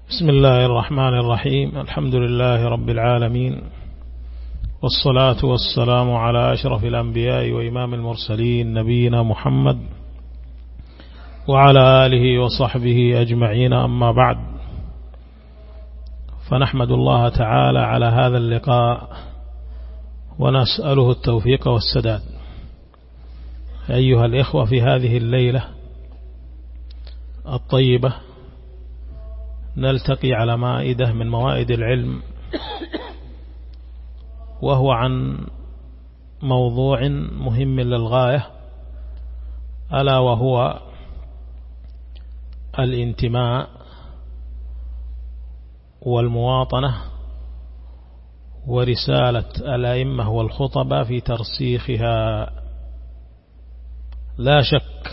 بسم الله الرحمن الرحيم. الحمد لله رب العالمين، والصلاة والسلام على أشرف الأنبياء وإمام المرسلين نبينا محمد وعلى آله وصحبه أجمعين، أما بعد، فنحمد الله تعالى على هذا اللقاء ونسأله التوفيق والسداد. أيها الإخوة، في هذه الليلة الطيبة نلتقي على مائدة من موائد العلم، وهو عن موضوع مهم للغاية، ألا وهو الانتماء والمواطنة ورسالة الأئمة والخطباء في ترسيخها. لا شك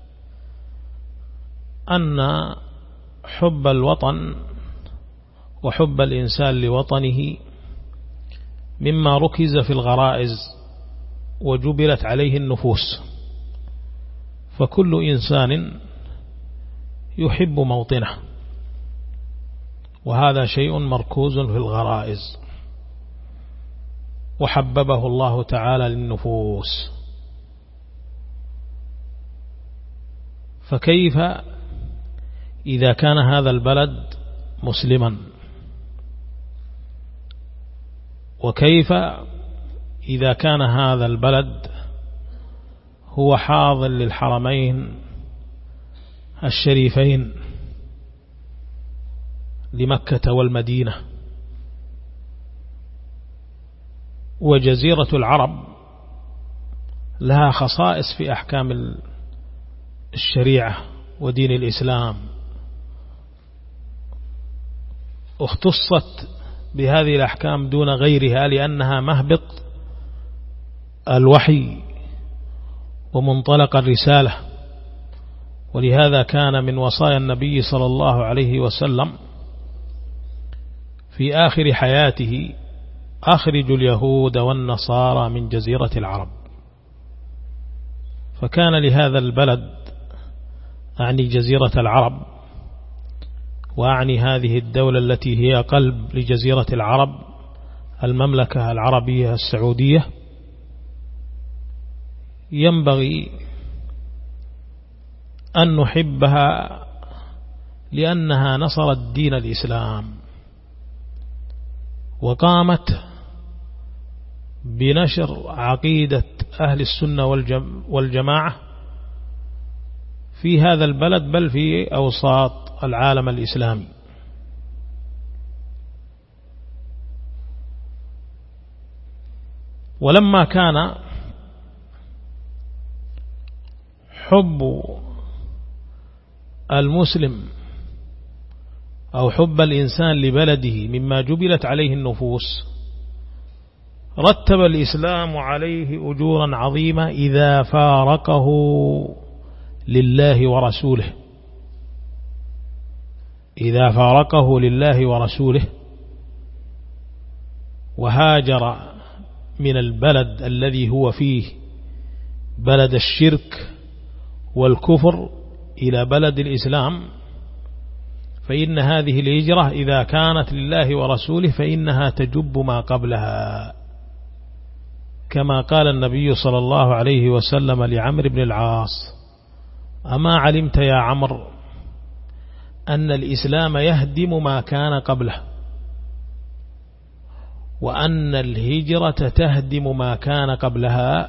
أن حب الوطن وحب الإنسان لوطنه مما ركز في الغرائز وجبلت عليه النفوس، فكل إنسان يحب موطنه، وهذا شيء مركوز في الغرائز، وحببه الله تعالى للنفوس. فكيف إذا كان هذا البلد مسلما؟ وكيف إذا كان هذا البلد هو حاضن للحرمين الشريفين لمكة والمدينة؟ وجزيرة العرب لها خصائص في أحكام الشريعة ودين الإسلام، اختصت بهذه الأحكام دون غيرها لأنها مهبط الوحي ومنطلق الرسالة. ولهذا كان من وصايا النبي صلى الله عليه وسلم في آخر حياته: أخرجوا اليهود والنصارى من جزيرة العرب. فكان لهذا البلد، أعني جزيرة العرب، وأعني هذه الدولة التي هي قلب لجزيرة العرب، المملكة العربية السعودية، ينبغي أن نحبها لأنها نصرت دين الإسلام وقامت بنشر عقيدة أهل السنة والجماعة في هذا البلد، بل في أوساط العالم الإسلامي. ولما كان حب المسلم أو حب الإنسان لبلده مما جبلت عليه النفوس، رتب الإسلام عليه أجورا عظيمة إذا فارقه لله ورسوله. إذا فارقه لله ورسوله وهاجر من البلد الذي هو فيه، بلد الشرك والكفر، إلى بلد الإسلام، فإن هذه الهجرة إذا كانت لله ورسوله فإنها تجب ما قبلها، كما قال النبي صلى الله عليه وسلم لعمرو بن العاص: أما علمت يا عمرو أن الإسلام يهدم ما كان قبله، وأن الهجرة تهدم ما كان قبلها،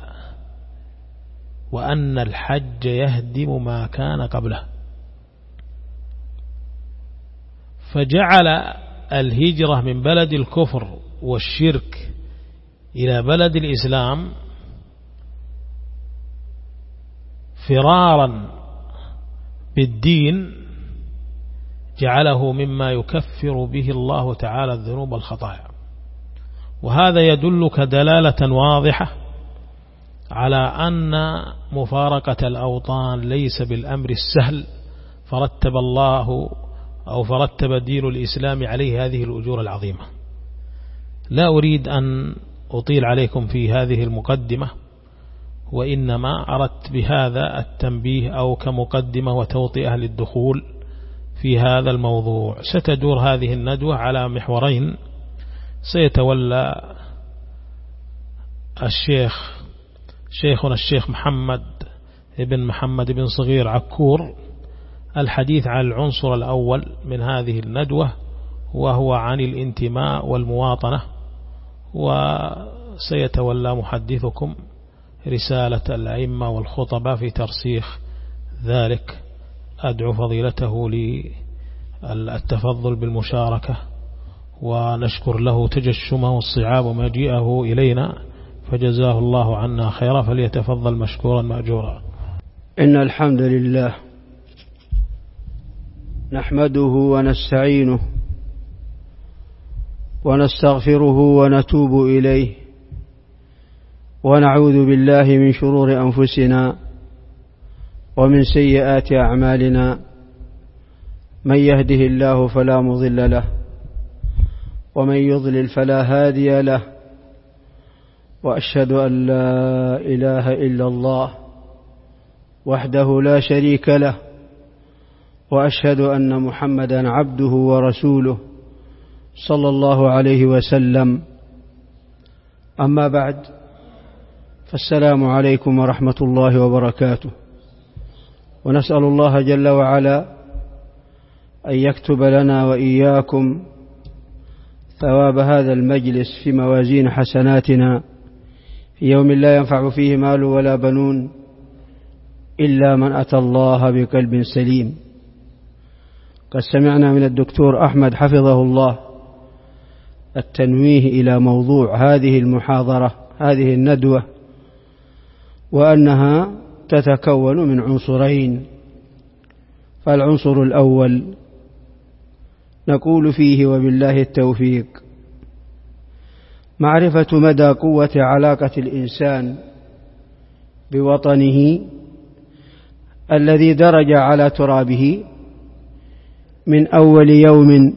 وأن الحج يهدم ما كان قبله. فجعل الهجرة من بلد الكفر والشرك إلى بلد الإسلام فرارا بالدين، جعله مما يكفر به الله تعالى الذنوب والخطايا. وهذا يدلك دلالة واضحة على أن مفارقة الأوطان ليس بالأمر السهل، فرتب الله أو فرتب دين الإسلام عليه هذه الأجور العظيمة. لا أريد أن أطيل عليكم في هذه المقدمة، وإنما أردت بهذا التنبيه أو كمقدمة وتوطئة للدخول في هذا الموضوع. ستدور هذه الندوة على محورين. سيتولى شيخنا الشيخ محمد بن صغير عكور الحديث عن العنصر الأول من هذه الندوة، وهو عن الانتماء والمواطنة. وسيتولى محدثكم رسالة الأئمة والخطباء في ترسيخ ذلك. أدعو فضيلته للتفضل بالمشاركة، ونشكر له تجشمه والصعاب ومجيئه إلينا، فجزاه الله عنا خيرا، فليتفضل مشكورا مأجورا. إن الحمد لله نحمده ونستعينه ونستغفره ونتوب إليه، ونعوذ بالله من شرور أنفسنا ومن سيئات أعمالنا. من يهده الله فلا مضل له، ومن يضلل فلا هادي له، وأشهد أن لا إله إلا الله وحده لا شريك له، وأشهد أن محمدا عبده ورسوله صلى الله عليه وسلم. أما بعد، فالسلام عليكم ورحمة الله وبركاته. ونسأل الله جل وعلا أن يكتب لنا وإياكم ثواب هذا المجلس في موازين حسناتنا في يوم لا ينفع فيه مال ولا بنون إلا من أتى الله بقلب سليم. قد سمعنا من الدكتور أحمد حفظه الله التنويه إلى موضوع هذه المحاضرة، هذه الندوة، وأنها تتكون من عنصرين. فالعنصر الأول نقول فيه وبالله التوفيق معرفة مدى قوة علاقة الإنسان بوطنه الذي درج على ترابه من أول يوم،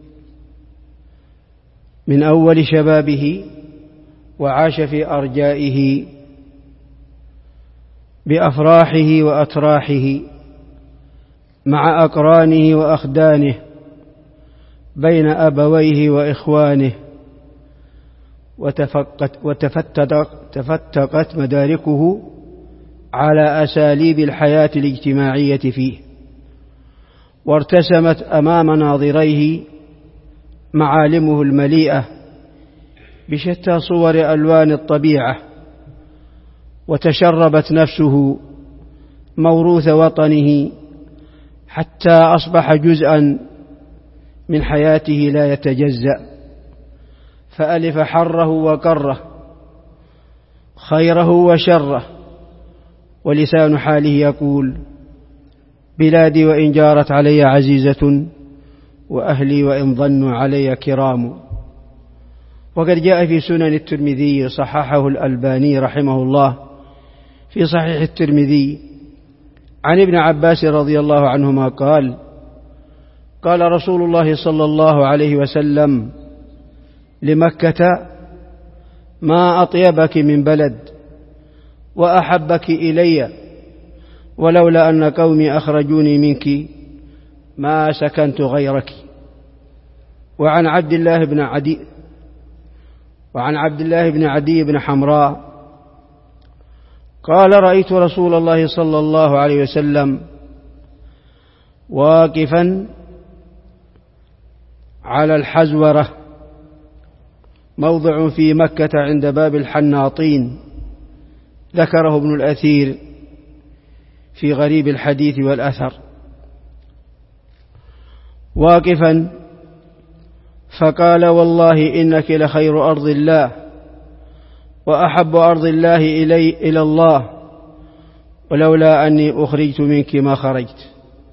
من أول شبابه، وعاش في أرجائه بأفراحه وأتراحه مع أقرانه وأخدانه، بين أبويه وإخوانه، وتفتقت مداركه على أساليب الحياة الاجتماعية فيه، وارتسمت أمام ناظريه معالمه المليئة بشتى صور ألوان الطبيعة، وتشربت نفسه موروث وطنه حتى أصبح جزءا من حياته لا يتجزأ، فألف حره وكره، خيره وشره، ولسان حاله يقول: بلادي وإن جارت علي عزيزة، وأهلي وإن ظنوا علي كرام. وقد جاء في سنن الترمذي، صححه الألباني رحمه الله في صحيح الترمذي، عن ابن عباس رضي الله عنهما قال: قال رسول الله صلى الله عليه وسلم لمكة: ما أطيبك من بلد وأحبك إلي، ولولا أن قومي أخرجوني منك ما سكنت غيرك. وعن عبد الله بن عدي بن حمراء قال: رأيت رسول الله صلى الله عليه وسلم واقفا على الحزورة، موضع في مكة عند باب الحناطين، ذكره ابن الأثير في غريب الحديث والأثر. واقفا فقال: والله إنك لخير أرض الله، وأحب أرض الله إلى الله، ولولا أني أخرجت منك ما خرجت.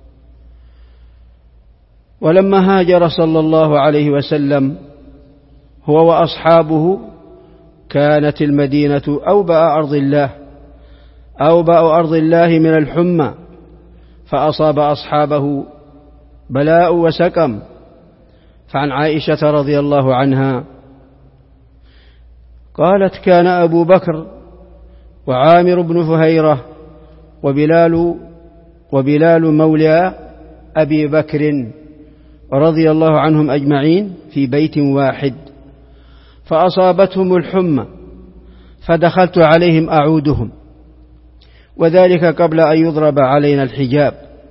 ولما هاجر صلى الله عليه وسلم هو وأصحابه، كانت المدينة أوبأ أرض الله من الحمى، فأصاب أصحابه بلاء وسقم. فعن عائشة رضي الله عنها قالت: كان أبو بكر وعامر بن فهيرة وبلال مولى أبي بكر رضي الله عنهم أجمعين في بيت واحد، فأصابتهم الحمى، فدخلت عليهم أعودهم، وذلك قبل أن يضرب علينا الحجاب،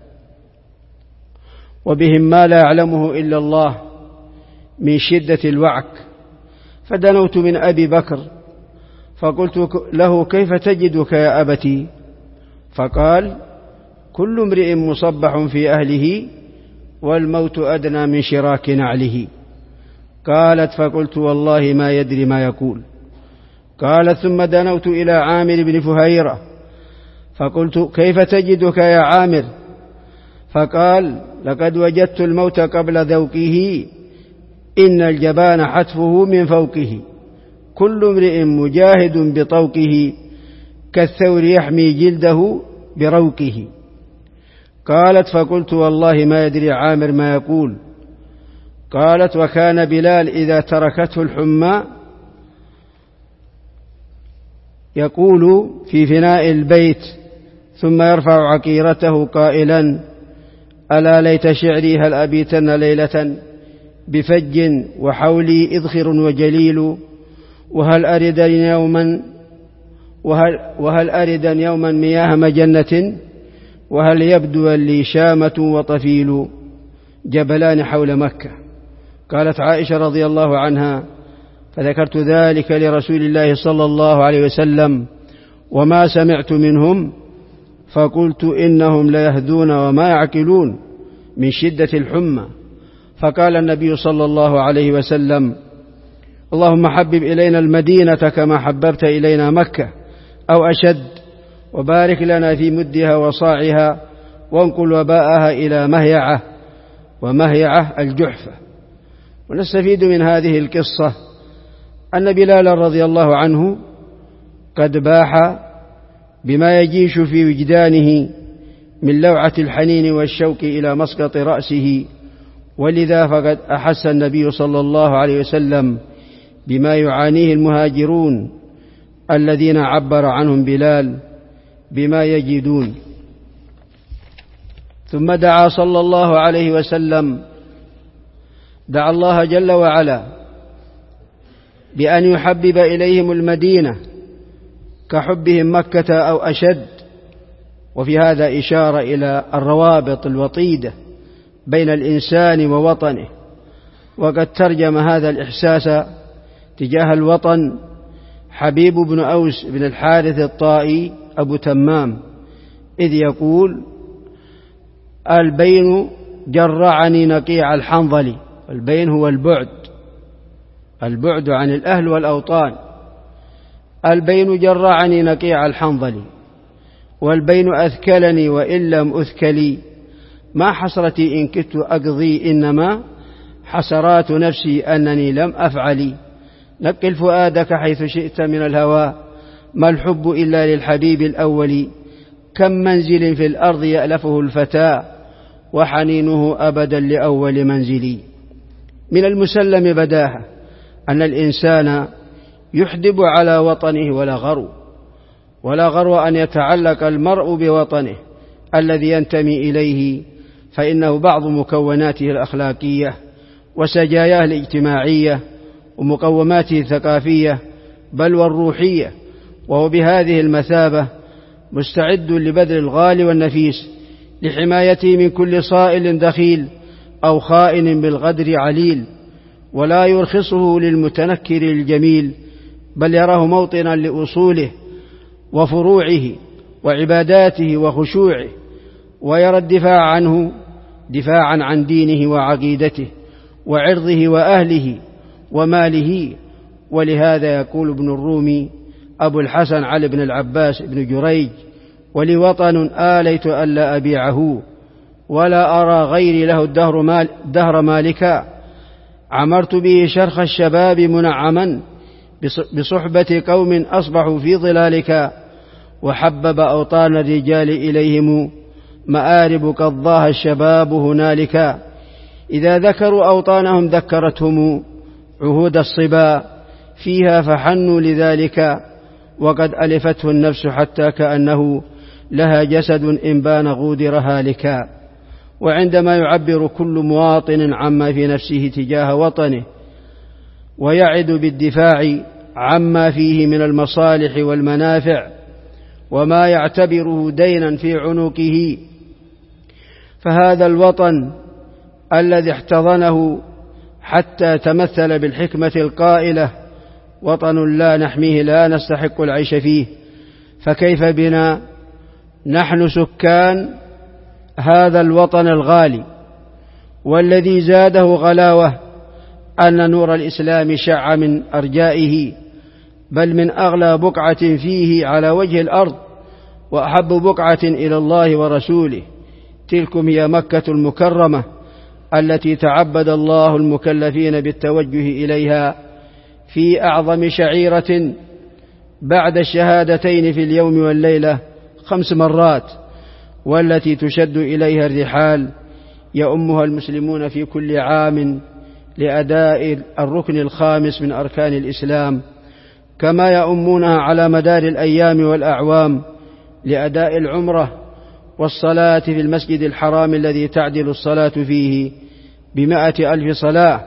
وبهم ما لا يعلمه إلا الله من شدة الوعك. فدنوت من أبي بكر فقلت له: كيف تجدك يا أبتي؟ فقال: كل امرئ مصبح في أهله، والموت أدنى من شراك نعله. قالت: فقلت: والله ما يدري ما يقول. قالت: ثم دنوت إلى عامر بن فهيرة فقلت: كيف تجدك يا عامر؟ فقال: لقد وجدت الموت قبل ذوقه، إن الجبان حتفه من فوقه، كل امرئ مجاهد بطوقه، كالثور يحمي جلده بروقه. قالت: فقلت: والله ما يدري عامر ما يقول. قالت: وكان بلال إذا تركته الحمى يقول في فناء البيت ثم يرفع عقيرته قائلا: ألا ليت شعري هل أبيتن ليلة بفج وحولي إذخر وجليل، وهل أردن يوما مياه مجنة، وهل يبدو لي شامة وطفيل، جبلان حول مكة. قالت عائشة رضي الله عنها: فذكرت ذلك لرسول الله صلى الله عليه وسلم وما سمعت منهم، فقلت: إنهم ليهدون وما يعقلون من شدة الحمى. فقال النبي صلى الله عليه وسلم: اللهم حبب إلينا المدينة كما حببت إلينا مكة أو أشد، وبارك لنا في مدها وصاعها، وانقل وباءها إلى مهيعة، ومهيعة الجحفة. ونستفيد من هذه القصة أن بلال رضي الله عنه قد باح بما يجيش في وجدانه من لوعة الحنين والشوق إلى مسقط رأسه، ولذا فقد أحس النبي صلى الله عليه وسلم بما يعانيه المهاجرون الذين عبر عنهم بلال بما يجدون. ثم دعا صلى الله عليه وسلم، دعا الله جل وعلا بأن يحبب إليهم المدينة كحبهم مكة أو أشد. وفي هذا إشارة إلى الروابط الوطيدة بين الإنسان ووطنه، وقد ترجم هذا الإحساس تجاه الوطن حبيب بن أوس بن الحارث الطائي أبو تمام، إذ يقول: البين جرعني نقيع الحنظل. البين هو البعد عن الأهل والأوطان. البين جرعني نقيع الحنظل، والبين أثكلني وإن لم أثكلي، ما حسرتي إن كدت أقضي، إنما حسرات نفسي أنني لم أفعلي. نقل فؤادك حيث شئت من الهوى، ما الحب إلا للحبيب الأول، كم منزل في الأرض يألفه الفتى، وحنينه أبدا لأول منزلي. من المسلم بداهة أن الإنسان يحدب على وطنه ولا غرو أن يتعلق المرء بوطنه الذي ينتمي إليه، فإنه بعض مكوناته الأخلاقية وسجاياه الاجتماعية ومقوماته الثقافية بل والروحية، وهو بهذه المثابة مستعد لبذل الغالي والنفيس لحمايته من كل صائل دخيل أو خائن بالغدر عليل، ولا يرخصه للمتنكر الجميل، بل يراه موطنا لأصوله وفروعه وعباداته وخشوعه، ويرى الدفاع عنه دفاعا عن دينه وعقيدته وعرضه وأهله وماله. ولهذا يقول ابن الرومي أبو الحسن علي بن العباس بن جريج: ولوطن آليت ألا أبيعه، ولا أرى غيري له الدهر مالكا، عمرت به شرخ الشباب منعما، بصحبة قوم أصبحوا في ظلالك، وحبب أوطان الرجال إليهم، مآرب قضاها الشباب هنالك. إذا ذكروا أوطانهم ذكرتهم عهود الصبا فيها، فحنوا لذلك، وقد ألفته النفس حتى كأنه لها جسد إن بان غودر هالكا. وعندما يعبر كل مواطن عما في نفسه تجاه وطنه ويعد بالدفاع عما فيه من المصالح والمنافع وما يعتبره دينا في عنقه، فهذا الوطن الذي احتضنه حتى تمثل بالحكمة القائلة: وطن لا نحميه لا نستحق العيش فيه. فكيف بنا نحن سكان هذا الوطن الغالي، والذي زاده غلاوة أن نور الإسلام شع من أرجائه، بل من أغلى بقعة فيه على وجه الأرض، وأحب بقعة إلى الله ورسوله. تلكم هي مكة المكرمة التي تعبد الله المكلفين بالتوجه إليها في أعظم شعيرة بعد الشهادتين في اليوم والليلة 5 مرات، والتي تشد إليها الرحال يؤمها المسلمون في كل عام لأداء الركن الخامس من أركان الإسلام، كما يؤمونها على مدار الأيام والأعوام لأداء العمرة والصلاة في المسجد الحرام الذي تعدل الصلاة فيه ب100,000 صلاة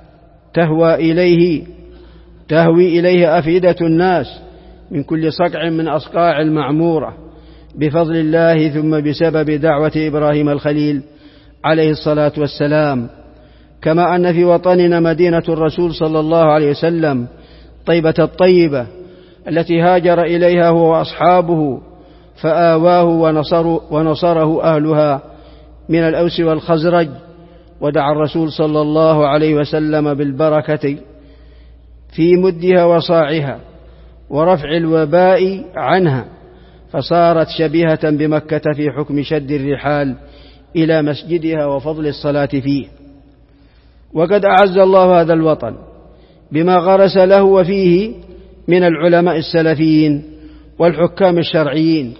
تهوي إليه أفئدة الناس من كل صقع من أصقاع المعمورة بفضل الله، ثم بسبب دعوة إبراهيم الخليل عليه الصلاة والسلام. كما أن في وطننا مدينة الرسول صلى الله عليه وسلم طيبة الطيبة التي هاجر إليها هو وأصحابه فآواه ونصره أهلها من الأوس والخزرج، ودعا الرسول صلى الله عليه وسلم بالبركة في مدها وصاعها ورفع الوباء عنها، فصارت شبيهة بمكة في حكم شد الرحال إلى مسجدها وفضل الصلاة فيه. وقد أعز الله هذا الوطن بما غرس له وفيه من العلماء السلفيين والحكام الشرعيين،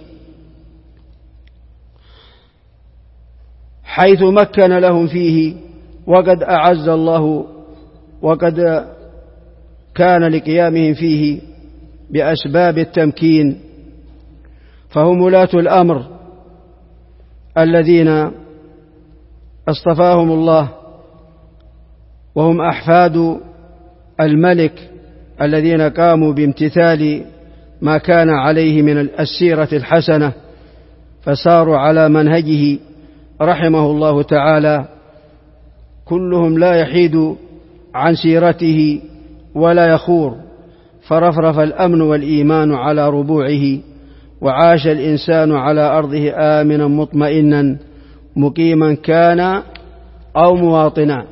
حيث مكن لهم فيه، وقد أعز الله وقد كان لقيامهم فيه بأسباب التمكين، فهم ولاة الأمر الذين اصطفاهم الله، وهم أحفاد الملك الذين قاموا بامتثال ما كان عليه من السيرة الحسنة، فساروا على منهجه رحمه الله تعالى، كلهم لا يحيد عن سيرته ولا يخور، فرفرف الأمن والإيمان على ربوعه، وعاش الإنسان على أرضه آمنا مطمئنا مقيما كان أو مواطنا.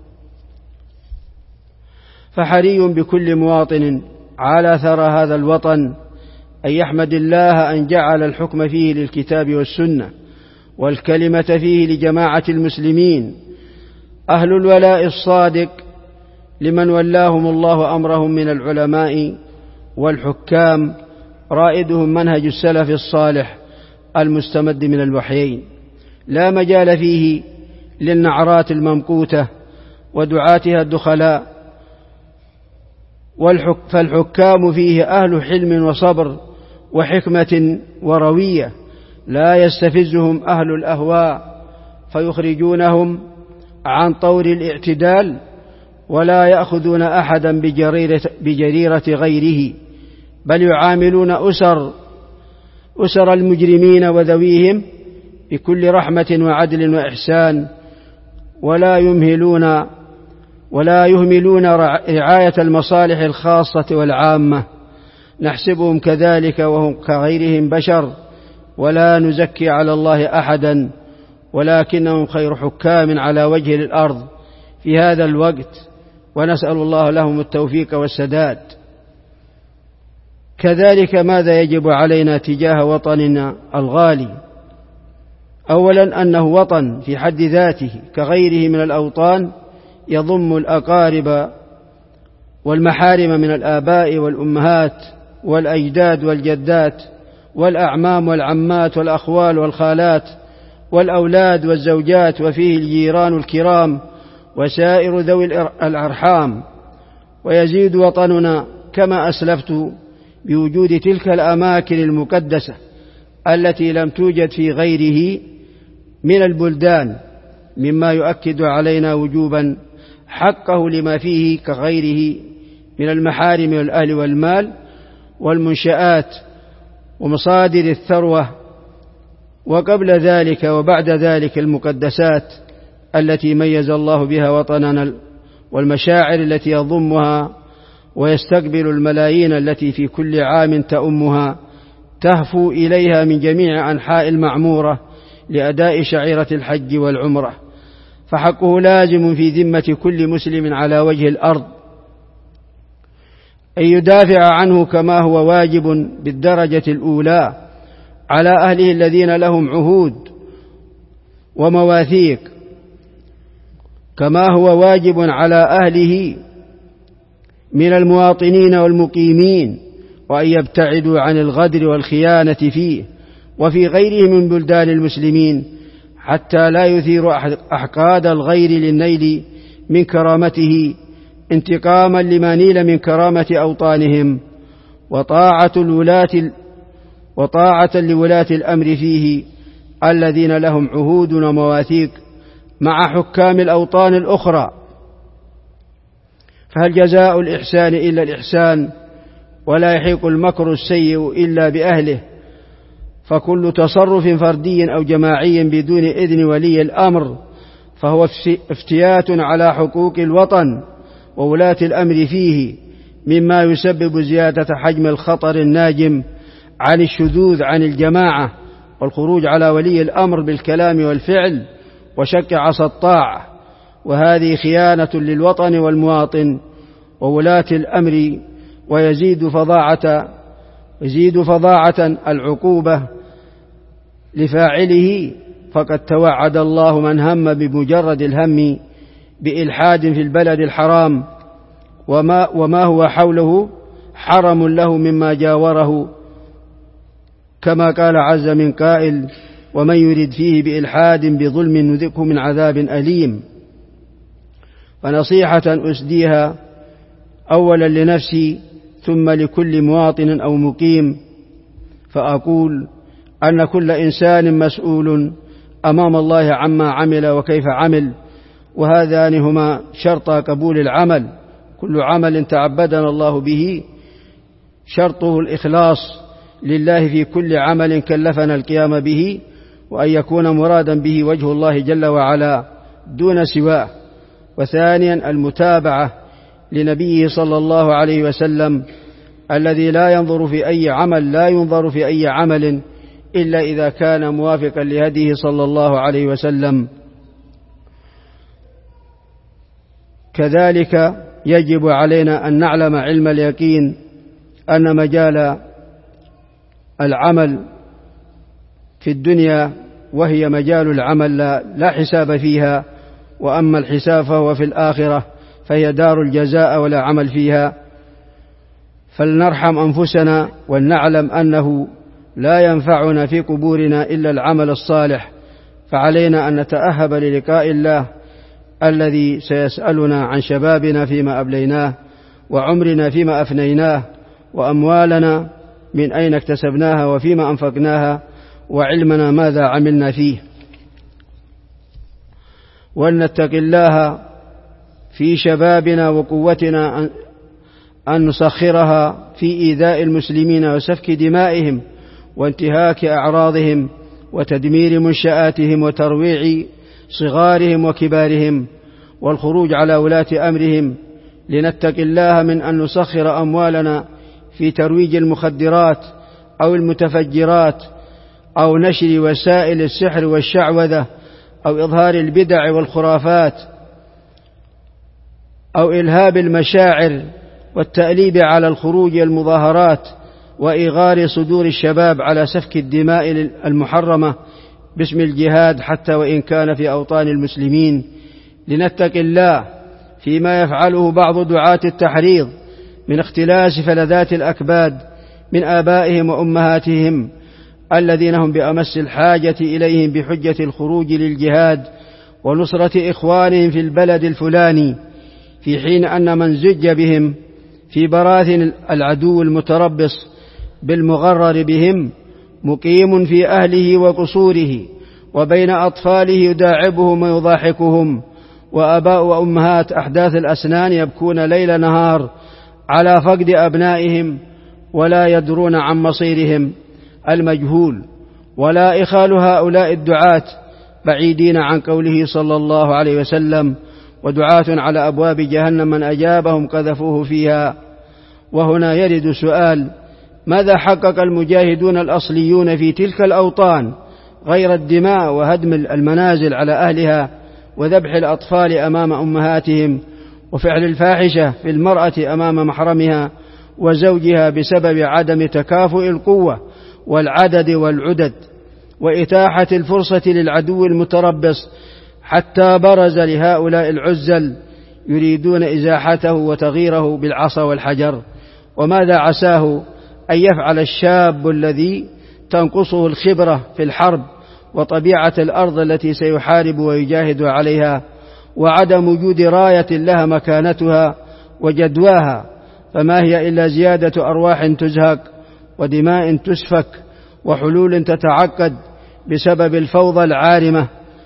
فحري بكل مواطن على ثرى هذا الوطن أن يحمد الله أن جعل الحكم فيه للكتاب والسنة، والكلمة فيه لجماعة المسلمين أهل الولاء الصادق لمن ولاهم الله أمرهم من العلماء والحكام، رائدهم منهج السلف الصالح المستمد من الوحيين، لا مجال فيه للنعرات الممقوتة ودعاتها الدخلاء، فالحكام فيه أهل حلم وصبر وحكمة وروية، لا يستفزهم أهل الأهواء فيخرجونهم عن طور الاعتدال، ولا يأخذون أحدا بجريرة غيره، بل يعاملون أسر المجرمين وذويهم بكل رحمة وعدل وإحسان، ولا يهملون رعاية المصالح الخاصة والعامة. نحسبهم كذلك وهم كغيرهم بشر، ولا نزكي على الله أحدا، ولكنهم خير حكام على وجه الأرض في هذا الوقت، ونسأل الله لهم التوفيق والسداد. كذلك ماذا يجب علينا تجاه وطننا الغالي؟ أولا أنه وطن في حد ذاته كغيره من الأوطان، يضم الأقارب والمحارم من الآباء والأمهات والأجداد والجدات والأعمام والعمات والأخوال والخالات والأولاد والزوجات، وفيه الجيران الكرام وسائر ذوي الأرحام. ويزيد وطننا كما أسلفت بوجود تلك الأماكن المقدسة التي لم توجد في غيره من البلدان، مما يؤكد علينا وجوبا حقه لما فيه كغيره من المحارم والأهل والمال والمنشآت ومصادر الثروة، وقبل ذلك وبعد ذلك المقدسات التي ميز الله بها وطننا، والمشاعر التي يضمها ويستقبل الملايين التي في كل عام تأمها تهفو إليها من جميع أنحاء المعمورة لأداء شعيرة الحج والعمرة، فحقه لازم في ذمة كل مسلم على وجه الأرض أن يدافع عنه كما هو واجب بالدرجة الأولى على أهله الذين لهم عهود ومواثيق، كما هو واجب على أهله من المواطنين والمقيمين، وأن يبتعدوا عن الغدر والخيانة فيه وفي غيره من بلدان المسلمين، حتى لا يثير أحقاد الغير للنيل من كرامته انتقاما لما نيل من كرامة أوطانهم، وطاعة لولاة الأمر فيه الذين لهم عهود ومواثيق مع حكام الأوطان الأخرى. فهل جزاء الإحسان إلا الإحسان، ولا يحيق المكر السيء إلا بأهله، فكل تصرف فردي أو جماعي بدون إذن ولي الأمر فهو افتيات على حقوق الوطن وولاة الأمر فيه، مما يسبب زيادة حجم الخطر الناجم عن الشذوذ عن الجماعة والخروج على ولي الأمر بالكلام والفعل وشق عصا الطاعة، وهذه خيانة للوطن والمواطن وولاة الأمر، ويزيد فظاعة العقوبة لفاعله، فقد توعد الله من هم بمجرد الهم بإلحاد في البلد الحرام وما هو حوله حرم له مما جاوره، كما قال عز من قائل: ومن يرد فيه بإلحاد بظلم نذقه من عذاب أليم. فنصيحة أسديها أولا لنفسي ثم لكل مواطن أو مقيم، فأقول أن كل إنسان مسؤول أمام الله عما عمل وكيف عمل، وهذان هما شرطا قبول العمل. كل عمل تعبدنا الله به شرطه الإخلاص لله في كل عمل كلفنا القيام به، وأن يكون مرادا به وجه الله جل وعلا دون سواه. وثانيا المتابعة لنبيه صلى الله عليه وسلم الذي لا ينظر في أي عمل إلا إذا كان موافقا لهديه صلى الله عليه وسلم. كذلك يجب علينا أن نعلم علم اليقين أن مجال العمل في الدنيا وهي مجال العمل لا حساب فيها، وأما الحساب فهو في الآخرة فهي دار الجزاء ولا عمل فيها. فلنرحم أنفسنا ولنعلم أنه لا ينفعنا في قبورنا إلا العمل الصالح، فعلينا أن نتأهب للقاء الله الذي سيسألنا عن شبابنا فيما أبليناه، وعمرنا فيما أفنيناه، وأموالنا من أين اكتسبناها وفيما أنفقناها، وعلمنا ماذا عملنا فيه. ولنتق الله في شبابنا وقوتنا أن نسخرها في إيذاء المسلمين وسفك دمائهم وانتهاك أعراضهم وتدمير منشآتهم وترويع صغارهم وكبارهم والخروج على ولاة أمرهم. لنتق الله من أن نسخر أموالنا في ترويج المخدرات أو المتفجرات أو نشر وسائل السحر والشعوذة أو إظهار البدع والخرافات أو إلهاب المشاعر والتأليب على الخروج المظاهرات وإغار صدور الشباب على سفك الدماء المحرمة باسم الجهاد حتى وإن كان في أوطان المسلمين. لنتق الله فيما يفعله بعض دعاة التحريض من اختلاس فلذات الأكباد من آبائهم وأمهاتهم الذين هم بأمس الحاجة إليهم بحجة الخروج للجهاد ونصرة إخوانهم في البلد الفلاني، في حين أن من زج بهم في براثن العدو المتربص بالمغرر بهم مقيم في أهله وقصوره وبين أطفاله يداعبهم ويضاحكهم، وآباء وأمهات أحداث الأسنان يبكون ليل نهار على فقد أبنائهم ولا يدرون عن مصيرهم المجهول، ولا إخال هؤلاء الدعاة بعيدين عن قوله صلى الله عليه وسلم: ودعاة على أبواب جهنم من أجابهم قذفوه فيها. وهنا يرد سؤال: ماذا حقق المجاهدون الأصليون في تلك الأوطان غير الدماء وهدم المنازل على أهلها وذبح الأطفال أمام أمهاتهم وفعل الفاحشة في المرأة أمام محرمها وزوجها بسبب عدم تكافؤ القوة والعدد والعدد وإتاحة الفرصة للعدو المتربص، حتى برز لهؤلاء العزل يريدون إزاحته وتغييره بالعصا والحجر؟ وماذا عساه أن يفعل الشاب الذي تنقصه الخبرة في الحرب وطبيعة الأرض التي سيحارب ويجاهد عليها، وعدم وجود راية لها مكانتها وجدواها؟ فما هي إلا زيادة أرواح تزهق ودماء تسفك وحلول تتعقد بسبب الفوضى العارمة.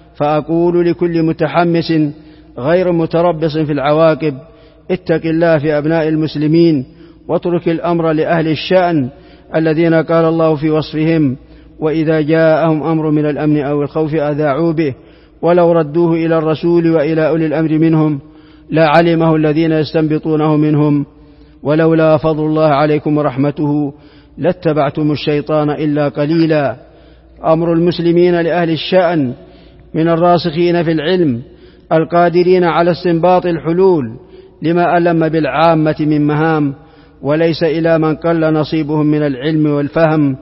فأقول لكل متحمس غير متربص في العواقب: اتق الله في أبناء المسلمين، واترك الأمر لأهل الشأن الذين قال الله في وصفهم: وإذا جاءهم أمر من الأمن أو الخوف أذاعوا به ولو ردوه إلى الرسول وإلى أولي الأمر منهم لعلمه الذين يستنبطونه منهم، ولولا فضل الله عليكم ورحمته لاتبعتم الشيطان إلا قليلا. أمر المسلمين لأهل الشأن من الراسخين في العلم القادرين على استنباط الحلول لما ألم بالعامة من مهام، وليس إلى من قل نصيبهم من العلم والفهم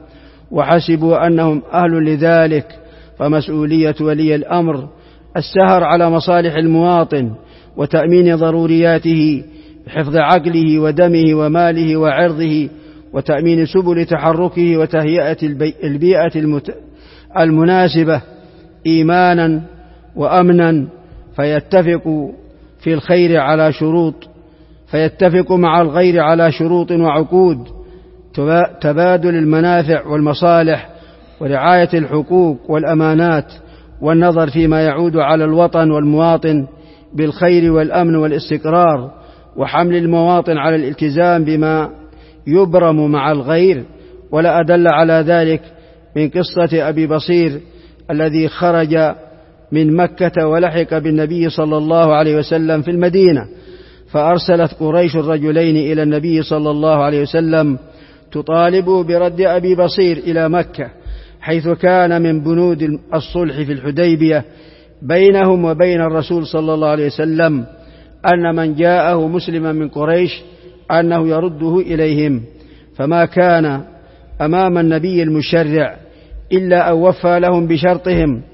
وحسبوا أنهم أهل لذلك. فمسؤولية ولي الأمر السهر على مصالح المواطن وتأمين ضرورياته بحفظ عقله ودمه وماله وعرضه، وتأمين سبل تحركه وتهيئة البيئة المناسبة إيمانا وأمنا، فيتفق مع الغير على شروط وعقود: تبادل المنافع والمصالح، ورعاية الحقوق والأمانات، والنظر فيما يعود على الوطن والمواطن بالخير والأمن والاستقرار، وحمل المواطن على الالتزام بما يبرم مع الغير. ولا أدل على ذلك من قصة أبي بصير الذي خرج من مكة ولحق بالنبي صلى الله عليه وسلم في المدينة، فأرسلت قريش الرجلين إلى النبي صلى الله عليه وسلم تطالبه برد أبي بصير إلى مكة، حيث كان من بنود الصلح في الحديبية بينهم وبين الرسول صلى الله عليه وسلم أن من جاءه مسلما من قريش أنه يرده إليهم. فما كان أمام النبي المشرع إلا أن وفى لهم بشرطهم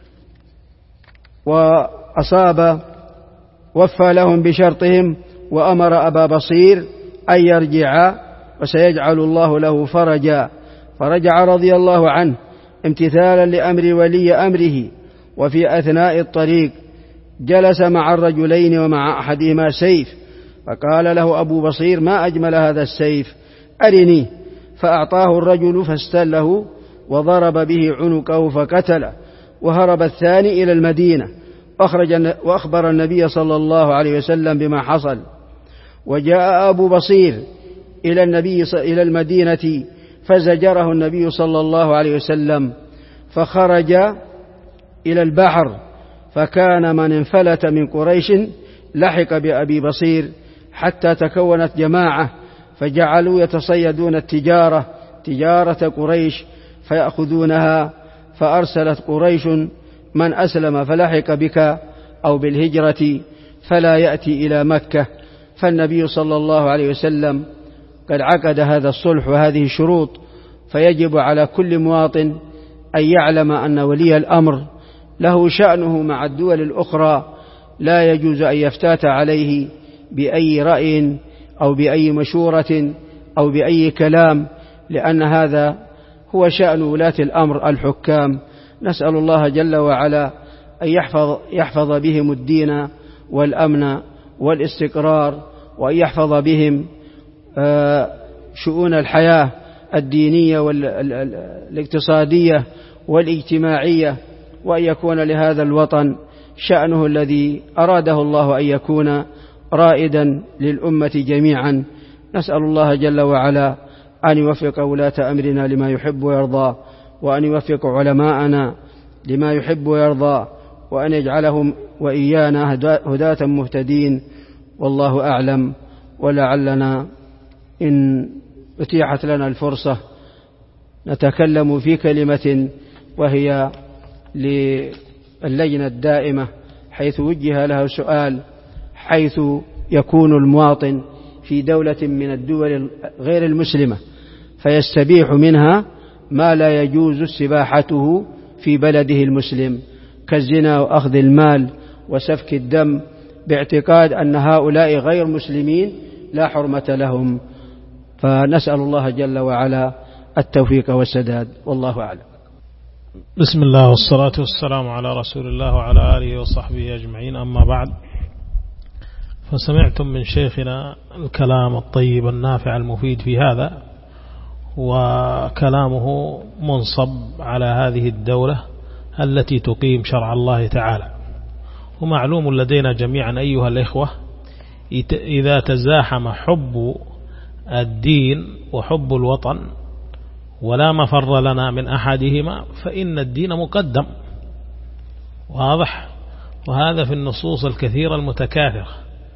وأمر أبا بصير أن يرجع وسيجعل الله له فرجا. فرجع رضي الله عنه امتثالا لأمر ولي أمره. وفي أثناء الطريق جلس مع الرجلين ومع أحدهما سيف، فقال له أبو بصير: ما أجمل هذا السيف، أرني. فأعطاه الرجل فاستله وضرب به عنقه فقتله، وهرب الثاني إلى المدينة وأخبر النبي صلى الله عليه وسلم بما حصل. وجاء أبو بصير إلى المدينة فزجره النبي صلى الله عليه وسلم، فخرج إلى البحر، فكان من انفلت من قريش لحق بأبي بصير حتى تكونت جماعة، فجعلوا يتصيدون تجارة قريش فيأخذونها. فأرسلت قريش من أسلم فلحق بك أو بالهجرة فلا يأتي إلى مكة. فالنبي صلى الله عليه وسلم قد عقد هذا الصلح وهذه الشروط، فيجب على كل مواطن أن يعلم أن ولي الأمر له شأنه مع الدول الأخرى، لا يجوز أن يفتات عليه بأي رأي أو بأي مشورة أو بأي كلام، لأن هذا هو شأن ولاة الأمر الحكام. نسأل الله جل وعلا أن يحفظ بهم الدين والأمن والاستقرار، وأن يحفظ بهم شؤون الحياة الدينية والاقتصادية والاجتماعية، وأن يكون لهذا الوطن شأنه الذي أراده الله أن يكون رائدا للأمة جميعا. نسأل الله جل وعلا أن يوفق ولاة أمرنا لما يحب ويرضى، وأن يوفق علماءنا لما يحب ويرضى، وأن يجعلهم وإيانا هداة مهتدين. والله أعلم. ولعلنا إن أتيحت لنا الفرصة نتكلم في كلمة وهي للجنة الدائمة، حيث وجه لها سؤال: حيث يكون المواطن في دولة من الدول غير المسلمة فيستبيح منها ما لا يجوز استباحته في بلده المسلم كالزنا وأخذ المال وسفك الدم، باعتقاد أن هؤلاء غير مسلمين لا حرمة لهم. فنسأل الله جل وعلا التوفيق والسداد، والله أعلم. بسم الله والصلاة والسلام على رسول الله وعلى آله وصحبه أجمعين، أما بعد، فسمعتم من شيخنا الكلام الطيب النافع المفيد في هذا، وكلامه منصب على هذه الدولة التي تقيم شرع الله تعالى. ومعلوم لدينا جميعا أيها الإخوة، إذا تزاحم حب الدين وحب الوطن ولا مفر لنا من أحدهما فإن الدين مقدم، واضح، وهذا في النصوص الكثيرة المتكاثرة،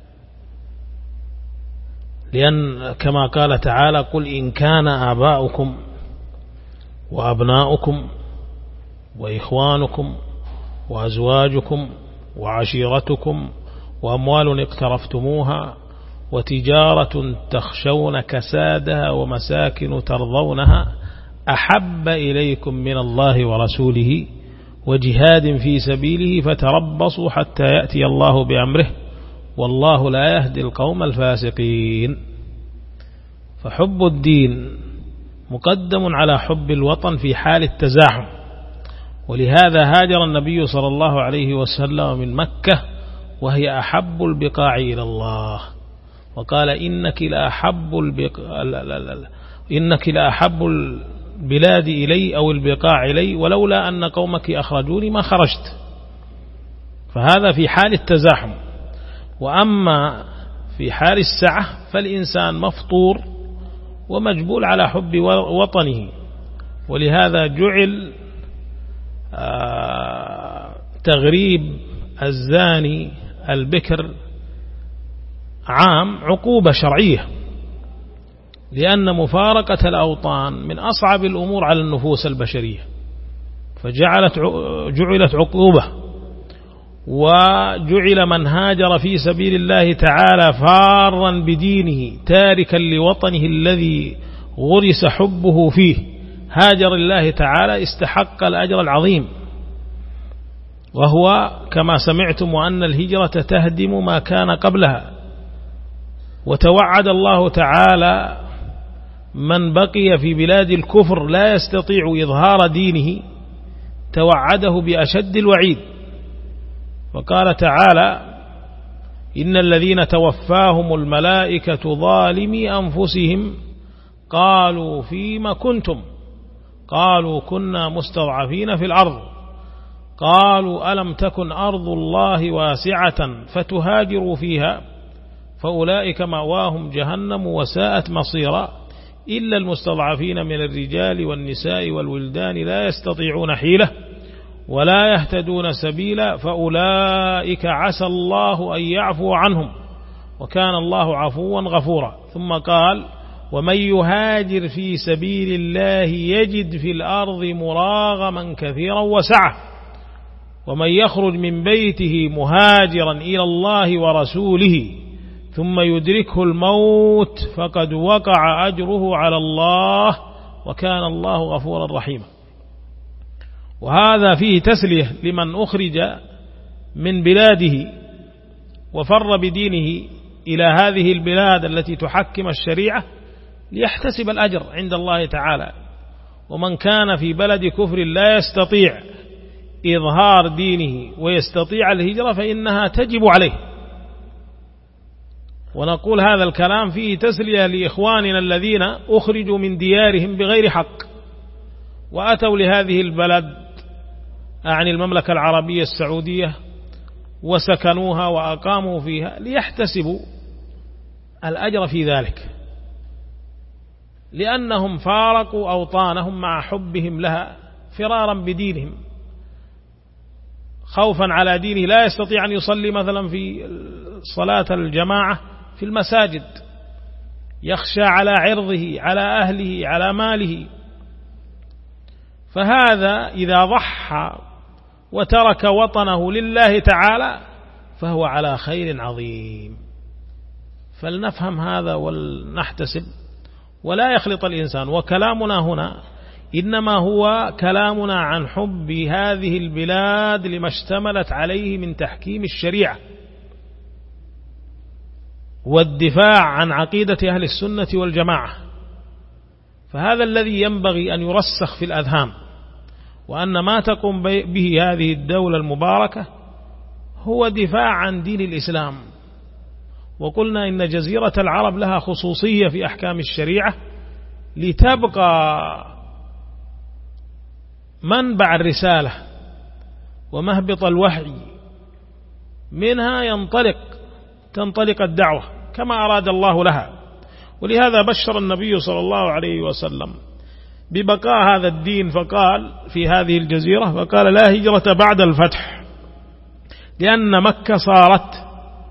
لأن كما قال تعالى: قل إن كان آباؤكم وأبناؤكم وإخوانكم وأزواجكم وعشيرتكم وأموال اقترفتموها وتجارة تخشون كسادها ومساكن ترضونها أحب إليكم من الله ورسوله وجهاد في سبيله فتربصوا حتى يأتي الله بأمره والله لا يهدي القوم الفاسقين. فحب الدين مقدم على حب الوطن في حال التزاحم، ولهذا هاجر النبي صلى الله عليه وسلم من مكة وهي أحب البقاع إلى الله، وقال: إنك لأحب البلاد إلي أو البقاع إلي ولولا أن قومك أخرجوني ما خرجت. فهذا في حال التزاحم. وأما في حال السعة فالإنسان مفطور ومجبول على حب وطنه، ولهذا جعل تغريب الزاني البكر عام عقوبة شرعية، لأن مفارقة الأوطان من أصعب الأمور على النفوس البشرية، جعلت عقوبة. وجعل من هاجر في سبيل الله تعالى فارا بدينه تاركا لوطنه الذي غرس حبه فيه، هاجر الله تعالى استحق الأجر العظيم، وهو كما سمعتم وأن الهجرة تهدم ما كان قبلها. وتوعد الله تعالى من بقي في بلاد الكفر لا يستطيع إظهار دينه، توعده بأشد الوعيد، وقال تعالى: إن الذين توفاهم الملائكة ظالمي أنفسهم قالوا فيما كنتم قالوا كنا مستضعفين في الأرض قالوا ألم تكن أرض الله واسعة فتهاجروا فيها فأولئك مأواهم جهنم وساءت مصيرا إلا المستضعفين من الرجال والنساء والولدان لا يستطيعون حيلة ولا يهتدون سبيلا فأولئك عسى الله أن يعفو عنهم وكان الله عفوا غفورا. ثم قال: ومن يهاجر في سبيل الله يجد في الأرض مراغما كثيرا وسعة ومن يخرج من بيته مهاجرا إلى الله ورسوله ثم يدركه الموت فقد وقع أجره على الله وكان الله غفورا رحيما. وهذا فيه تسلية لمن أخرج من بلاده وفر بدينه إلى هذه البلاد التي تحكم الشريعة ليحتسب الأجر عند الله تعالى. ومن كان في بلد كفر لا يستطيع إظهار دينه ويستطيع الهجرة فإنها تجب عليه. ونقول هذا الكلام فيه تسلية لإخواننا الذين أخرجوا من ديارهم بغير حق وأتوا لهذه البلد أعني المملكة العربية السعودية، وسكنوها وأقاموا فيها ليحتسبوا الأجر في ذلك، لأنهم فارقوا أوطانهم مع حبهم لها فرارا بدينهم، خوفا على دينه. لا يستطيع أن يصلي مثلا في صلاة الجماعة في المساجد، يخشى على عرضه، على أهله، على ماله. فهذا إذا ضحى وترك وطنه لله تعالى فهو على خير عظيم. فلنفهم هذا ولنحتسب، ولا يخلط الإنسان. وكلامنا هنا إنما هو كلامنا عن حب هذه البلاد لما اشتملت عليه من تحكيم الشريعة والدفاع عن عقيدة أهل السنة والجماعة. فهذا الذي ينبغي أن يرسخ في الأذهان، وأن ما تقوم به هذه الدولة المباركة هو دفاع عن دين الإسلام. وقلنا إن جزيرة العرب لها خصوصية في أحكام الشريعة لتبقى منبع الرسالة ومهبط الوحي، منها تنطلق الدعوة كما أراد الله لها. ولهذا بشر النبي صلى الله عليه وسلم ببقاء هذا الدين، فقال في هذه الجزيرة، فقال لا هجرة بعد الفتح، لأن مكة صارت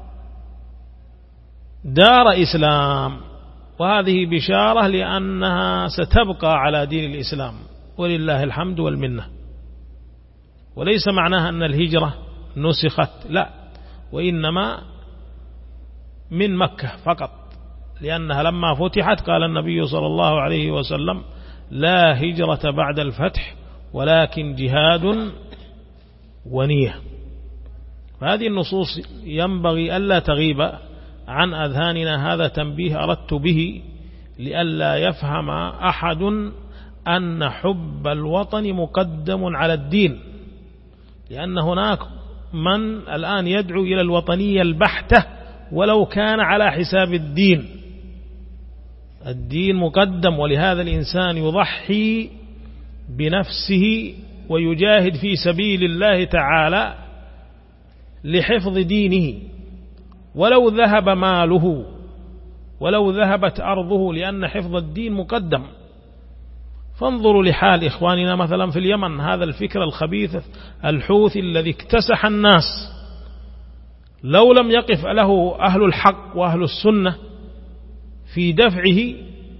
دار إسلام، وهذه بشارة لأنها ستبقى على دين الإسلام ولله الحمد والمنة. وليس معناها أن الهجرة نسخت، لا، وإنما من مكة فقط، لأنها لما فتحت قال النبي صلى الله عليه وسلم لا هجرة بعد الفتح ولكن جهاد ونية. فهذه النصوص ينبغي ألا تغيب عن أذهاننا. هذا تنبيه أردت به لئلا يفهم أحد أن حب الوطن مقدم على الدين، لأن هناك من الآن يدعو إلى الوطنية البحتة ولو كان على حساب الدين. الدين مقدم، ولهذا الإنسان يضحي بنفسه ويجاهد في سبيل الله تعالى لحفظ دينه، ولو ذهب ماله ولو ذهبت أرضه، لأن حفظ الدين مقدم. فانظروا لحال إخواننا مثلا في اليمن، هذا الفكر الخبيث الحوثي الذي اكتسح الناس، لو لم يقف له أهل الحق وأهل السنة في دفعه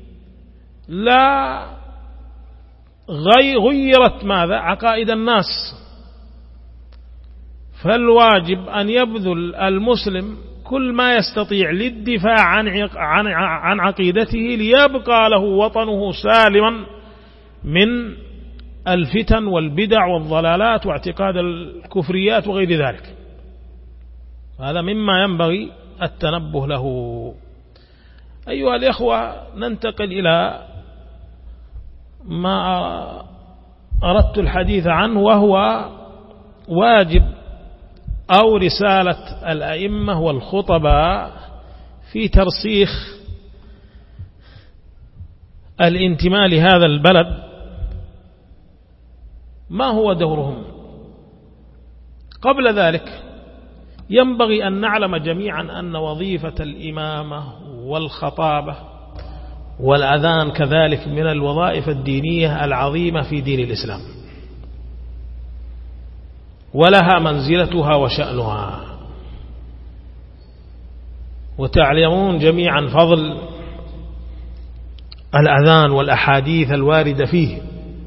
لا غيرت ماذا عقائد الناس. فالواجب أن يبذل المسلم كل ما يستطيع للدفاع عن عقيدته ليبقى له وطنه سالما من الفتن والبدع والضلالات واعتقاد الكفريات وغير ذلك. هذا مما ينبغي التنبه له. أيها الإخوة، ننتقل إلى ما أردت الحديث عنه، وهو واجب أو رسالة الأئمة والخطباء في ترسيخ الانتماء لهذا البلد. ما هو دورهم؟ قبل ذلك ينبغي أن نعلم جميعا أن وظيفة الإمامة والخطابة والأذان كذلك من الوظائف الدينية العظيمة في دين الإسلام، ولها منزلتها وشأنها. وتعلمون جميعا فضل الأذان والأحاديث الواردة فيه.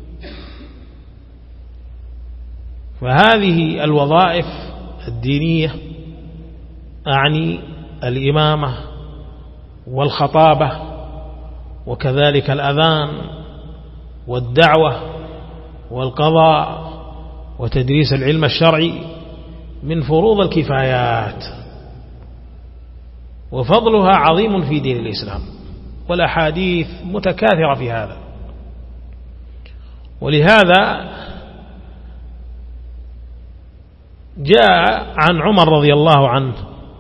فهذه الوظائف الدينية أعني الإمامة والخطابة وكذلك الأذان والدعوة والقضاء وتدريس العلم الشرعي من فروض الكفايات، وفضلها عظيم في دين الإسلام، والأحاديث متكاثرة في هذا. ولهذا جاء عن عمر رضي الله عنه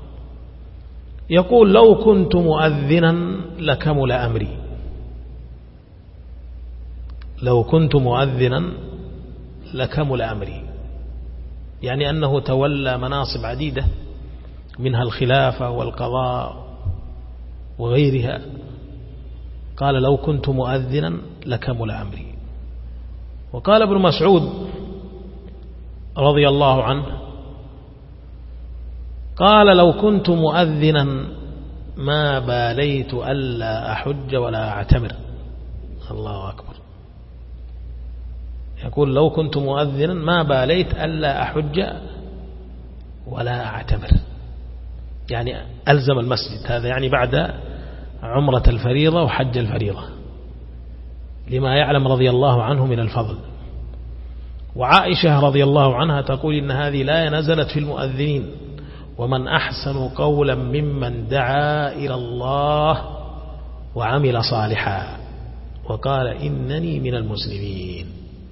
يقول لو كنت مؤذنا لكمل أمري. لو كنت مؤذنا لكمل أمري. يعني أنه تولى مناصب عديدة منها الخلافة والقضاء وغيرها. قال لو كنت مؤذنا لكمل أمري. وقال ابن مسعود رضي الله عنه قال لو كنت مؤذنا ما باليت ألا أحج ولا أعتمر. الله أكبر. يقول لو كنت مؤذنا ما باليت ألا أحج ولا أعتمر، يعني ألزم المسجد. هذا يعني بعد عمرة الفريضة وحج الفريضة لما يعلم رضي الله عنه من الفضل. وعائشة رضي الله عنها تقول إن هذه الآية نزلت في المؤذنين ومن أحسن قولا ممن دعا إلى الله وعمل صالحا وقال إنني من المسلمين.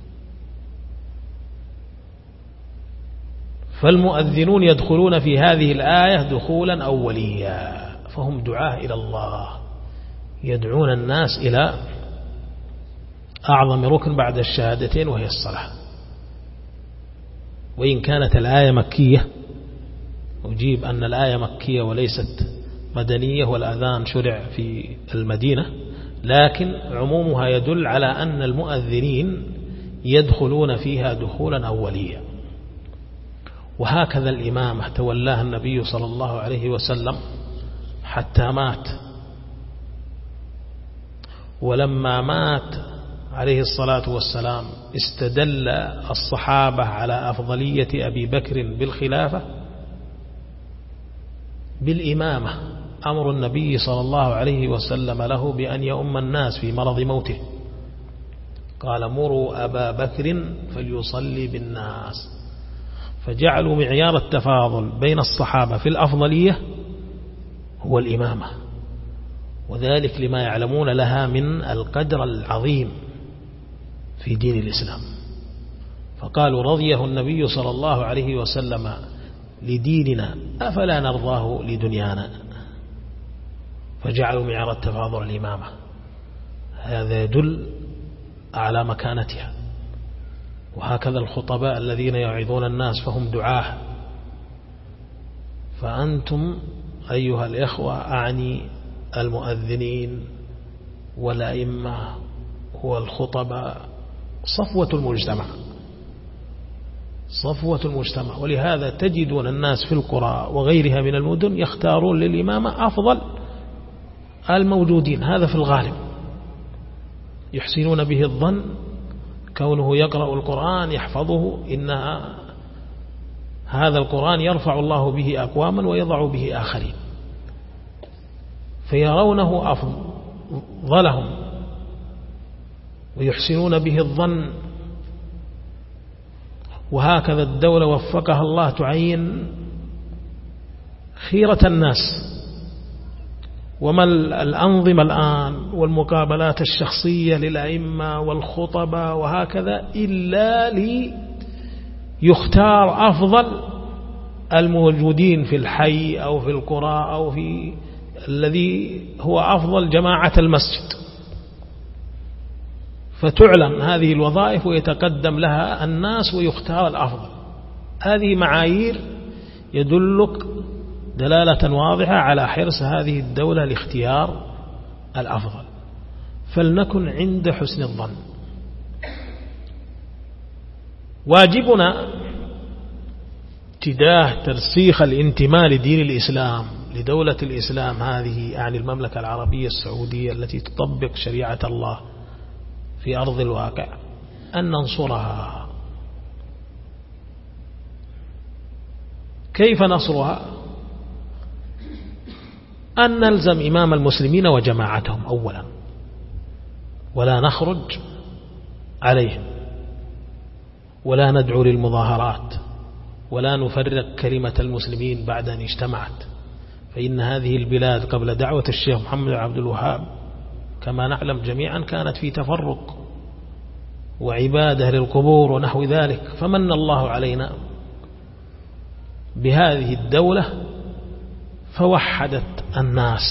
فالمؤذنون يدخلون في هذه الآية دخولا أوليا، فهم دعاة إلى الله يدعون الناس إلى أعظم ركن بعد الشهادتين وهي الصلاة. وإن كانت الآية مكية، أجيب أن الآية مكية وليست مدنية والأذان شرع في المدينة، لكن عمومها يدل على أن المؤذنين يدخلون فيها دخولا أوليا. وهكذا الإمامة تولاها النبي صلى الله عليه وسلم حتى مات. ولما مات عليه الصلاة والسلام استدل الصحابة على أفضلية أبي بكر بالخلافة بالإمامة، أمر النبي صلى الله عليه وسلم له بأن يؤم الناس في مرض موته. قال مروا أبا بكر فليصلي بالناس. فجعلوا معيار التفاضل بين الصحابة في الأفضلية هو الإمامة، وذلك لما يعلمون لها من القدر العظيم في دين الإسلام. فقالوا رضيه النبي صلى الله عليه وسلم لديننا أفلا نرضاه لدنيانا، فجعلوا معيار التفاضل الإمامة. هذا يدل على مكانتها. وهكذا الخطباء الذين يعظون الناس فهم دعاه. فأنتم أيها الإخوة، أعني المؤذنين والأئمة والخطباء صفوة المجتمع، صفوة المجتمع. ولهذا تجدون الناس في القرى وغيرها من المدن يختارون للإمامة أفضل الموجودين، هذا في الغالب يحسنون به الظن، كونه يقرأ القرآن يحفظه، إن هذا القرآن يرفع الله به أقواما ويضع به آخرين، فيرونه أفضلهم ويحسنون به الظن. وهكذا الدولة وفقها الله تعين خيرة الناس. وما الأنظمة الآن والمقابلات الشخصية للأئمة والخطبة وهكذا إلا ليختار أفضل الموجودين في الحي أو في القرى أو في الذي هو أفضل جماعة المسجد، فتعلن هذه الوظائف ويتقدم لها الناس ويختار الأفضل. هذه معايير يدلك دلالة واضحة على حرص هذه الدولة لاختيار الأفضل. فلنكن عند حسن الظن. واجبنا تجاه ترسيخ الانتماء لدين الإسلام لدولة الإسلام هذه، يعني المملكة العربية السعودية التي تطبق شريعة الله في أرض الواقع، أن ننصرها. كيف نصرها؟ أن نلزم إمام المسلمين وجماعتهم أولا، ولا نخرج عليهم، ولا ندعو للمظاهرات، ولا نفرق كلمة المسلمين بعد أن اجتمعت. فإن هذه البلاد قبل دعوة الشيخ محمد عبد الوهاب كما نعلم جميعا كانت في تفرق وعبادة للقبور ونحو ذلك. فمن الله علينا بهذه الدولة فوحدت الناس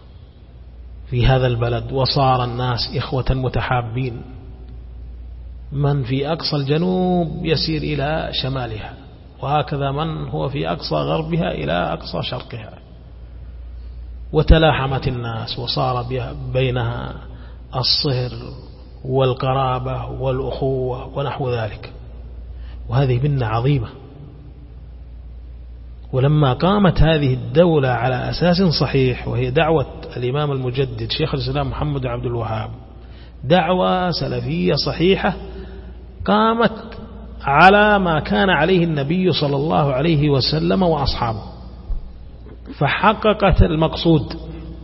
في هذا البلد، وصار الناس إخوة متحابين من في أقصى الجنوب يسير إلى شمالها، وهكذا من هو في أقصى غربها إلى أقصى شرقها، وتلاحمت الناس وصار بينها الصهر والقرابة والأخوة ونحو ذلك، وهذه منة عظيمة. ولما قامت هذه الدولة على أساس صحيح، وهي دعوة الإمام المجدد شيخ الإسلام محمد بن عبد الوهاب، دعوة سلفية صحيحة قامت على ما كان عليه النبي صلى الله عليه وسلم وأصحابه، فحققت المقصود.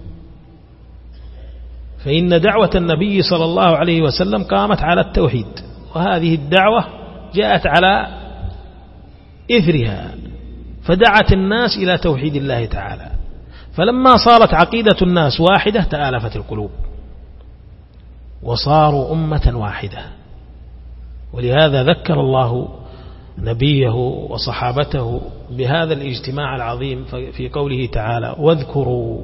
فإن دعوة النبي صلى الله عليه وسلم قامت على التوحيد، وهذه الدعوة جاءت على إثرها، فدعت الناس إلى توحيد الله تعالى. فلما صارت عقيدة الناس واحدة تآلفت القلوب وصاروا أمة واحدة. ولهذا ذكر الله نبيه وصحابته بهذا الاجتماع العظيم في قوله تعالى: واذكروا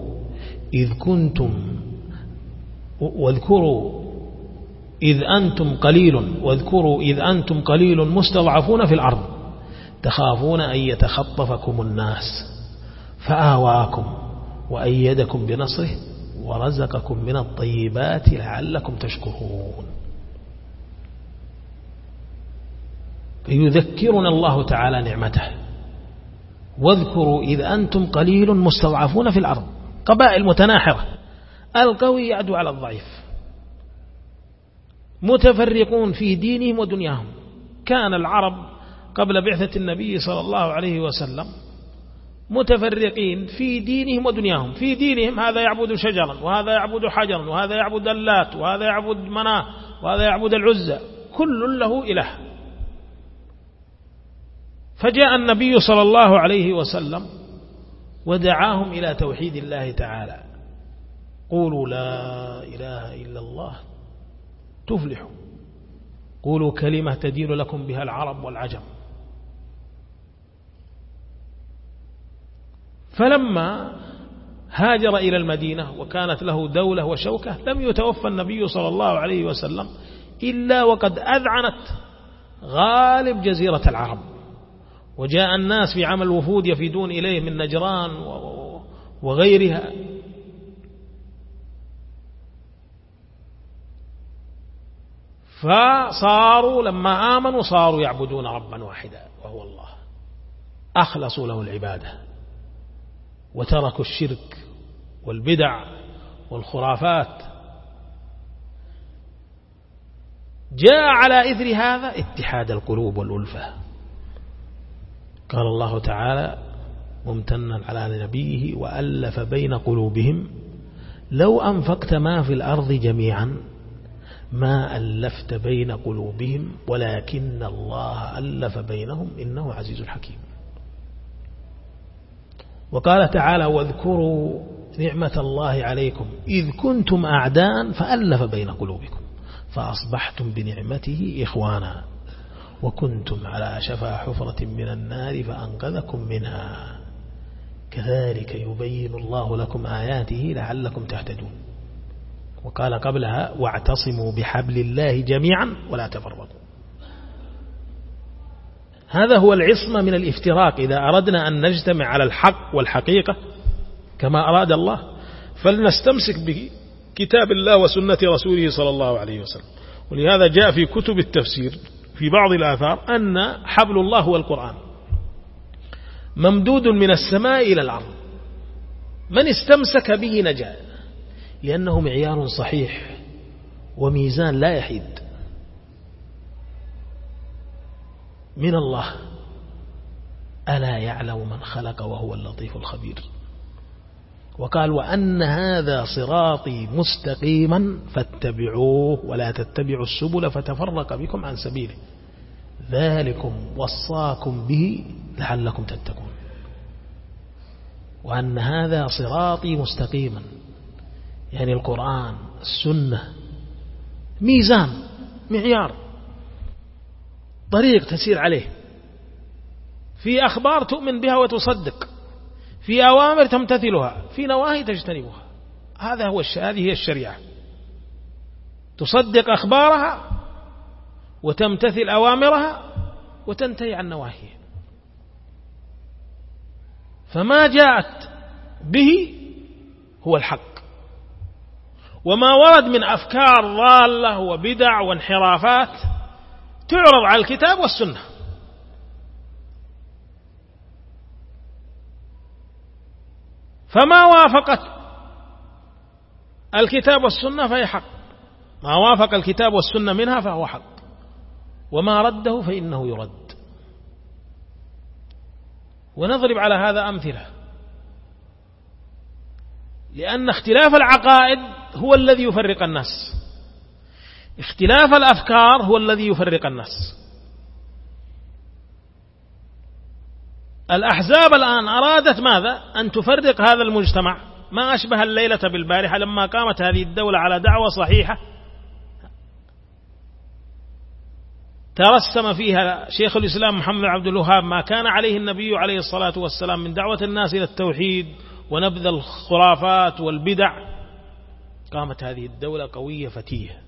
إذ أنتم قليل مستضعفون في الأرض تخافون أن يتخطفكم الناس فآواكم وأيدكم بنصره ورزقكم من الطيبات لعلكم تشكرون. فيذكرنا الله تعالى نعمته: واذكروا إذ أنتم قليل مستضعفون في الأرض، قبائل متناحرة، القوي يعدو على الضعيف، متفرقون في دينهم ودنياهم. كان العرب قبل بعثة النبي صلى الله عليه وسلم متفرقين في دينهم ودنياهم. في دينهم هذا يعبد شجرا، وهذا يعبد حجرا، وهذا يعبد اللات، وهذا يعبد مناه، وهذا يعبد العزى، كل له إله. فجاء النبي صلى الله عليه وسلم ودعاهم إلى توحيد الله تعالى: قولوا لا إله إلا الله تفلحوا، قولوا كلمة تدين لكم بها العرب والعجم. فلما هاجر إلى المدينة وكانت له دولة وشوكة، لم يتوفى النبي صلى الله عليه وسلم إلا وقد أذعنت غالب جزيرة العرب، وجاء الناس في عام الوفود يفيدون إليه من نجران وغيرها. فصاروا لما آمنوا صاروا يعبدون ربا واحدا وهو الله، أخلصوا له العبادة وتركوا الشرك والبدع والخرافات. جاء على إثر هذا اتحاد القلوب والألفة. قال الله تعالى ممتنا على نبيه: وألف بين قلوبهم لو أنفقت ما في الأرض جميعا ما ألفت بين قلوبهم ولكن الله ألف بينهم إنه عزيز حكيم. وقال تعالى: واذكروا نعمة الله عليكم إذ كنتم أعداء فألف بين قلوبكم فأصبحتم بنعمته إخوانا وكنتم على شفا حفرة من النار فأنقذكم منها كذلك يبين الله لكم آياته لعلكم تهتدون. وقال قبلها: واعتصموا بحبل الله جميعا ولا تفرقوا. هذا هو العصمة من الافتراق. إذا أردنا أن نجتمع على الحق والحقيقة كما أراد الله فلنستمسك بكتاب الله وسنة رسوله صلى الله عليه وسلم. ولهذا جاء في كتب التفسير في بعض الآثار أن حبل الله هو القرآن ممدود من السماء إلى الأرض، من استمسك به نجا، لأنه معيار صحيح وميزان لا يحيد من الله. ألا يعلم من خلق وهو اللطيف الخبير. وقال: وأن هذا صراطي مستقيما فاتبعوه ولا تتبعوا السبل فتفرق بكم عن سبيله ذلكم وصاكم به لعلكم تتقون. وأن هذا صراطي مستقيما، يعني القرآن السنة ميزان معيار طريق تسير عليه، في أخبار تؤمن بها وتصدق، في أوامر تمتثلها، في نواهي تجتنبها. هذه هي الشريعة، تصدق أخبارها وتمتثل أوامرها وتنتهي عن نواهيها. فما جاءت به هو الحق، وما ورد من أفكار ضالة وبدع وانحرافات تعرض على الكتاب والسنة. فما وافقت الكتاب والسنة فهي حق، ما وافق الكتاب والسنة منها فهو حق، وما رده فإنه يرد. ونضرب على هذا أمثلة، لأن اختلاف العقائد هو الذي يفرق الناس، اختلاف الأفكار هو الذي يفرق الناس. الأحزاب الآن أرادت ماذا؟ أن تفرق هذا المجتمع، ما أشبه الليلة بالبارحة لما قامت هذه الدولة على دعوة صحيحة ترسم فيها شيخ الإسلام محمد عبد الوهاب ما كان عليه النبي عليه الصلاة والسلام من دعوة الناس إلى التوحيد ونبذ الخرافات والبدع. قامت هذه الدولة قوية فتية،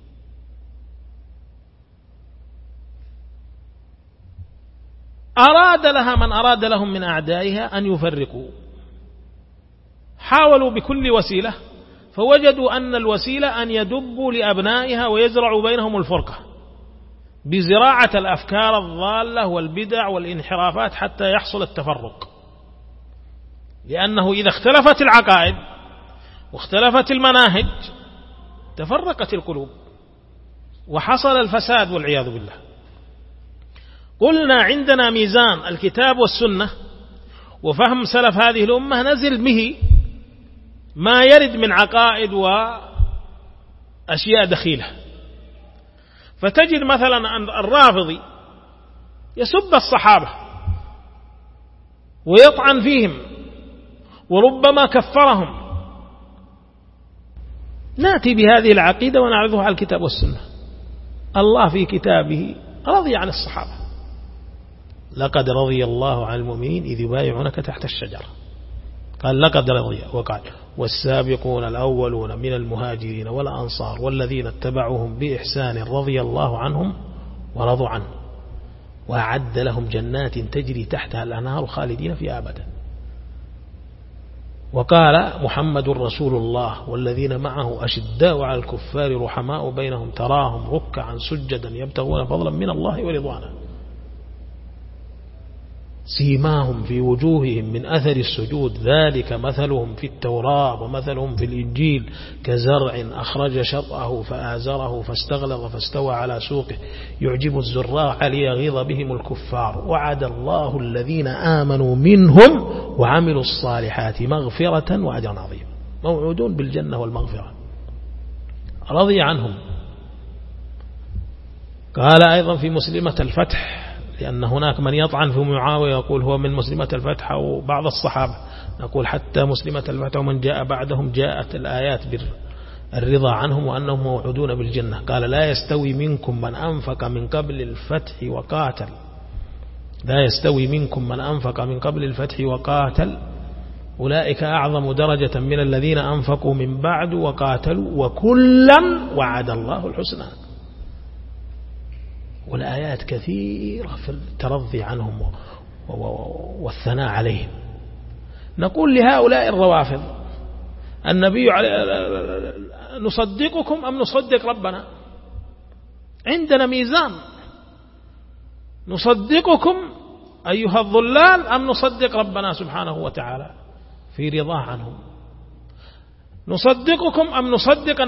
أراد لها من أراد لهم من أعدائها أن يفرقوا، حاولوا بكل وسيلة، فوجدوا أن الوسيلة أن يدبوا لأبنائها ويزرعوا بينهم الفرقة بزراعة الأفكار الضالة والبدع والانحرافات حتى يحصل التفرق. لأنه إذا اختلفت العقائد واختلفت المناهج تفرقت القلوب وحصل الفساد والعياذ بالله. قلنا عندنا ميزان الكتاب والسنة وفهم سلف هذه الأمة، نزل به ما يرد من عقائد وأشياء دخيلة. فتجد مثلا الرافضي يسب الصحابة ويطعن فيهم وربما كفرهم، نأتي بهذه العقيدة ونعرضها على الكتاب والسنة. الله في كتابه رضي عن الصحابة، لقد رضي الله عن المؤمنين إذ يبايعونك تحت الشجرة، قال لقد رضي، وقال والسابقون الأولون من المهاجرين والأنصار والذين اتبعوهم بإحسان رضي الله عنهم ورضوا عنه وأعد لهم جنات تجري تحتها الأنهار خالدين فيها أبدا. وقال محمد رسول الله والذين معه أشداء على الكفار رحماء بينهم تراهم ركعا سجدا يبتغون فضلا من الله ورضوانا سيماهم في وجوههم من أثر السجود ذلك مثلهم في التوراة ومثلهم في الإنجيل كزرع أخرج شطأه فآزره فاستغلظ فاستوى على سوقه يعجب الزراع ليغيظ بهم الكفار وعد الله الذين آمنوا منهم وعملوا الصالحات مغفرة وأجرا عظيما، موعودون بالجنة والمغفرة، رضي عنهم. قال أيضا في مسلمة الفتح، لأن هناك من يطعن في معاوية يقول هو من مسلمة الفتح وبعض الصحابة، نقول حتى مسلمة الفتح ومن جاء بعدهم جاءت الآيات بالرضا عنهم وأنهم موعودون بالجنة. قال لا يستوي منكم من أنفق من قبل الفتح وقاتل، لا يستوي منكم من أنفق من قبل الفتح وقاتل أولئك أعظم درجة من الذين أنفقوا من بعد وقاتلوا وكلا وعد الله الحسنى. والآيات كثيرة في الترضي عنهم والثناء عليهم. نقول لهؤلاء الروافض النبي نصدقكم أم نصدق ربنا؟ عندنا ميزان، نصدقكم أيها الضلال أم نصدق ربنا سبحانه وتعالى في رضاه عنهم؟ نصدقكم أم نصدق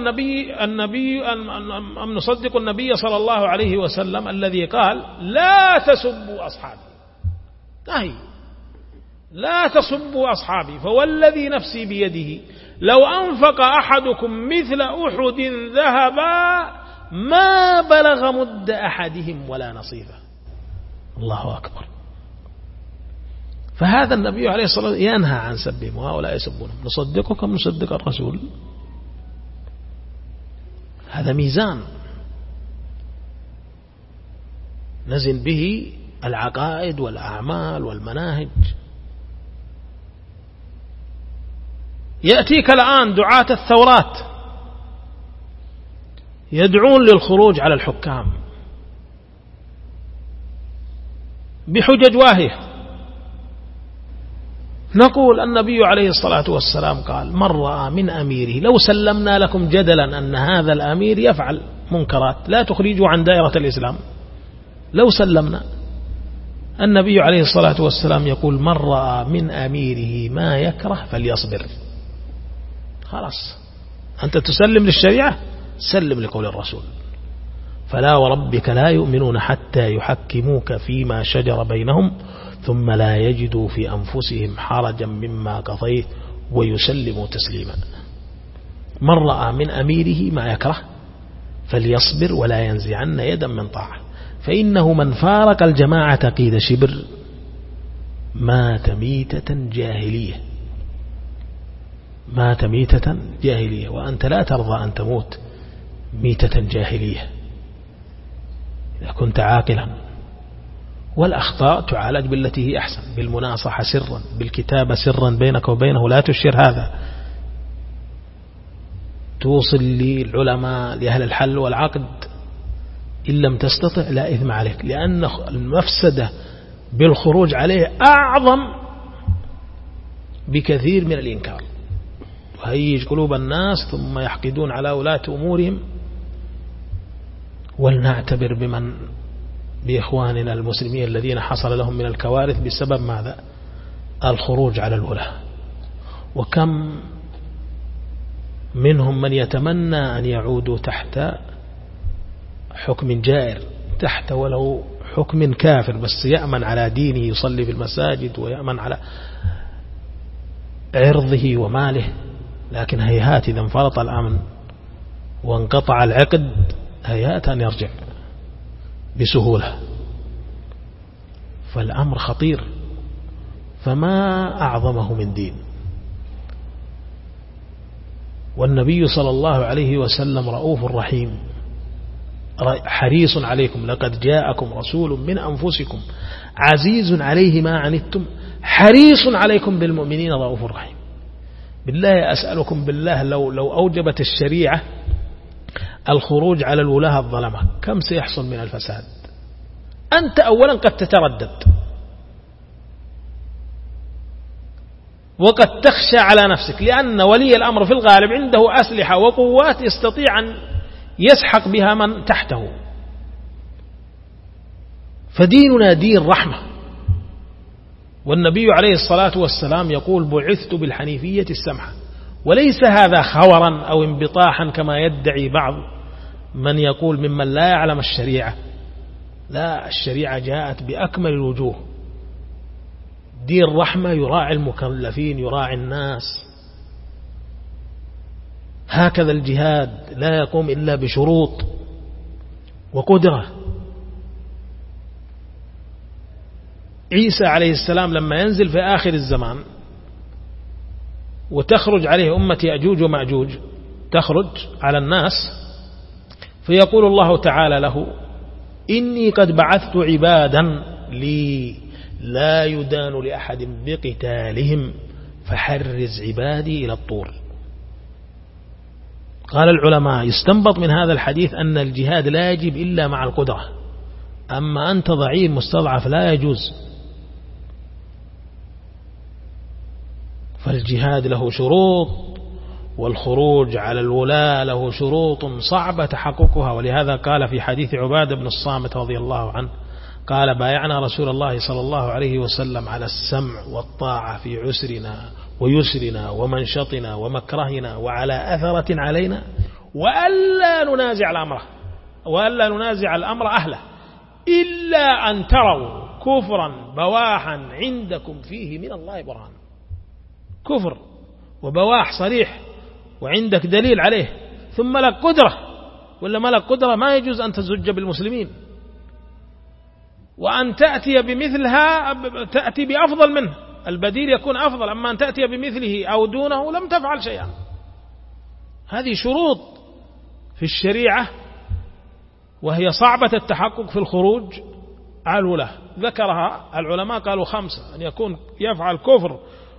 أم نصدق النبي صلى الله عليه وسلم الذي قال لا تسبوا أصحابي، نهي لا تسبوا أصحابي فوالذي نفسي بيده لو أنفق أحدكم مثل أحد ذهبا ما بلغ مد أحدهم ولا نصيفه. الله أكبر. فهذا النبي عليه الصلاة والسلام ينهى عن سبهم وهؤلاء يسبونهم. نصدقكم نصدق الرسول، هذا ميزان نزن به العقائد والأعمال والمناهج. يأتيك الآن دعاة الثورات يدعون للخروج على الحكام بحجج واهية. نقول النبي عليه الصلاة والسلام قال: من رأى من أميره، لو سلمنا لكم جدلا أن هذا الأمير يفعل منكرات لا تخرجوا عن دائرة الإسلام، لو سلمنا، النبي عليه الصلاة والسلام يقول: من رأى من أميره ما يكره فليصبر. خلاص، أنت تسلم للشريعة، سلم لقول الرسول. فلا وربك لا يؤمنون حتى يحكموك فيما شجر بينهم ثم لا يجدوا في أنفسهم حرجا مما قضيت ويسلموا تسليما. من رأى من أميره ما يكره فليصبر ولا ينزعن يدا من طاعة، فإنه من فارق الجماعة قيد شبر مات ميتة جاهلية. مات ميتة جاهلية، وأنت لا ترضى أن تموت ميتة جاهلية إذا كنت عاقلا. والأخطاء تعالج بالتي هي أحسن، بالمناصحة سرا، بالكتابة سرا بينك وبينه، لا تشير هذا. توصل للعلماء لأهل الحل والعقد، إن لم تستطع لا إثم عليك، لأن المفسدة بالخروج عليه أعظم بكثير من الإنكار. وهيج قلوب الناس ثم يحقدون على ولاة أمورهم. ولنعتبر بإخواننا المسلمين الذين حصل لهم من الكوارث بسبب ماذا؟ الخروج على الولاة. وكم منهم من يتمنى أن يعودوا تحت حكم جائر، تحت ولو حكم كافر، بس يأمن على دينه، يصلي في المساجد ويأمن على عرضه وماله. لكن هيهات إذا انفرط الأمن وانقطع العقد، هيهات أن يرجع بسهولة. فالأمر خطير، فما أعظمه من دين. والنبي صلى الله عليه وسلم رؤوف رحيم حريص عليكم، لقد جاءكم رسول من أنفسكم عزيز عليه ما عنتم حريص عليكم بالمؤمنين رؤوف رحيم. بالله أسألكم بالله، لو أوجبت الشريعة الخروج على الولاة الظلمة، كم سيحصل من الفساد؟ أنت أولا قد تتردد، وقد تخشى على نفسك، لأن ولي الأمر في الغالب عنده أسلحة وقوات يستطيع أن يسحق بها من تحته. فديننا دين رحمة، والنبي عليه الصلاة والسلام يقول: بعثت بالحنيفية السمحة. وليس هذا خورا أو انبطاحا كما يدعي بعض من يقول ممن لا يعلم الشريعة. لا، الشريعة جاءت بأكمل الوجوه، دين رحمة، يراعي المكلفين، يراعي الناس. هكذا الجهاد لا يقوم إلا بشروط وقدرة. عيسى عليه السلام لما ينزل في آخر الزمان وتخرج عليه أمة يأجوج ومأجوج، تخرج على الناس، فيقول الله تعالى له: إني قد بعثت عبادا لي لا يدان لأحد بقتالهم فحرز عبادي إلى الطور. قال العلماء: يستنبط من هذا الحديث أن الجهاد لا يجب إلا مع القدرة، أما أنت ضعيف مستضعف لا يجوز. فالجهاد له شروط، والخروج على الولاة له شروط صعبة تحققها. ولهذا قال في حديث عبادة بن الصامت رضي الله عنه قال: بايعنا رسول الله صلى الله عليه وسلم على السمع والطاعة في عسرنا ويسرنا ومنشطنا ومكرهنا وعلى أثرة علينا، وألا ننازع الأمر أهله إلا أن تروا كفرا بواحا عندكم فيه من الله برهان. كفر وبواح صريح وعندك دليل عليه، ثم لك قدرة، ولا ما لك قدرة ما يجوز أن تزج بالمسلمين، وأن تأتي بمثلها تأتي بأفضل منه، البديل يكون أفضل. أما أن تأتي بمثله أو دونه لم تفعل شيئا. هذه شروط في الشريعة وهي صعبة التحقق في الخروج على الولاة. ذكرها العلماء قالوا 5: أن يكون يفعل كفر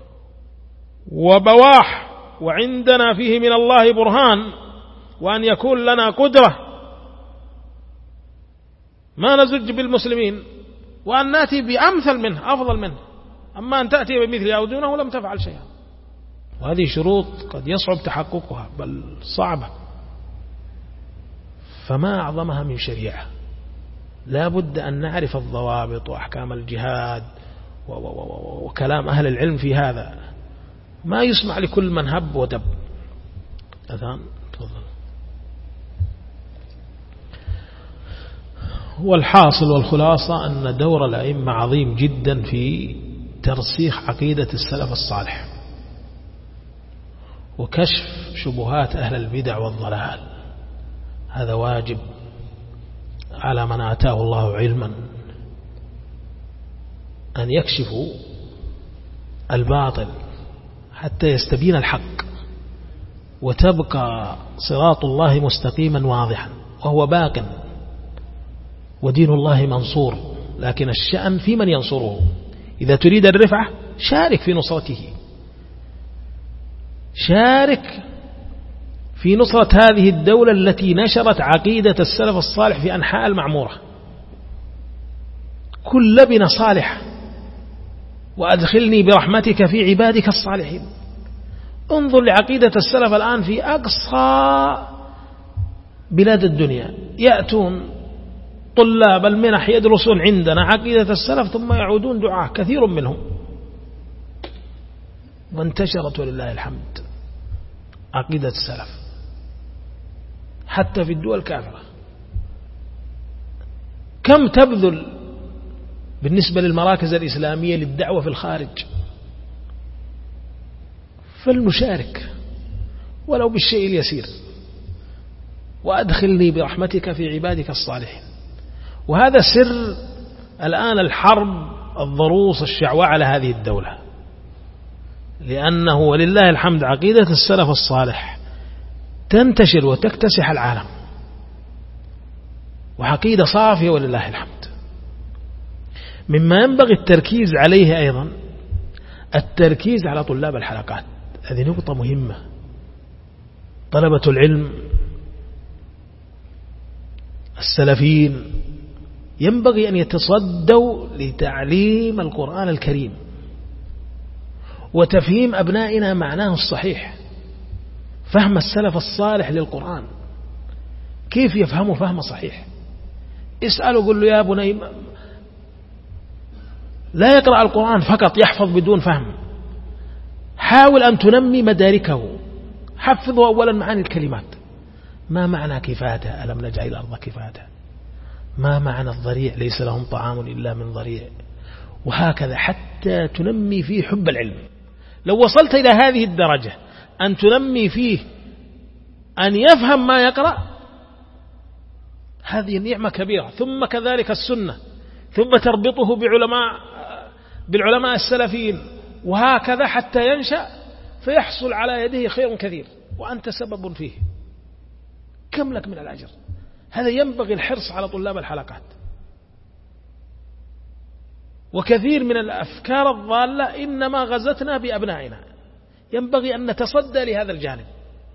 وبواح وعندنا فيه من الله برهان، وأن يكون لنا قدرة ما نزج بالمسلمين، وأن نأتي بأمثل منه أفضل منه، أما أن تأتي بمثل أو دونه لم تفعل شيئا. وهذه شروط قد يصعب تحققها بل صعبة، فما أعظمها من شريعة. لا بد أن نعرف الضوابط وأحكام الجهاد وكلام أهل العلم في هذا، ما يسمع لكل من هب ودب. أذان تفضل. والحاصل والخلاصة أن دور الأئمة عظيم جدا في ترسيخ عقيدة السلف الصالح وكشف شبهات أهل البدع والضلال. هذا واجب على من آتاه الله علما أن يكشفوا الباطل حتى يستبين الحق وتبقى صراط الله مستقيما واضحا، وهو باق، ودين الله منصور، لكن الشأن في من ينصره. إذا تريد الرفعة شارك في نصرته، شارك في نصرة هذه الدولة التي نشرت عقيدة السلف الصالح في أنحاء المعمورة. كل لبنة صالحة، وأدخلني برحمتك في عبادك الصالحين. انظر لعقيدة السلف الآن في أقصى بلاد الدنيا، يأتون طلاب المنح يدرسون عندنا عقيدة السلف ثم يعودون دعاة كثير منهم، وانتشرت ولله الحمد عقيدة السلف حتى في الدول الكافرة. كم تبذل بالنسبة للمراكز الإسلامية للدعوة في الخارج؟ فلنشارك ولو بالشيء اليسير، وأدخلني برحمتك في عبادك الصالحين. وهذا سر الآن الحرب الضروس الشعواء على هذه الدولة، لأنه ولله الحمد عقيدة السلف الصالح تنتشر وتكتسح العالم، وعقيدة صافية ولله الحمد. مما ينبغي التركيز عليه أيضا التركيز على طلاب الحلقات. هذه نقطة مهمة. طلبة العلم السلفيين ينبغي أن يتصدوا لتعليم القرآن الكريم وتفهيم أبنائنا معناه الصحيح، فهم السلف الصالح للقرآن، كيف يفهموا فهم صحيح. اسأله قل له يا بني لا يقرأ القرآن فقط يحفظ بدون فهم، حاول أن تنمي مداركه. حفظه أولا معاني الكلمات، ما معنى كفاته؟ ألم نجعل الأرض كفاته؟ ما معنى الضريع؟ ليس لهم طعام إلا من ضريع. وهكذا حتى تنمي فيه حب العلم. لو وصلت إلى هذه الدرجة أن تنمي فيه أن يفهم ما يقرأ، هذه نعمة كبيرة. ثم كذلك السنة، ثم تربطه بالعلماء السلفيين، وهكذا حتى ينشأ فيحصل على يده خير كثير وأنت سبب فيه. كم لك من الأجر؟ هذا ينبغي الحرص على طلاب الحلقات. وكثير من الأفكار الضالة إنما غزتنا بأبنائنا، ينبغي أن نتصدى لهذا الجانب.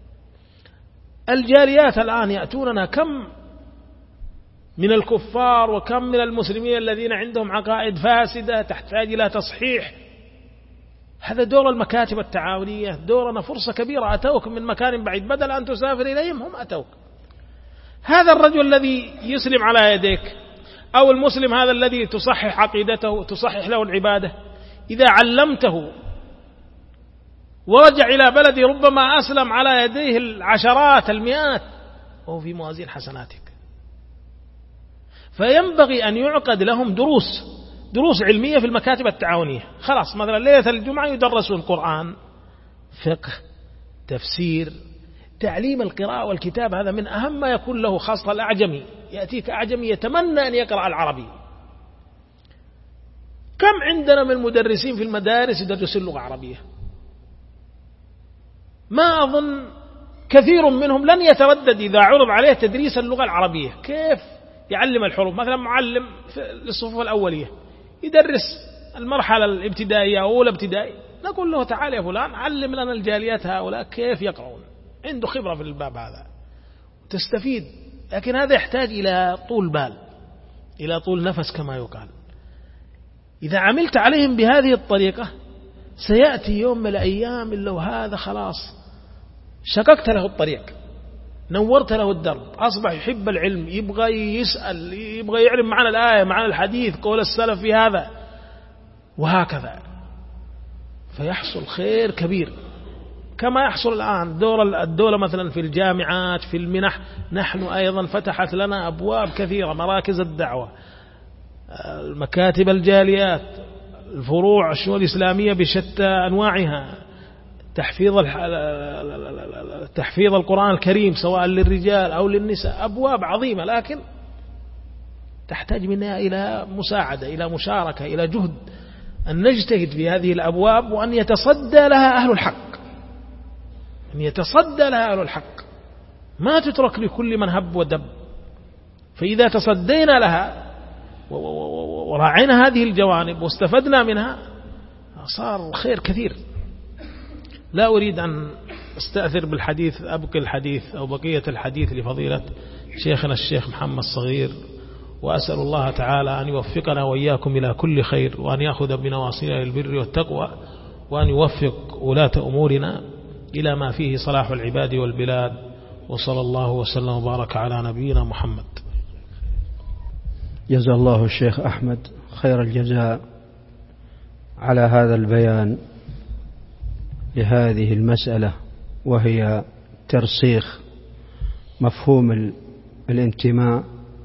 الجاليات الآن يأتوننا كم من الكفار وكم من المسلمين الذين عندهم عقائد فاسدة تحتاج إلى تصحيح. هذا دور المكاتب التعاونية، دورنا، فرصة كبيرة. أتوك من مكان بعيد، بدل أن تسافر إليهم هم أتوك. هذا الرجل الذي يسلم على يديك أو المسلم هذا الذي تصحح عقيدته، تصحح له العبادة، إذا علمته ورجع إلى بلده ربما أسلم على يديه العشرات المئات وهو في موازين حسناتك. فينبغي أن يعقد لهم دروس علمية في المكاتب التعاونية. خلاص مثلا ليلة الجمعة يدرسون قرآن، فقه، تفسير، تعليم القراءة والكتاب. هذا من أهم ما يكون له، خاصة الأعجمي. يأتيك أعجمي يتمنى أن يقرأ العربي. كم عندنا من مدرسين في المدارس يدرسون اللغة العربية؟ ما أظن كثير منهم لن يتردد إذا عرض عليه تدريس اللغة العربية. كيف يعلم الحروف؟ مثلا معلم للصفوف الأولية يدرس المرحلة الابتدائية أو أولى ابتدائي، نقول له تعال يا فلان علم لنا الجاليات هؤلاء كيف يقرؤون. عنده خبرة في الباب هذا، تستفيد. لكن هذا يحتاج إلى طول بال، إلى طول نفس كما يقال. إذا عملت عليهم بهذه الطريقة سيأتي يوم من الأيام إلا وهذا خلاص شققت له الطريق، نورت له الدرب، أصبح يحب العلم، يبغى يسأل، يبغى يعلم معنى الآية، معنى الحديث، قول السلف في هذا، وهكذا. فيحصل خير كبير كما يحصل الآن. الدولة مثلا في الجامعات، في المنح، نحن أيضا فتحت لنا أبواب كثيرة، مراكز الدعوة، المكاتب الجاليات، الفروع الشؤون الإسلامية بشتى أنواعها، تحفيظ القرآن الكريم سواء للرجال أو للنساء، أبواب عظيمة، لكن تحتاج منا إلى مساعدة، إلى مشاركة، إلى جهد، أن نجتهد في هذه الأبواب، وأن يتصدى لها أهل الحق، أن يتصدى لها أهل الحق، ما تترك لكل من هب ودب. فإذا تصدينا لها وراعينا هذه الجوانب واستفدنا منها صار خير كثير. لا أريد أن أستأثر بالحديث، أبقي الحديث أو بقية الحديث لفضيلة شيخنا الشيخ محمد صغير، وأسأل الله تعالى أن يوفقنا وإياكم إلى كل خير، وأن يأخذ بنواصينا للبر والتقوى، وأن يوفق ولاة أمورنا إلى ما فيه صلاح العباد والبلاد. وصلى الله وسلم وبارك على نبينا محمد. جزا الله الشيخ أحمد خير الجزاء على هذا البيان لهذه المسألة، وهي ترسيخ مفهوم الانتماء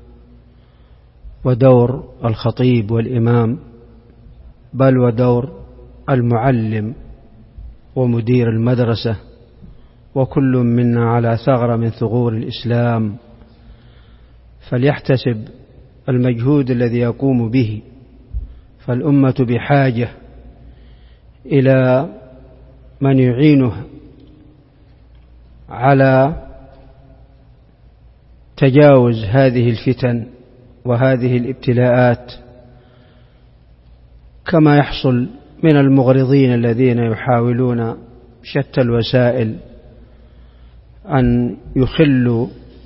ودور الخطيب والإمام، بل ودور المعلم ومدير المدرسة، وكل منا على ثغرة من ثغور الإسلام، فليحتسب المجهود الذي يقوم به. فالأمة بحاجة إلى من يعينه على تجاوز هذه الفتن وهذه الابتلاءات، كما يحصل من المغرضين الذين يحاولون شتى الوسائل أن يخلوا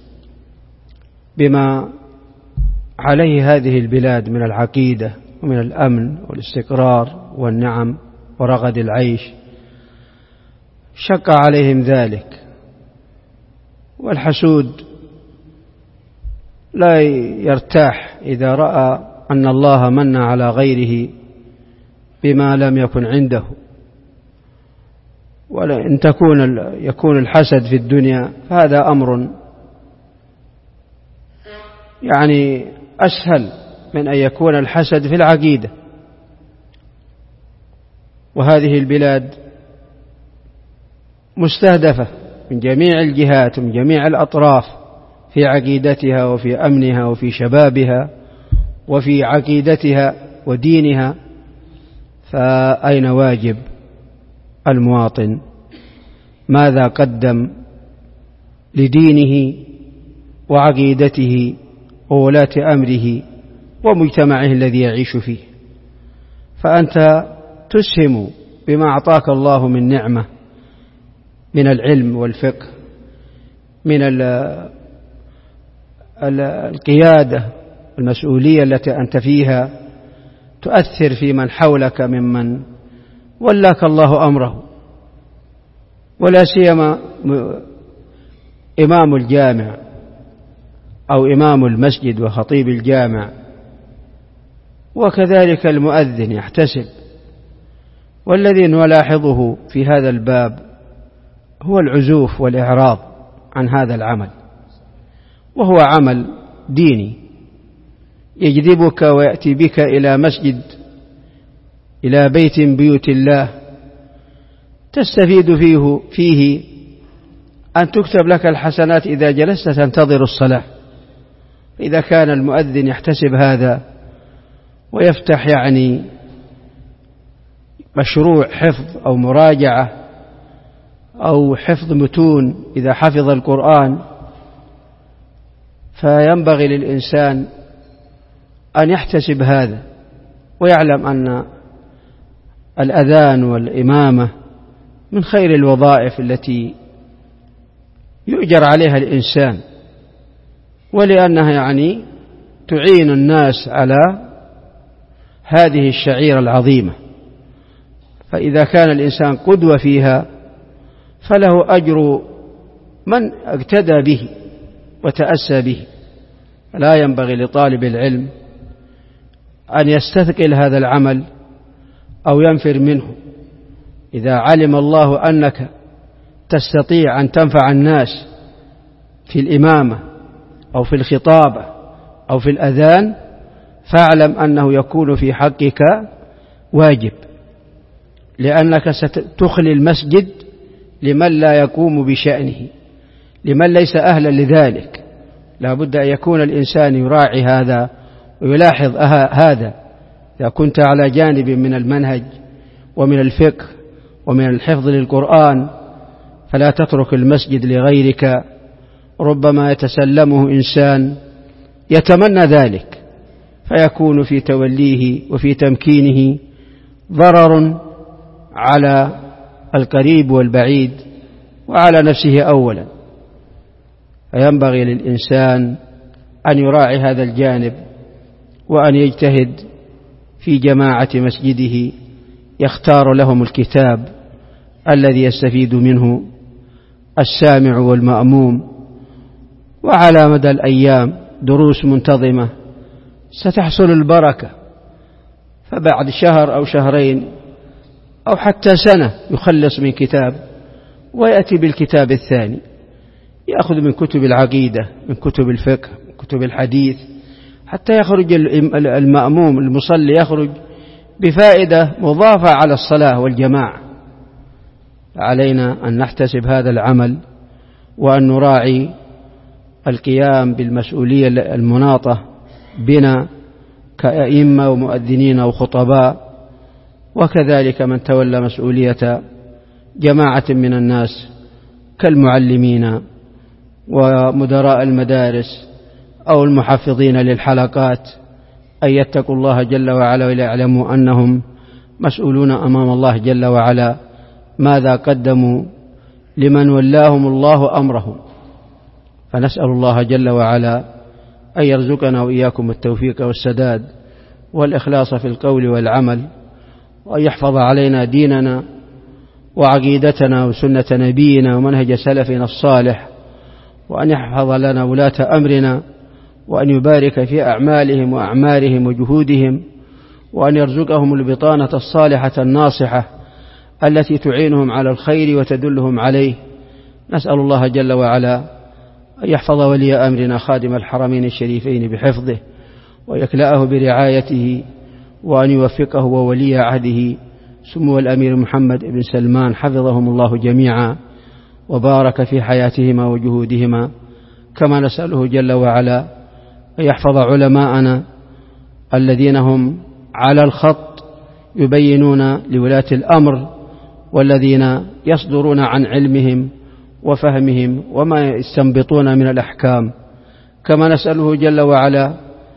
بما عليه هذه البلاد من العقيدة ومن الأمن والاستقرار والنعم ورغد العيش. شق عليهم ذلك، والحسود لا يرتاح إذا رأى أن الله من على غيره بما لم يكن عنده. وإن يكون الحسد في الدنيا فهذا أمر يعني أسهل من أن يكون الحسد في العقيدة. وهذه البلاد مستهدفة من جميع الجهات ومن جميع الأطراف في عقيدتها وفي أمنها وفي شبابها وفي عقيدتها ودينها. فأين واجب المواطن؟ ماذا قدم لدينه وعقيدته وولاة أمره ومجتمعه الذي يعيش فيه؟ فأنت تسهم بما أعطاك الله من نعمة من العلم والفقه، من القيادة المسؤولية التي أنت فيها، تؤثر في من حولك ممن ولاك الله أمره، ولا سيما إمام الجامع أو إمام المسجد وخطيب الجامع، وكذلك المؤذن يحتسب. والذي نلاحظه في هذا الباب هو العزوف والإعراض عن هذا العمل، وهو عمل ديني يجذبك ويأتي بك إلى مسجد، إلى بيت بيوت الله، تستفيد فيه أن تكتب لك الحسنات إذا جلست تنتظر الصلاة. إذا كان المؤذن يحتسب هذا ويفتح يعني مشروع حفظ أو مراجعة أو حفظ متون إذا حفظ القرآن، فينبغي للإنسان أن يحتسب هذا ويعلم أن الأذان والإمامة من خير الوظائف التي يؤجر عليها الإنسان، ولأنها يعني تعين الناس على هذه الشعيرة العظيمة. فإذا كان الإنسان قدوة فيها فله أجر من اقتدى به وتأسى به. لا ينبغي لطالب العلم أن يستثقل هذا العمل أو ينفر منه. إذا علم الله أنك تستطيع أن تنفع الناس في الإمامة أو في الخطابة أو في الأذان فاعلم أنه يكون في حقك واجب، لأنك ستخلي المسجد لمن لا يقوم بشأنه، لمن ليس أهلا لذلك. لا بد أن يكون الإنسان يراعي هذا ويلاحظ هذا. إذا كنت على جانب من المنهج ومن الفقه ومن الحفظ للقرآن فلا تترك المسجد لغيرك، ربما يتسلمه إنسان يتمنى ذلك فيكون في توليه وفي تمكينه ضرر على القريب والبعيد وعلى نفسه أولا. فينبغي للإنسان أن يراعي هذا الجانب وأن يجتهد في جماعة مسجده، يختار لهم الكتاب الذي يستفيد منه السامع والمأموم، وعلى مدى الأيام دروس منتظمة ستحصل البركة. فبعد شهر أو شهرين أو حتى سنة يخلص من كتاب ويأتي بالكتاب الثاني، يأخذ من كتب العقيدة، من كتب الفقه، من كتب الحديث، حتى يخرج المأموم المصلي يخرج بفائدة مضافة على الصلاة والجماعة. علينا أن نحتسب هذا العمل وأن نراعي القيام بالمسؤولية المناطة بنا كأئمة ومؤذنين وخطباء، وكذلك من تولى مسؤولية جماعة من الناس كالمعلمين ومدراء المدارس أو المحفظين للحلقات، أن يتقوا الله جل وعلا ويعلموا أنهم مسؤولون أمام الله جل وعلا ماذا قدموا لمن ولاهم الله أمرهم. فنسأل الله جل وعلا أن يرزقنا وإياكم التوفيق والسداد والإخلاص في القول والعمل، وأن يحفظ علينا ديننا وعقيدتنا وسنة نبينا ومنهج سلفنا الصالح، وأن يحفظ لنا ولاة أمرنا، وأن يبارك في أعمالهم وأعمارهم وجهودهم، وأن يرزقهم البطانة الصالحة الناصحة التي تعينهم على الخير وتدلهم عليه. نسأل الله جل وعلا أن يحفظ ولي أمرنا خادم الحرمين الشريفين بحفظه ويكلأه برعايته، وأن يوفقه وولي عهده سمو الأمير محمد بن سلمان حفظهم الله جميعا وبارك في حياتهما وجهودهما. كما نسأله جل وعلا أن يحفظ علماءنا الذين هم على الخط يبينون لولاة الأمر والذين يصدرون عن علمهم وفهمهم وما يستنبطون من الأحكام. كما نسأله جل وعلا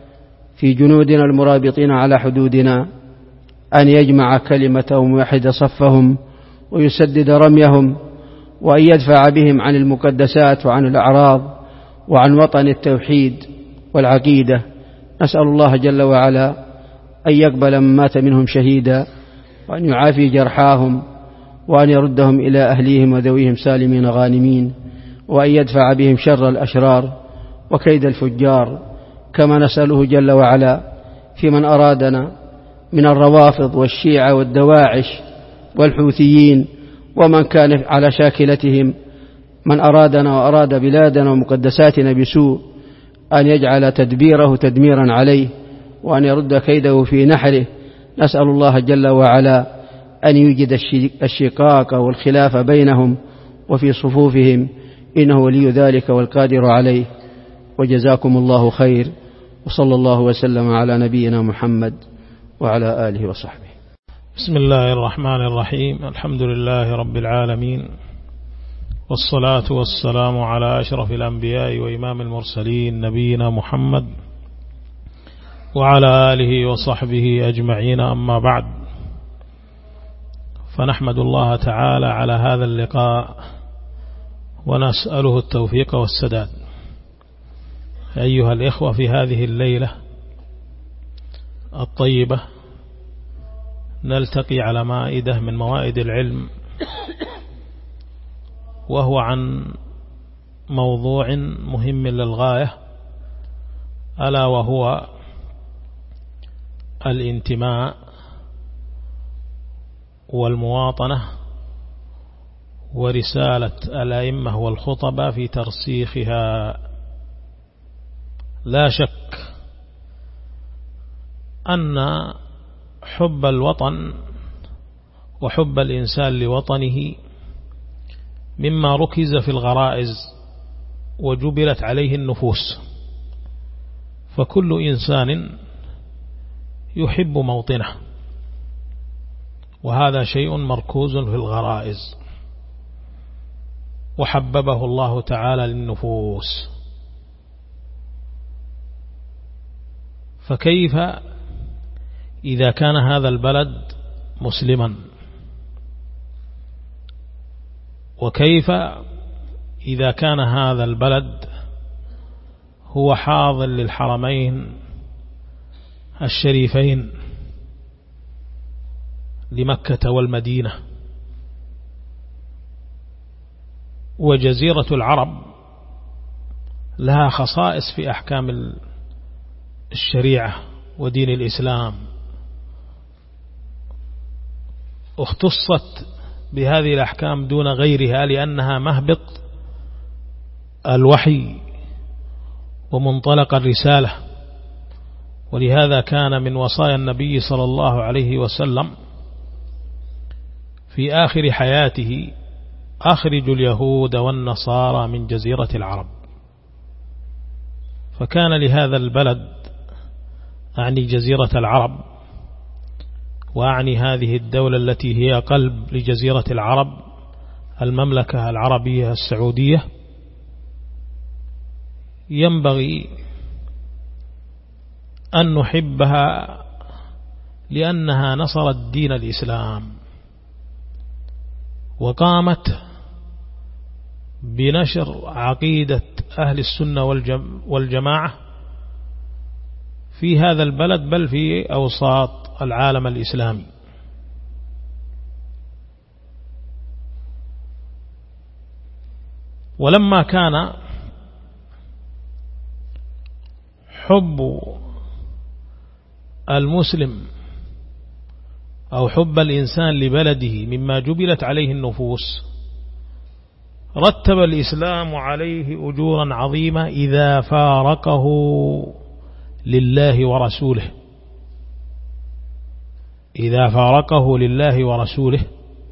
في جنودنا المرابطين على حدودنا أن يجمع كلمتهم ويحد صفهم ويسدد رميهم، وأن يدفع بهم عن المقدسات وعن الأعراض وعن وطن التوحيد والعقيدة. نسأل الله جل وعلا أن يقبل من مات منهم شهيدا، وأن يعافي جرحاهم، وأن يردهم إلى أهليهم وذويهم سالمين غانمين، وأن يدفع بهم شر الأشرار وكيد الفجار. كما نسأله جل وعلا في من أرادنا من الروافض والشيعة والدواعش والحوثيين ومن كان على شاكلتهم، من أرادنا وأراد بلادنا ومقدساتنا بسوء، أن يجعل تدبيره تدميرا عليه، وأن يرد كيده في نحره. نسأل الله جل وعلا أن يوجد الشقاق والخلاف بينهم وفي صفوفهم، إنه ولي ذلك والقادر عليه. وجزاكم الله خير، وصلى الله وسلم على نبينا محمد وعلى آله وصحبه. بسم الله الرحمن الرحيم. الحمد لله رب العالمين، والصلاة والسلام على أشرف الأنبياء وإمام المرسلين نبينا محمد وعلى آله وصحبه أجمعين. أما بعد، فنحمد الله تعالى على هذا اللقاء ونسأله التوفيق والسداد. أيها الإخوة، في هذه الليلة الطيبة نلتقي على مائدة من موائد العلم، وهو عن موضوع مهم للغاية، ألا وهو الانتماء والمواطنة ورسالة الأئمة والخطباء في ترسيخها. لا شك أن حب الوطن وحب الإنسان لوطنه مما ركز في الغرائز وجبلت عليه النفوس، فكل إنسان يحب موطنه، وهذا شيء مركوز في الغرائز وحببه الله تعالى للنفوس. فكيف إذا كان هذا البلد مسلما، وكيف إذا كان هذا البلد هو حاضر للحرمين الشريفين لمكة والمدينة، وجزيرة العرب لها خصائص في أحكام الشريعة ودين الإسلام، اختصت بهذه الأحكام دون غيرها لأنها مهبط الوحي ومنطلق الرسالة. ولهذا كان من وصايا النبي صلى الله عليه وسلم في آخر حياته: أخرج اليهود والنصارى من جزيرة العرب. فكان لهذا البلد، أعني جزيرة العرب، وأعني هذه الدولة التي هي قلب لجزيرة العرب، المملكة العربية السعودية، ينبغي أن نحبها لأنها نصرت دين الإسلام وقامت بنشر عقيدة أهل السنة والجماعة في هذا البلد، بل في أوساط العالم الإسلامي. ولما كان حب المسلم أو حب الإنسان لبلده مما جبلت عليه النفوس، رتب الإسلام عليه أجورا عظيمة إذا فارقه لله ورسوله، إذا فارقه لله ورسوله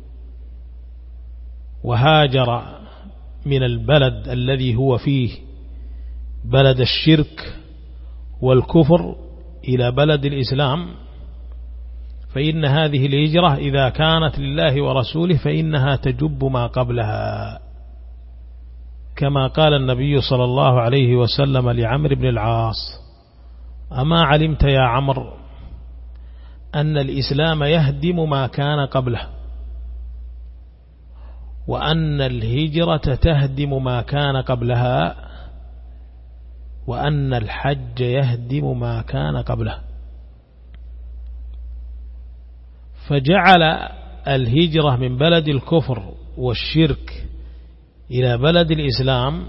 وهاجر من البلد الذي هو فيه بلد الشرك والكفر إلى بلد الإسلام، فإن هذه الهجرة إذا كانت لله ورسوله فإنها تجب ما قبلها، كما قال النبي صلى الله عليه وسلم لعمرو بن العاص: أما علمت يا عمرو أن الإسلام يهدم ما كان قبله، وأن الهجرة تهدم ما كان قبلها، وأن الحج يهدم ما كان قبله. فجعل الهجرة من بلد الكفر والشرك إلى بلد الإسلام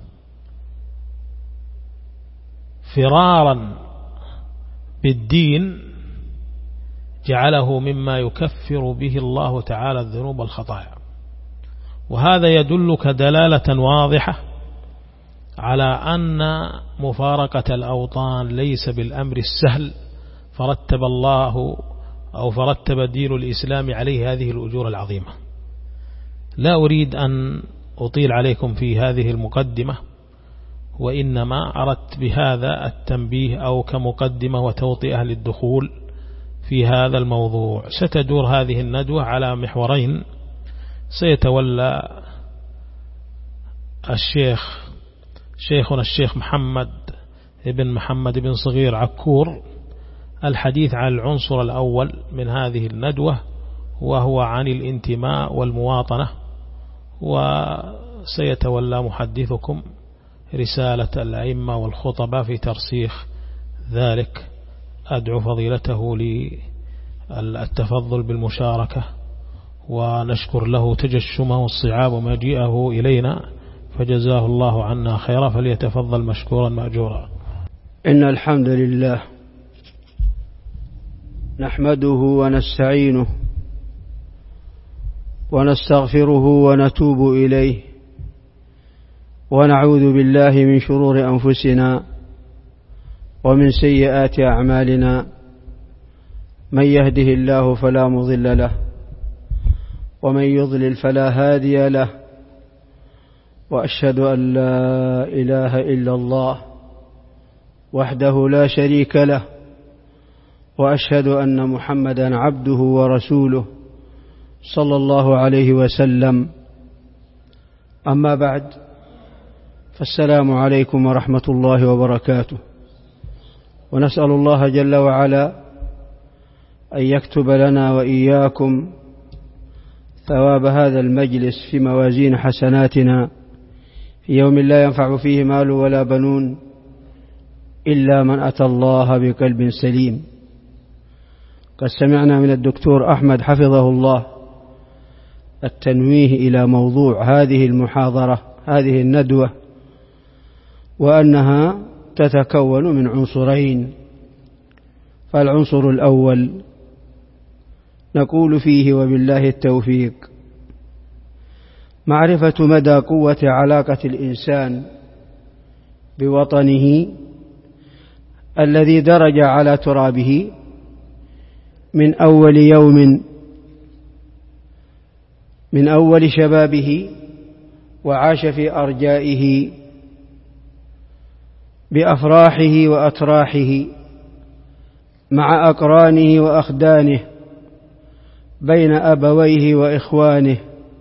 فرارا بالدين، جعله مما يكفر به الله تعالى الذنوب والخطايا. وهذا يدلك دلالة واضحة على أن مفارقة الأوطان ليس بالأمر السهل، فرتب الله أو فرتب دين الإسلام عليه هذه الأجور العظيمة. لا أريد أن أطيل عليكم في هذه المقدمة، وإنما أردت بهذا التنبيه أو كمقدمة وتوطئة للدخول في هذا الموضوع. ستدور هذه الندوة على محورين سيتولى شيخنا الشيخ محمد بن صغير عكور الحديث عن العنصر الأول من هذه الندوة، وهو عن الانتماء والمواطنة، وسيتولى محدثكم رسالة الأئمة والخطباء في ترسيخ ذلك. أدعو فضيلته التفضل بالمشاركة، ونشكر له تجشمه والصعاب ومجيئه إلينا، فجزاه الله عنا خيرا، فليتفضل مشكورا مأجورا. إن الحمد لله نحمده ونستعينه ونستغفره ونتوب إليه، ونعوذ بالله من شرور أنفسنا ومن سيئات أعمالنا، من يهده الله فلا مضل له ومن يضلل فلا هادي له، وأشهد أن لا إله إلا الله وحده لا شريك له، وأشهد أن محمدا عبده ورسوله صلى الله عليه وسلم. أما بعد، فالسلام عليكم ورحمة الله وبركاته، ونسأل الله جل وعلا أن يكتب لنا وإياكم ثواب هذا المجلس في موازين حسناتنا في يوم لا ينفع فيه مال ولا بنون إلا من أتى الله بقلب سليم. قد سمعنا من الدكتور أحمد حفظه الله التنويه إلى موضوع هذه المحاضرة، هذه الندوة، وأنها تتكون من عنصرين. فالعنصر الأول نقول فيه وبالله التوفيق معرفة مدى قوة علاقة الإنسان بوطنه الذي درج على ترابه من أول يوم، من أول شبابه، وعاش في أرجائه بأفراحه وأتراحه مع أقرانه وأخدانه، بين أبويه وإخوانه،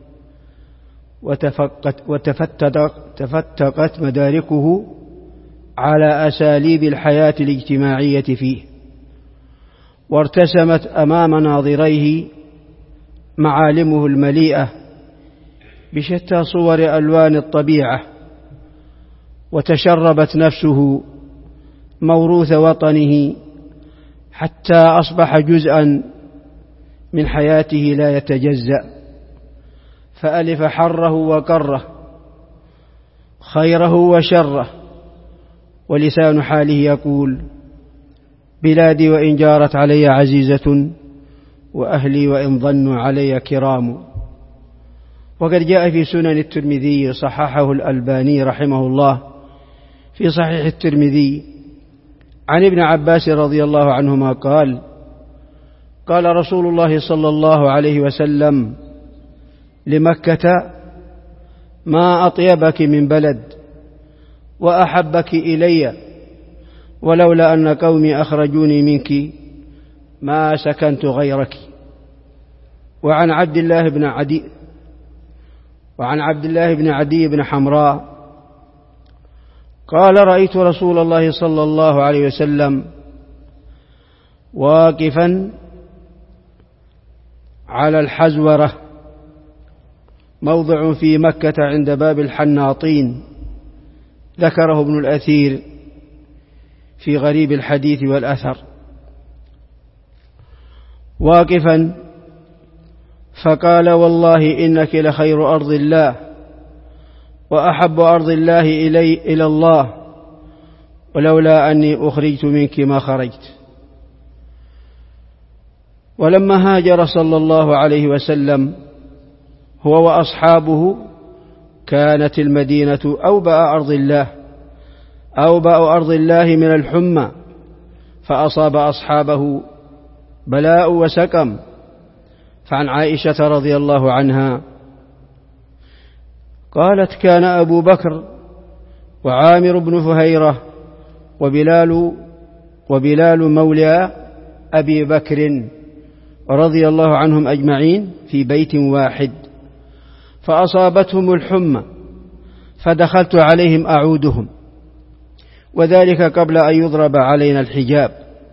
وتفتقت مداركه على أساليب الحياة الاجتماعية فيه، وارتسمت أمام ناظريه معالمه المليئة بشتى صور ألوان الطبيعة، وتشربت نفسه موروث وطنه حتى أصبح جزءا من حياته لا يتجزأ، فألف حره وكره، خيره وشره، ولسان حاله يقول: بلادي وإن جارت علي عزيزة، وأهلي وإن ظنوا علي كرام. وقد جاء في سنن الترمذي، صححه الألباني رحمه الله في صحيح الترمذي، عن ابن عباس رضي الله عنهما قال: قال رسول الله صلى الله عليه وسلم لمكة: ما أطيبك من بلد وأحبك إلي، ولولا أن قومي أخرجوني منك ما سكنت غيرك. وعن عبد الله بن عدي بن حمراء قال: رأيت رسول الله صلى الله عليه وسلم واقفا على الحزورة، موضع في مكة عند باب الحناطين، ذكره ابن الأثير في غريب الحديث والأثر. واقفا فقال: والله إنك لخير أرض الله، وأحب أرض الله إلى الله، ولولا أني أخرجت منك ما خرجت. ولما هاجر صلى الله عليه وسلم هو وأصحابه، كانت المدينة أوبأ أرض الله من الحمى، فأصاب أصحابه بلاء وسقم. فعن عائشة رضي الله عنها قالت: كان أبو بكر وعامر بن فهيرة وبلال مولى أبي بكر رضي الله عنهم أجمعين في بيت واحد، فأصابتهم الحمى، فدخلت عليهم أعودهم، وذلك قبل أن يضرب علينا الحجاب،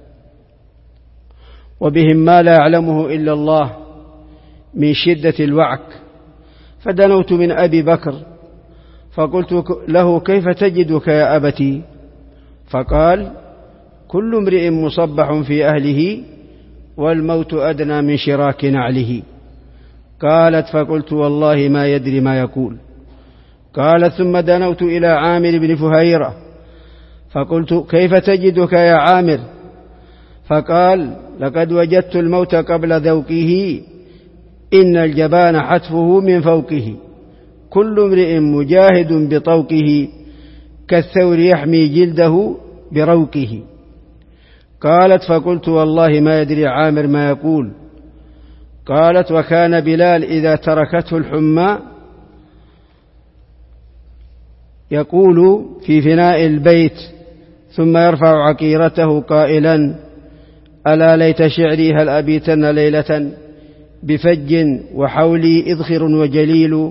وبهم ما لا يعلمه إلا الله من شدة الوعك. فدنوت من أبي بكر فقلت له: كيف تجدك يا أبتي؟ فقال: كل امرئ مصبح في أهله والموت أدنى من شراك نعله. قالت: فقلت: والله ما يدري ما يقول. قالت: ثم دنوت إلى عامر بن فهيرة فقلت: كيف تجدك يا عامر؟ فقال: لقد وجدت الموت قبل ذوقه، إن الجبان حتفه من فوقه، كل امرئ مجاهد بطوقه، كالثور يحمي جلده بروقه. قالت: فقلت: والله ما يدري عامر ما يقول. قالت: وكان بلال إذا تركته الحمى يقول في فناء البيت ثم يرفع عقيرته قائلا: ألا ليت شعري هل أبيتن ليلة بفج وحولي إذخر وجليل،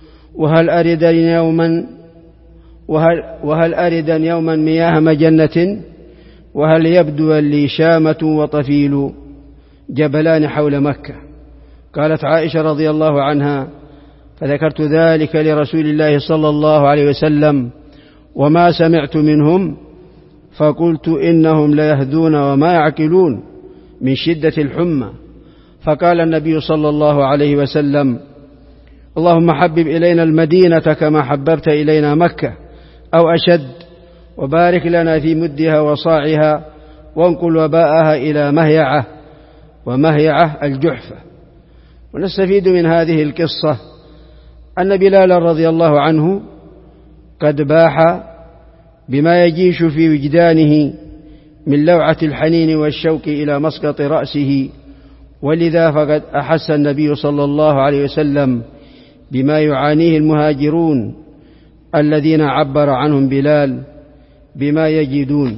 وهل أردن يوما مياه مجنة، وهل يبدو لي شامة وطفيل، جبلان حول مكة. قالت عائشة رضي الله عنها: فذكرت ذلك لرسول الله صلى الله عليه وسلم وما سمعت منهم، فقلت: إنهم ليهدون وما يعقلون من شدة الحمى. فقال النبي صلى الله عليه وسلم: اللهم حبب إلينا المدينة كما حببت إلينا مكة أو أشد، وبارك لنا في مدها وصاعها، وانقل وباءها إلى مهيعة، ومهيعة الجحفة. ونستفيد من هذه القصة أن بلال رضي الله عنه قد باح بما يجيش في وجدانه من لوعة الحنين والشوق إلى مسقط رأسه، ولذا فقد أحس النبي صلى الله عليه وسلم بما يعانيه المهاجرون الذين عبر عنهم بلال بما يجدون.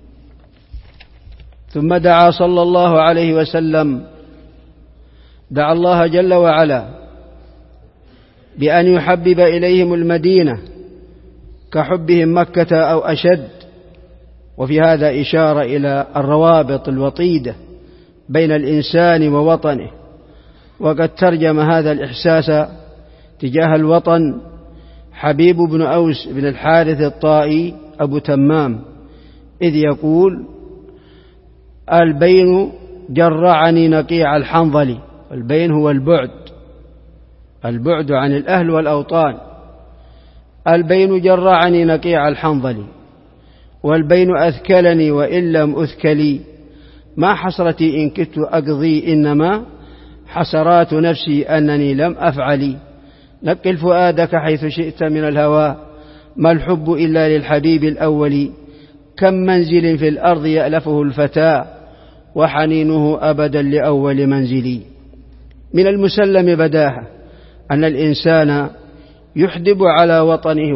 ثم دعا صلى الله عليه وسلم، دعا الله جل وعلا بأن يحبب إليهم المدينة كحبهم مكة أو أشد. وفي هذا إشارة إلى الروابط الوطيدة بين الإنسان ووطنه. وقد ترجم هذا الإحساس تجاه الوطن حبيب بن أوس بن الحارث الطائي أبو تمام، إذ يقول: البين جرعني نقيع الحنظل. البين هو البعد عن الأهل والأوطان. البين جرعني نقيع الحنظل، والبين أثكلني وإن لم أثكلي، ما حسرتي إن كدت أقضي، إنما حسرات نفسي أنني لم أفعلي. نقل فؤادك حيث شئت من الهوى، ما الحب إلا للحبيب الأول، كم منزل في الأرض يألفه الفتى، وحنينه أبدا لأول منزلي. من المسلم بداهة أن الإنسان يحدب على وطنه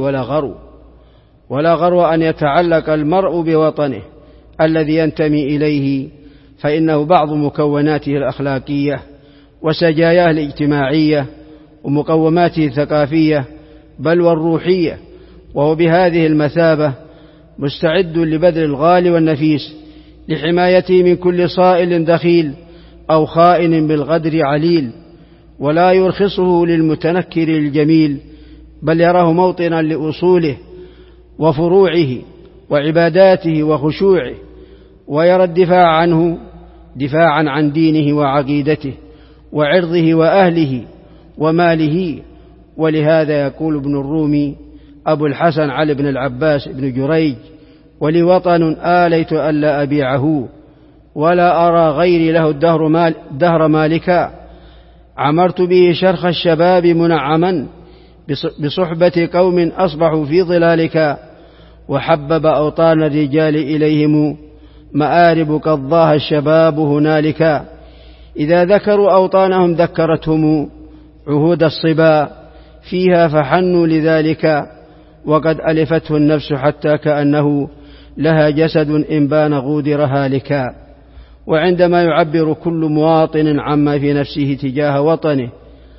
ولا غرو أن يتعلق المرء بوطنه الذي ينتمي إليه، فإنه بعض مكوناته الأخلاقية وسجاياه الاجتماعية ومقوماته الثقافية بل والروحية، وهو بهذه المثابة مستعد لبذل الغالي والنفيس لحمايته من كل صائل دخيل أو خائن بالغدر عليل، ولا يرخصه للمتنكر الجميل، بل يراه موطنا لأصوله وفروعه وعباداته وخشوعه، ويرى الدفاع عنه دفاعا عن دينه وعقيدته وعرضه وأهله وماله. ولهذا يقول ابن الرومي أبو الحسن علي بن العباس بن جريج: ولوطن آليت ألا أبيعه، ولا أرى غيري له الدهر مالكا، عمرت به شرخ الشباب منعما، بصحبة قوم أصبحوا في ظلالك، وحبب أوطان الرجال إليهم، مآرب قضاها الشباب هنالك، إذا ذكروا أوطانهم ذكرتهم عهود الصبا فيها، فحنوا لذلك، وقد ألفته النفس حتى كأنه لها جسد إن بان غودر هالكا. وعندما يعبر كل مواطن عما في نفسه تجاه وطنه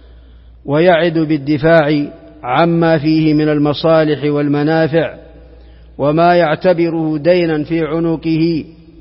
ويعد بالدفاع عما فيه من المصالح والمنافع وما يعتبره دينا في عنقه،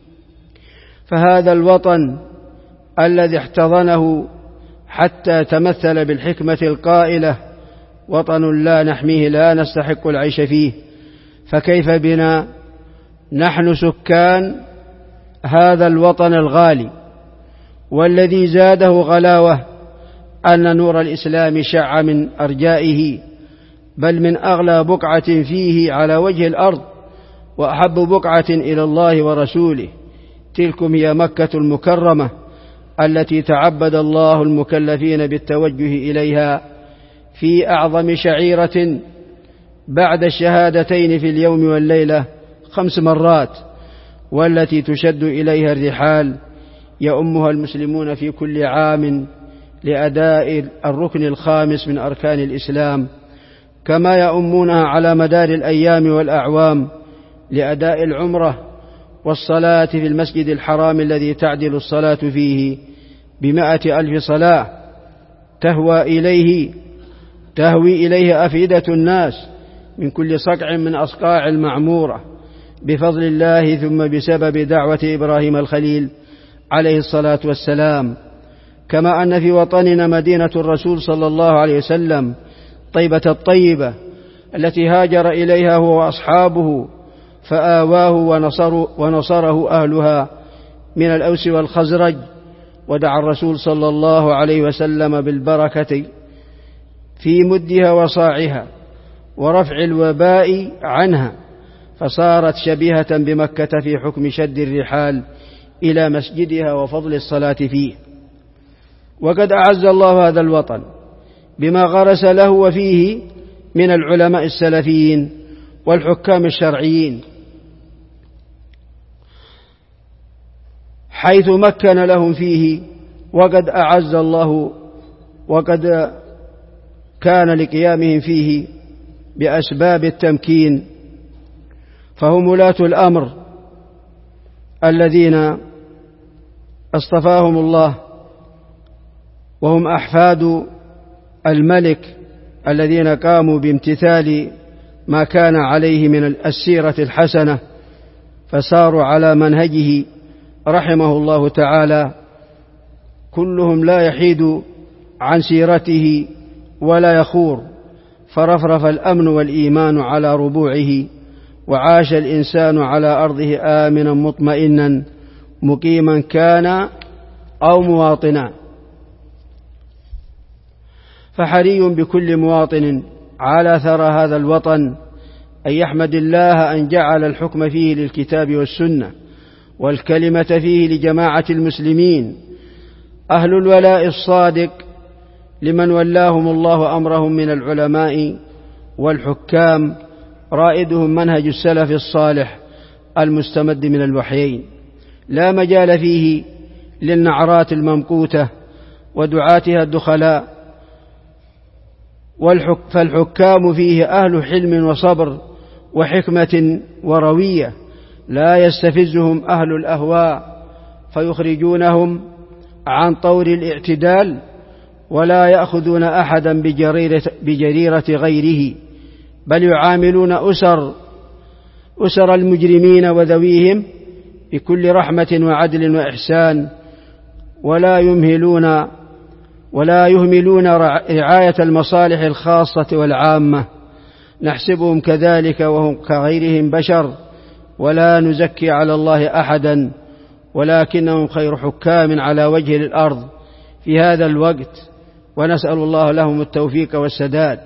فهذا الوطن الذي احتضنه حتى تمثل بالحكمة القائلة: وطن لا نحميه لا نستحق العيش فيه. فكيف بنا نحن سكان هذا الوطن الغالي، والذي زاده غلاوة أن نور الإسلام شع من أرجائه، بل من أغلى بقعة فيه على وجه الأرض، وأحب بقعة إلى الله ورسوله. تلكم هي مكة المكرمة التي تعبد الله المكلفين بالتوجه إليها في أعظم شعيرة بعد الشهادتين في اليوم والليلة 5 مرات، والتي تشد إليها الرحال يؤمها المسلمون في كل عام لأداء الركن الخامس من أركان الإسلام، كما يؤمونها على مدار الأيام والأعوام لأداء العمرة والصلاة في المسجد الحرام الذي تعدل الصلاة فيه ب100,000 صلاة تهوي إليه أفئدة الناس من كل صقع من أصقاع المعمورة بفضل الله، ثم بسبب دعوة إبراهيم الخليل عليه الصلاة والسلام. كما أن في وطننا مدينة الرسول صلى الله عليه وسلم طيبة الطيبة التي هاجر إليها هو وأصحابه فآواه ونصره أهلها من الأوس والخزرج، ودعا الرسول صلى الله عليه وسلم بالبركة في مدها وصاعها ورفع الوباء عنها، فصارت شبيهة بمكة في حكم شد الرحال إلى مسجدها وفضل الصلاة فيه. وقد أعز الله هذا الوطن بما غرس له وفيه من العلماء السلفيين والحكام الشرعيين، حيث مكن لهم فيه، وقد أعز الله وقد كان لقيامهم فيه بأسباب التمكين، فهم ولاة الأمر الذين اصطفاهم الله، وهم أحفاد الملك الذين قاموا بامتثال ما كان عليه من السيرة الحسنة، فساروا على منهجه رحمه الله تعالى، كلهم لا يحيد عن سيرته ولا يخور، فرفرف الأمن والإيمان على ربوعه، وعاش الإنسان على أرضه آمنا مطمئنا مقيما كان أو مواطنا. فحري بكل مواطن على ثرى هذا الوطن أن يحمد الله أن جعل الحكم فيه للكتاب والسنة، والكلمة فيه لجماعة المسلمين أهل الولاء الصادق لمن ولاهم الله أمرهم من العلماء والحكام، رائدهم منهج السلف الصالح المستمد من الوحيين، لا مجال فيه للنعرات الممقوتة ودعاتها الدخلاء، فالحكام فيه أهل حلم وصبر وحكمة وروية، لا يستفزهم أهل الأهواء فيخرجونهم عن طور الاعتدال، ولا يأخذون أحدا بجريرة غيره، بل يعاملون أسر المجرمين وذويهم بكل رحمة وعدل وإحسان، ولا يهملون رعاية المصالح الخاصة والعامة. نحسبهم كذلك وهم كغيرهم بشر، ولا نزكي على الله أحدا، ولكنهم خير حكام على وجه الأرض في هذا الوقت، ونسأل الله لهم التوفيق والسداد.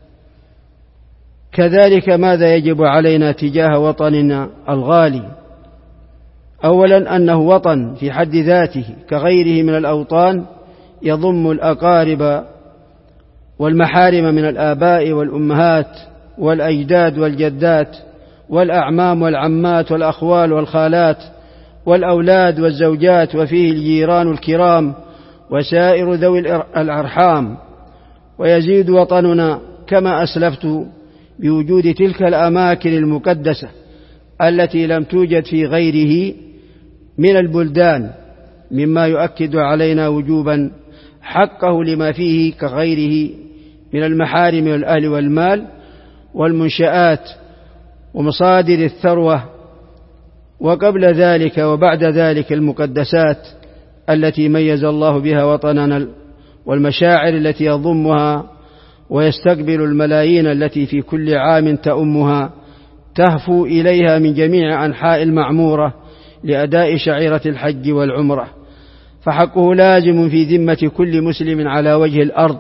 كذلك ماذا يجب علينا تجاه وطننا الغالي؟ أولا أنه وطن في حد ذاته كغيره من الأوطان، يضم الأقارب والمحارم من الآباء والأمهات والأجداد والجدات والأعمام والعمات والأخوال والخالات والأولاد والزوجات، وفيه الجيران الكرام وسائر ذوي الأرحام. ويزيد وطننا كما أسلفت بوجود تلك الأماكن المقدسة التي لم توجد في غيره من البلدان، مما يؤكد علينا وجوبا حقه لما فيه كغيره من المحارم والأهل والمال والمنشآت ومصادر الثروة، وقبل ذلك وبعد ذلك المقدسات التي ميز الله بها وطننا، والمشاعر التي يضمها ويستقبل الملايين التي في كل عام تأمها، تهفو إليها من جميع أنحاء المعمورة لأداء شعيرة الحج والعمرة. فحقه لازم في ذمة كل مسلم على وجه الأرض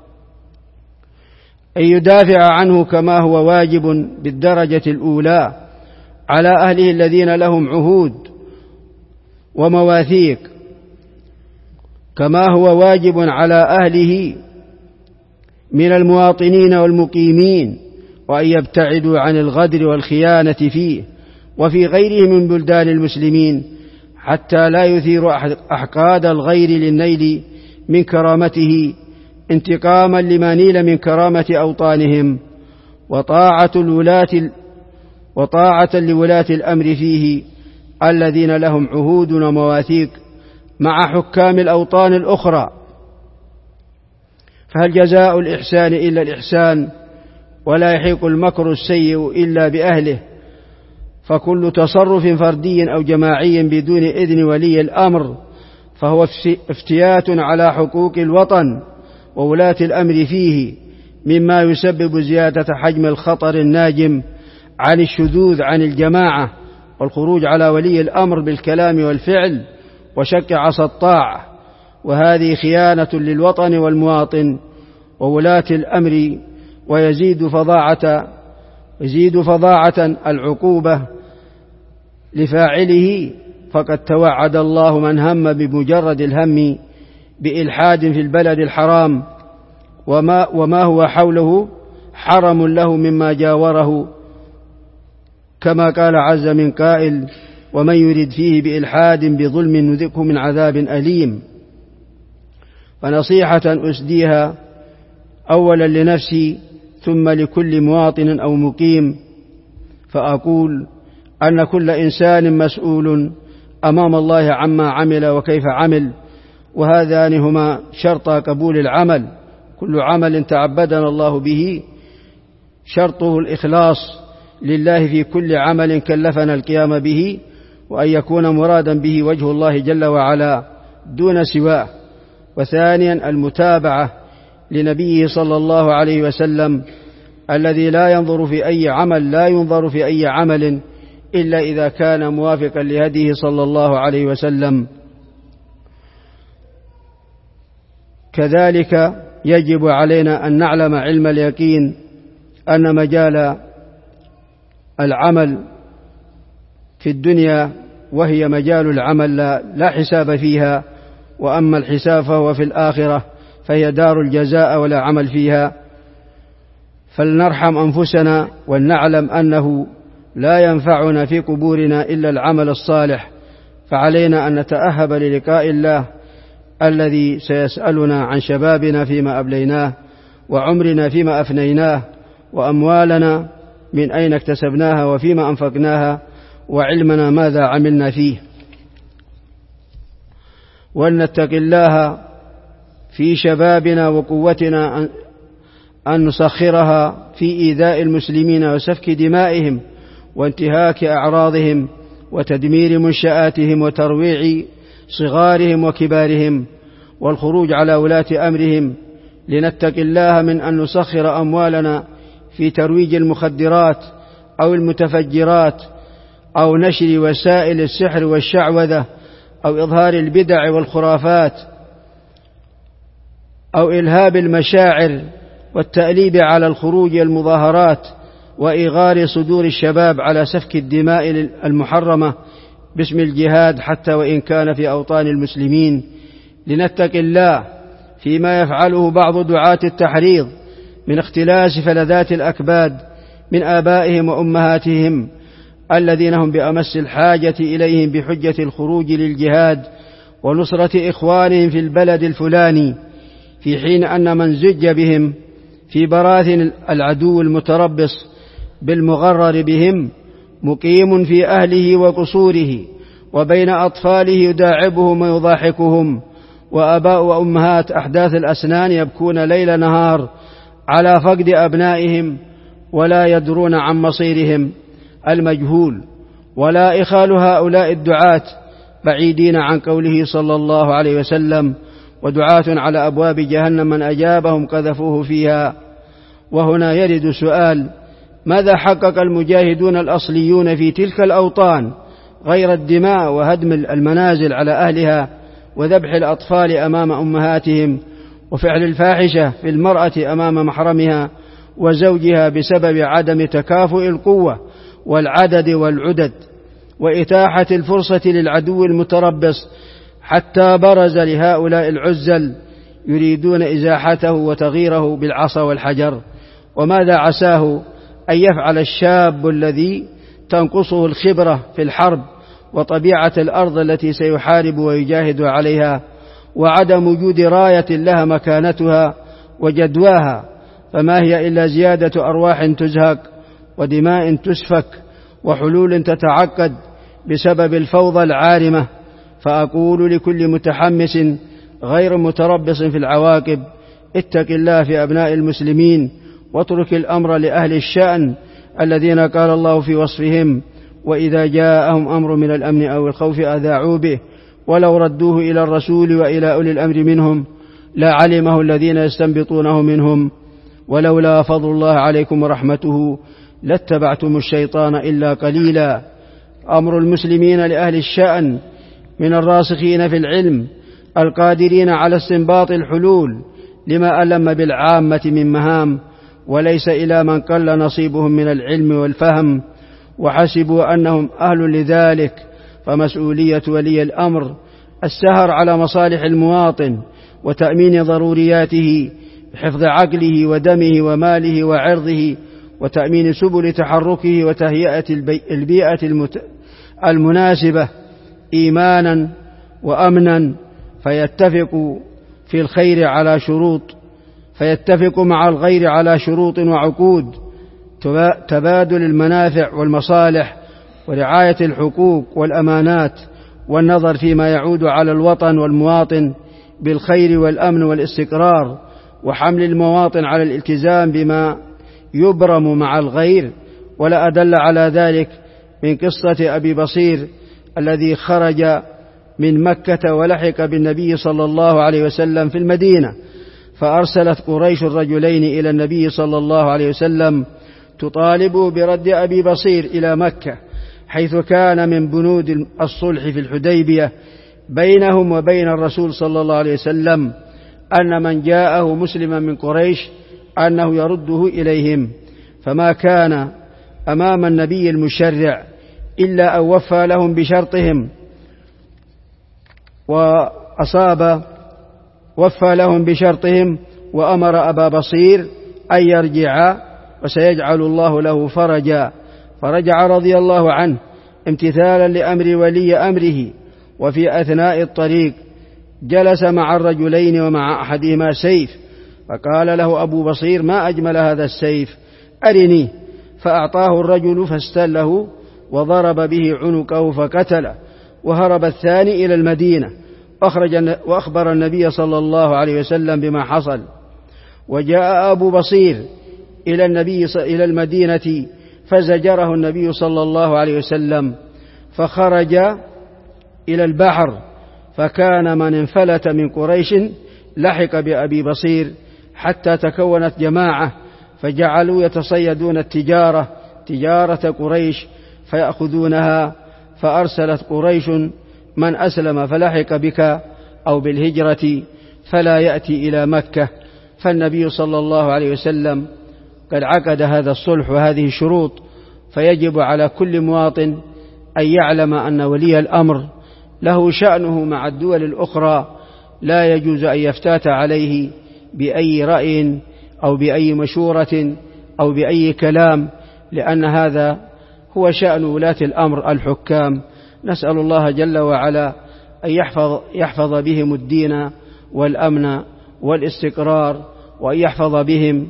أن يدافع عنه كما هو واجب بالدرجة الأولى على أهله الذين لهم عهود ومواثيق، كما هو واجب على أهله من المواطنين والمقيمين، وأن يبتعدوا عن الغدر والخيانة فيه وفي غيره من بلدان المسلمين، حتى لا يثير أحقاد الغير للنيل من كرامته انتقاما لما نيل من كرامة أوطانهم، وطاعة لولاة الأمر فيه الذين لهم عهود ومواثيق مع حكام الأوطان الأخرى. فهل جزاء الإحسان إلا الإحسان، ولا يحيق المكر السيء إلا بأهله، فكل تصرف فردي أو جماعي بدون إذن ولي الأمر فهو افتيات على حقوق الوطن وولاة الأمر فيه، مما يسبب زيادة حجم الخطر الناجم عن الشذوذ عن الجماعة والخروج على ولي الأمر بالكلام والفعل وشق عصا الطاعة، وهذه خيانة للوطن والمواطن وولاة الأمر، ويزيد فظاعة العقوبة لفاعله. فقد توعد الله من هم بمجرد الهم بإلحاد في البلد الحرام وما هو حوله حرم له مما جاوره، كما قال عز من قائل: ومن يرد فيه بإلحاد بظلم نذقه من عذاب أليم. فنصيحة أسديها أولا لنفسي ثم لكل مواطن أو مقيم، فأقول أن كل إنسان مسؤول أمام الله عما عمل وكيف عمل، وهذان هما شرطا قبول العمل. كل عمل تعبدنا الله به شرطه الإخلاص لله في كل عمل كلفنا القيام به، وأن يكون مرادا به وجه الله جل وعلا دون سواه. وثانيا المتابعة لنبيه صلى الله عليه وسلم الذي لا ينظر في أي عمل إلا إذا كان موافقا لهديه صلى الله عليه وسلم. كذلك يجب علينا أن نعلم علم اليقين أن مجال العمل في الدنيا وهي مجال العمل لا حساب فيها، وأما الحساب فهو في الآخرة فهي دار الجزاء ولا عمل فيها. فلنرحم أنفسنا ولنعلم أنه لا ينفعنا في قبورنا إلا العمل الصالح، فعلينا أن نتأهب للقاء الله الذي سيسألنا عن شبابنا فيما أبليناه، وعمرنا فيما أفنيناه، وأموالنا من أين اكتسبناها وفيما أنفقناها، وعلمنا ماذا عملنا فيه. ولنتق الله في شبابنا وقوتنا أن نسخرها في إيذاء المسلمين وسفك دمائهم وانتهاك أعراضهم وتدمير منشآتهم وترويع صغارهم وكبارهم والخروج على ولاة أمرهم. لنتق الله من أن نسخر أموالنا في ترويج المخدرات أو المتفجرات أو نشر وسائل السحر والشعوذة أو إظهار البدع والخرافات أو إلهاب المشاعر والتأليب على الخروج المظاهرات وإغار صدور الشباب على سفك الدماء المحرمة باسم الجهاد حتى وإن كان في أوطان المسلمين. لنتق الله فيما يفعله بعض دعاة التحريض من اختلاس فلذات الأكباد من آبائهم وأمهاتهم الذين هم بأمس الحاجة إليهم بحجة الخروج للجهاد ونصرة إخوانهم في البلد الفلاني، في حين أن من زج بهم في براثن العدو المتربص بالمغرر بهم مقيم في أهله وقصوره وبين أطفاله يداعبهم ويضاحكهم، وآباء وأمهات أحداث الأسنان يبكون ليل نهار على فقد أبنائهم ولا يدرون عن مصيرهم المجهول. ولا إخال هؤلاء الدعاة بعيدين عن قوله صلى الله عليه وسلم: ودعاة على أبواب جهنم من أجابهم قذفوه فيها. وهنا يرد سؤال: ماذا حقق المجاهدون الأصليون في تلك الأوطان غير الدماء وهدم المنازل على أهلها وذبح الأطفال أمام أمهاتهم، وفعل الفاحشة في المرأة أمام محرمها وزوجها بسبب عدم تكافؤ القوة والعدد والعدد، وإتاحة الفرصة للعدو المتربص حتى برز لهؤلاء العزل يريدون إزاحته وتغييره بالعصا والحجر. وماذا عساه أن يفعل الشاب الذي تنقصه الخبرة في الحرب وطبيعة الأرض التي سيحارب ويجاهد عليها، وعدم وجود راية لها مكانتها وجدواها، فما هي إلا زيادة أرواح تزهق ودماء تسفك وحلول تتعقد بسبب الفوضى العارمة. فأقول لكل متحمس غير متربص في العواقب: اتق الله في أبناء المسلمين، واترك الأمر لأهل الشأن الذين قال الله في وصفهم: وإذا جاءهم أمر من الأمن أو الخوف أذاعوا به ولو ردوه إلى الرسول وإلى أولي الأمر منهم لعلمه الذين يستنبطونه منهم، ولولا فضل الله عليكم ورحمته لاتبعتم الشيطان إلا قليلا. أمر المسلمين لأهل الشأن من الراسخين في العلم القادرين على استنباط الحلول لما ألم بالعامة من مهام، وليس إلى من قل نصيبهم من العلم والفهم وحسبوا أنهم أهل لذلك. فمسؤولية ولي الأمر السهر على مصالح المواطن وتأمين ضرورياته بحفظ عقله ودمه وماله وعرضه، وتأمين سبل تحركه وتهيئة البيئة المناسبة إيمانا وأمنا، فيتفق مع الغير على شروط وعقود: تبادل المنافع والمصالح، ورعاية الحقوق والأمانات، والنظر فيما يعود على الوطن والمواطن بالخير والأمن والاستقرار، وحمل المواطن على الالتزام بما يبرم مع الغير. ولا أدل على ذلك من قصة أبي بصير الذي خرج من مكة ولحق بالنبي صلى الله عليه وسلم في المدينة، فأرسلت قريش الرجلين إلى النبي صلى الله عليه وسلم تطالبه برد أبي بصير إلى مكة، حيث كان من بنود الصلح في الحديبية بينهم وبين الرسول صلى الله عليه وسلم أن من جاءه مسلما من قريش أنه يرده إليهم، فما كان أمام النبي المشرع إلا أن وفى لهم بشرطهم وأمر أبا بصير أن يرجع وسيجعل الله له فرجا. فرجع رضي الله عنه امتثالا لأمر ولي أمره. وفي أثناء الطريق جلس مع الرجلين ومع أحدهما سيف، فقال له أبو بصير: ما أجمل هذا السيف، أرني. فأعطاه الرجل فاستله وضرب به عنقه فقتله، وهرب الثاني إلى المدينة وأخبر النبي صلى الله عليه وسلم بما حصل. وجاء أبو بصير إلى المدينة فزجره النبي صلى الله عليه وسلم، فخرج إلى البحر، فكان من انفلت من قريش لحق بأبي بصير حتى تكونت جماعة، فجعلوا يتصيدون تجارة قريش فيأخذونها، فأرسلت قريش من أسلم فلحق بك أو بالهجرة فلا يأتي إلى مكة. فالنبي صلى الله عليه وسلم قد عقد هذا الصلح وهذه الشروط، فيجب على كل مواطن أن يعلم أن ولي الأمر له شأنه مع الدول الأخرى، لا يجوز أن يفتات عليه بأي رأي أو بأي مشورة أو بأي كلام، لأن هذا هو شأن ولاة الأمر الحكام. نسأل الله جل وعلا أن يحفظ بهم الدين والأمن والاستقرار، وأن يحفظ بهم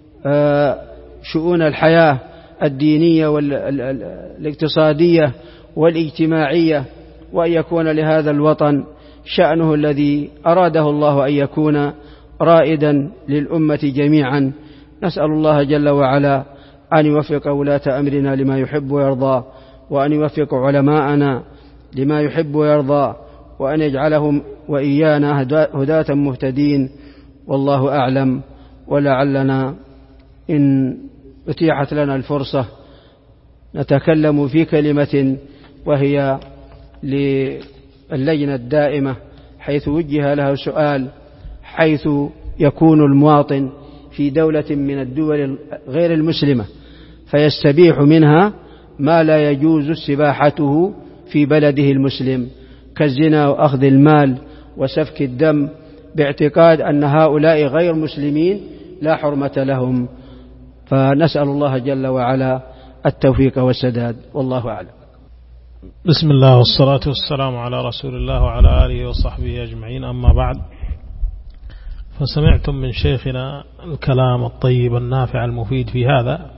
شؤون الحياة الدينية والاقتصادية والاجتماعية، وأن يكون لهذا الوطن شأنه الذي أراده الله أن يكون رائدا للأمة جميعا. نسأل الله جل وعلا أن يوفق ولاة أمرنا لما يحب ويرضى، وأن يوفق علماءنا لما يحب ويرضى، وأن يجعلهم وإيانا هداة مهتدين. والله أعلم. ولعلنا إن أتيحت لنا الفرصة نتكلم في كلمة وهي للجنة الدائمة حيث وجه له سؤال، حيث يكون المواطن في دولة من الدول غير المسلمة فيستبيح منها ما لا يجوز استباحته في بلده المسلم كالزنا وأخذ المال وسفك الدم، باعتقاد أن هؤلاء غير مسلمين لا حرمة لهم. فنسأل الله جل وعلا التوفيق والسداد، والله أعلم. بسم الله والصلاة والسلام على رسول الله وعلى آله وصحبه أجمعين، أما بعد، فسمعتم من شيخنا الكلام الطيب النافع المفيد في هذا،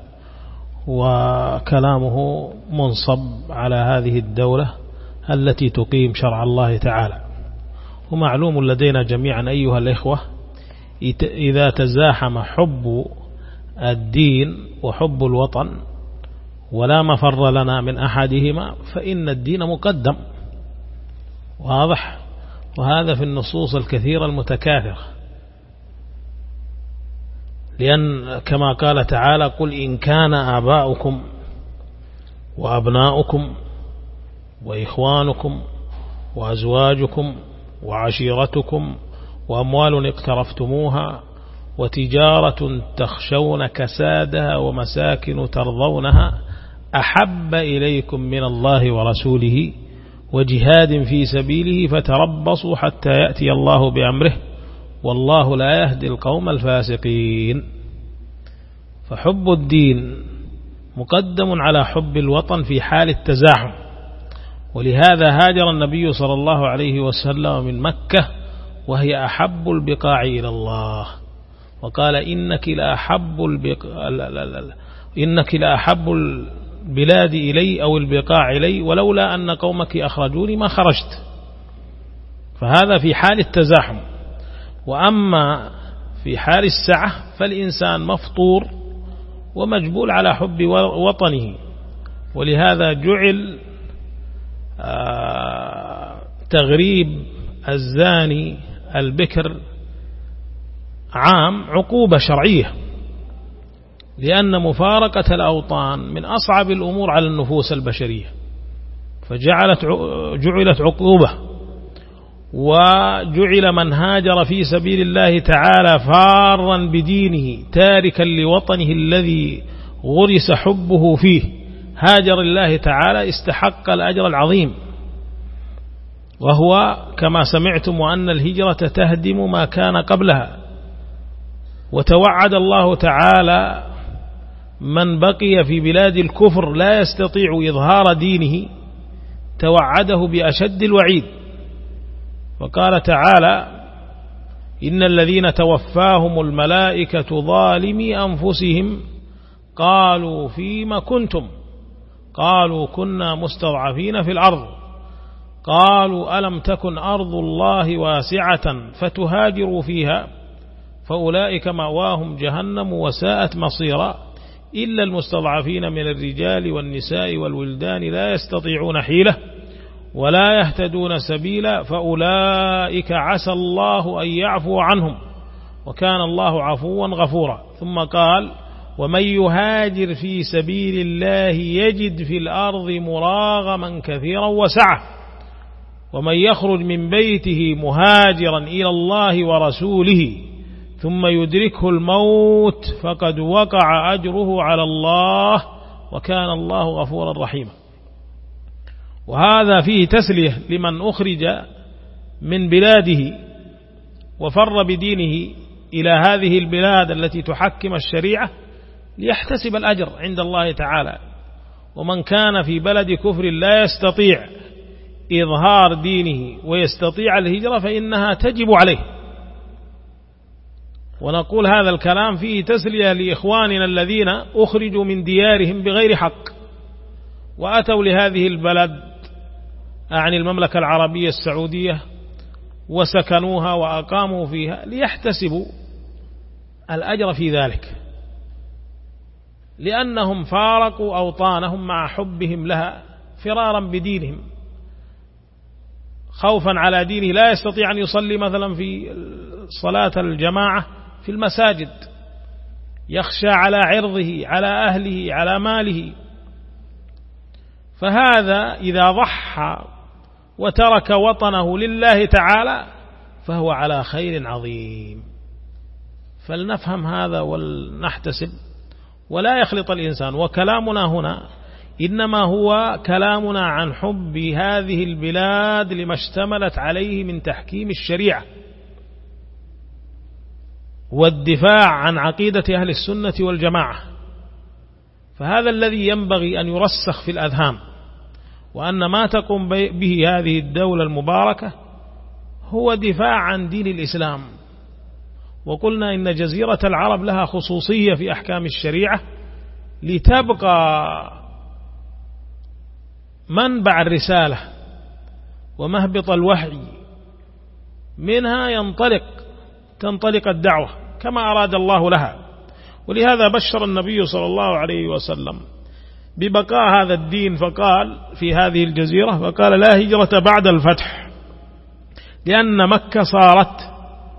وكلامه منصب على هذه الدولة التي تقيم شرع الله تعالى. ومعلوم لدينا جميعا أيها الإخوة، إذا تزاحم حب الدين وحب الوطن ولا مفر لنا من أحدهما فإن الدين مقدم، واضح، وهذا في النصوص الكثيرة المتكاثرة، لأن كما قال تعالى: قل إن كان آباؤكم وأبناؤكم وإخوانكم وأزواجكم وعشيرتكم وأموال اقترفتموها وتجارة تخشون كسادها ومساكن ترضونها أحب إليكم من الله ورسوله وجهاد في سبيله فتربصوا حتى يأتي الله بأمره والله لا يهدي القوم الفاسقين. فحب الدين مقدم على حب الوطن في حال التزاحم، ولهذا هاجر النبي صلى الله عليه وسلم من مكة وهي أحب البقاع إلى الله، وقال: إنك لأحب البلاد إلي أو البقاع إلي ولولا أن قومك أخرجوني ما خرجت. فهذا في حال التزاحم. وأما في حال السعة فالإنسان مفطور ومجبول على حب وطنه، ولهذا جعل تغريب الزاني البكر عام عقوبة شرعية، لأن مفارقة الأوطان من أصعب الأمور على النفوس البشرية، جعلت عقوبة. وجعل من هاجر في سبيل الله تعالى فارا بدينه تاركا لوطنه الذي غرس حبه فيه، هاجر الله تعالى استحق الأجر العظيم، وهو كما سمعتم وأن الهجرة تهدم ما كان قبلها. وتوعد الله تعالى من بقي في بلاد الكفر لا يستطيع إظهار دينه، توعده بأشد الوعيد، وقال تعالى: إن الذين توفاهم الملائكة ظالمي أنفسهم قالوا فيما كنتم قالوا كنا مستضعفين في الأرض قالوا ألم تكن أرض الله واسعة فتهاجروا فيها فأولئك مأواهم جهنم وساءت مصيرا إلا المستضعفين من الرجال والنساء والولدان لا يستطيعون حيلة ولا يهتدون سبيلا فأولئك عسى الله أن يعفو عنهم وكان الله عفوا غفورا. ثم قال: ومن يهاجر في سبيل الله يجد في الأرض مراغما كثيرا وسعة ومن يخرج من بيته مهاجرا إلى الله ورسوله ثم يدركه الموت فقد وقع أجره على الله وكان الله غفورا رحيما. وهذا فيه تسلية لمن أخرج من بلاده وفر بدينه إلى هذه البلاد التي تحكم الشريعة ليحتسب الأجر عند الله تعالى. ومن كان في بلد كفر لا يستطيع إظهار دينه ويستطيع الهجرة فإنها تجب عليه. ونقول هذا الكلام فيه تسلية لإخواننا الذين أخرجوا من ديارهم بغير حق وأتوا لهذه البلد أعني المملكة العربية السعودية وسكنوها وأقاموا فيها ليحتسبوا الأجر في ذلك، لأنهم فارقوا أوطانهم مع حبهم لها فرارا بدينهم، خوفا على دينه. لا يستطيع أن يصلي مثلا في صلاة الجماعة في المساجد، يخشى على عرضه على أهله على ماله. فهذا إذا ضحى وترك وطنه لله تعالى فهو على خير عظيم. فلنفهم هذا ولنحتسب ولا يخلط الإنسان. وكلامنا هنا إنما هو كلامنا عن حب هذه البلاد لما اشتملت عليه من تحكيم الشريعة والدفاع عن عقيدة أهل السنة والجماعة. فهذا الذي ينبغي أن يرسخ في الأذهان، وأن ما تقوم به هذه الدولة المباركة هو دفاع عن دين الإسلام. وقلنا إن جزيرة العرب لها خصوصية في أحكام الشريعة لتبقى منبع الرسالة ومهبط الوحي، منها تنطلق الدعوة كما أراد الله لها. ولهذا بشر النبي صلى الله عليه وسلم ببقاء هذا الدين، فقال في هذه الجزيرة، فقال لا هجرة بعد الفتح، لأن مكة صارت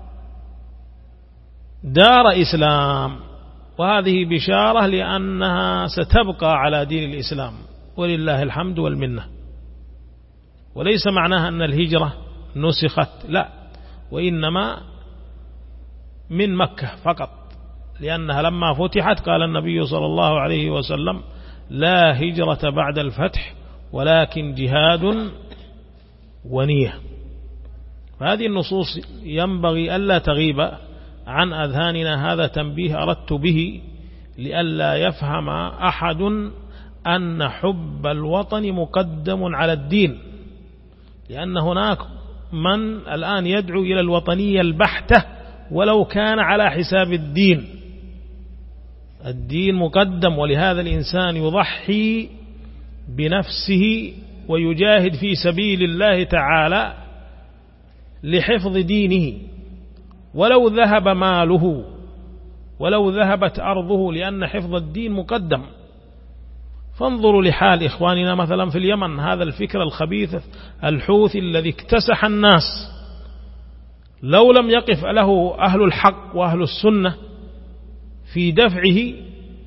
دار إسلام، وهذه بشارة لأنها ستبقى على دين الإسلام ولله الحمد والمنة. وليس معناها أن الهجرة نسخت، لا، وإنما من مكة فقط، لأنها لما فتحت قال النبي صلى الله عليه وسلم لا هجرة بعد الفتح ولكن جهاد ونية. فهذه النصوص ينبغي ألا تغيب عن أذهاننا. هذا تنبيه أردت به لئلا يفهم أحد أن حب الوطن مقدم على الدين، لأن هناك من الآن يدعو إلى الوطنية البحتة ولو كان على حساب الدين. الدين مقدم، ولهذا الإنسان يضحي بنفسه ويجاهد في سبيل الله تعالى لحفظ دينه، ولو ذهب ماله ولو ذهبت أرضه، لأن حفظ الدين مقدم. فانظروا لحال إخواننا مثلا في اليمن، هذا الفكر الخبيث الحوثي الذي اكتسح الناس، لو لم يقف له أهل الحق وأهل السنة في دفعه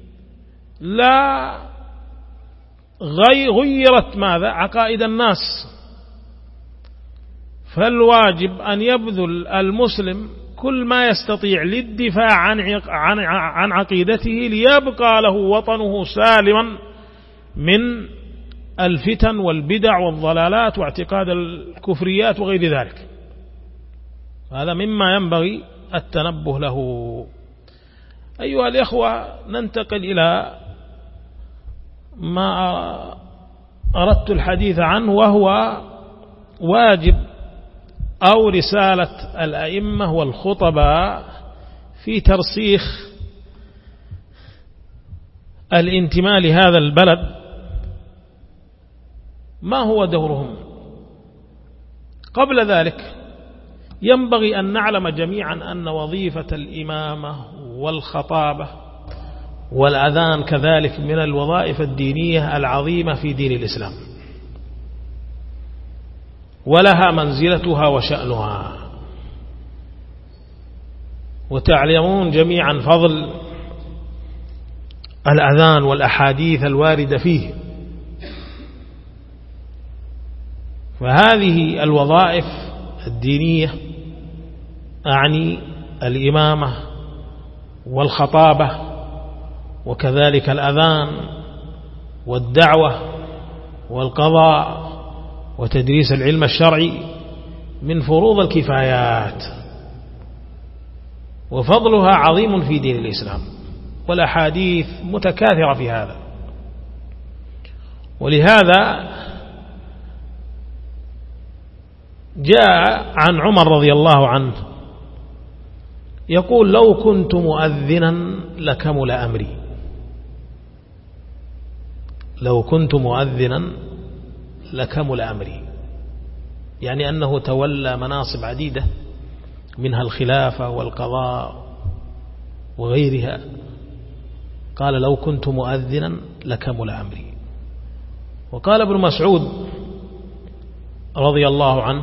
لا غيرت ماذا عقائد الناس. فالواجب أن يبذل المسلم كل ما يستطيع للدفاع عن عقيدته ليبقى له وطنه سالما من الفتن والبدع والضلالات واعتقاد الكفريات وغير ذلك. هذا مما ينبغي التنبه له. أيها الإخوة، ننتقل إلى ما أردت الحديث عنه، وهو واجب أو رسالة الأئمة والخطباء في ترسيخ الانتماء لهذا البلد. ما هو دورهم؟ قبل ذلك ينبغي أن نعلم جميعا أن وظيفة الإمامة والخطابة والأذان كذلك من الوظائف الدينية العظيمة في دين الإسلام، ولها منزلتها وشأنها. وتعلمون جميعا فضل الأذان والأحاديث الواردة فيه. فهذه الوظائف الدينية أعني الإمامة والخطابة وكذلك الأذان والدعوة والقضاء وتدريس العلم الشرعي من فروض الكفايات، وفضلها عظيم في دين الإسلام، والأحاديث متكاثرة في هذا. ولهذا جاء عن عمر رضي الله عنه يقول لو كنت مؤذنا لكمل أمري. لو كنت مؤذنا لكمل أمري، يعني أنه تولى مناصب عديدة منها الخلافة والقضاء وغيرها. قال لو كنت مؤذنا لكمل أمري. وقال ابن مسعود رضي الله عنه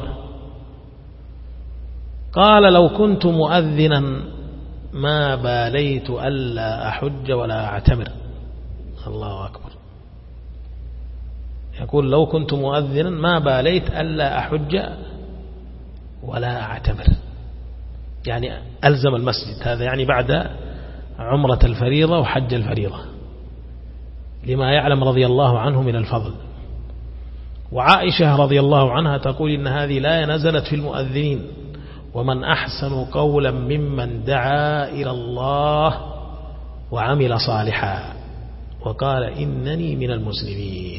قال لو كنت مؤذنا ما باليت ألا أحج ولا أعتمر. الله أكبر. يقول لو كنت مؤذنا ما باليت ألا أحج ولا أعتمر، يعني ألزم المسجد، هذا يعني بعد عمرة الفريضة وحج الفريضة لما يعلم رضي الله عنه من الفضل. وعائشة رضي الله عنها تقول إن هذه الآية نزلت في المؤذنين: ومن أحسن قولا ممن دعا إلى الله وعمل صالحا وقال إنني من المسلمين.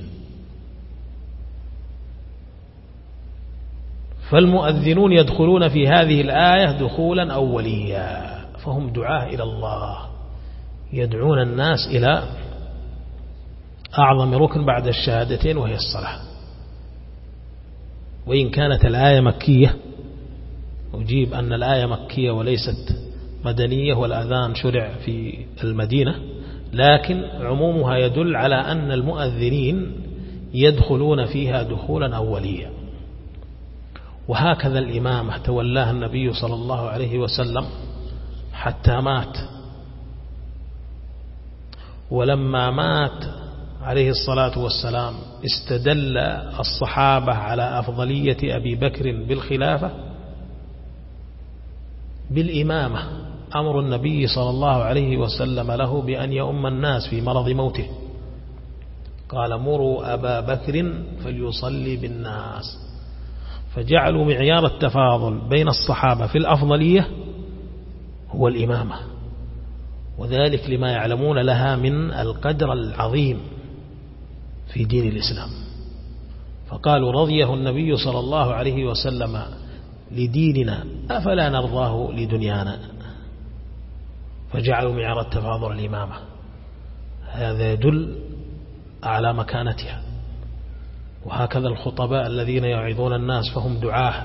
فالمؤذنون يدخلون في هذه الآية دخولا أوليا، فهم دعاة إلى الله يدعون الناس إلى أعظم ركن بعد الشهادتين وهي الصلاة. وإن كانت الآية مكية، أجيب أن الآية مكية وليست مدنية والأذان شرع في المدينة، لكن عمومها يدل على أن المؤذنين يدخلون فيها دخولا أوليا. وهكذا الإمامة تولاها النبي صلى الله عليه وسلم حتى مات. ولما مات عليه الصلاة والسلام استدل الصحابة على أفضلية أبي بكر بالخلافة بالإمامة، أمر النبي صلى الله عليه وسلم له بأن يؤم الناس في مرض موته، قال: مروا أبا بكر فليصلي بالناس. فجعلوا معيار التفاضل بين الصحابة في الأفضلية هو الإمامة، وذلك لما يعلمون لها من القدر العظيم في دين الإسلام. فقالوا: رضيه النبي صلى الله عليه وسلم لديننا أفلا نرضاه لدنيانا. فجعلوا معيار التفاضل الإمامة، هذا يدل على مكانتها. وهكذا الخطباء الذين يعظون الناس فهم دعاه.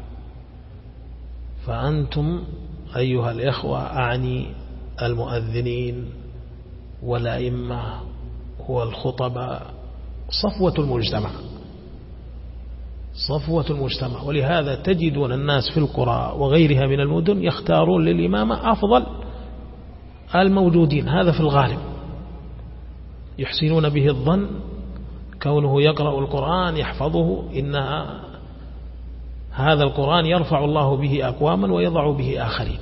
فأنتم أيها الإخوة، أعني المؤذنين والأئمة والخطباء، صفوة المجتمع، صفوة المجتمع. ولهذا تجدون الناس في القرى وغيرها من المدن يختارون للإمامة أفضل الموجودين، هذا في الغالب يحسنون به الظن، كونه يقرأ القرآن يحفظه، إن هذا القرآن يرفع الله به أقواما ويضع به آخرين،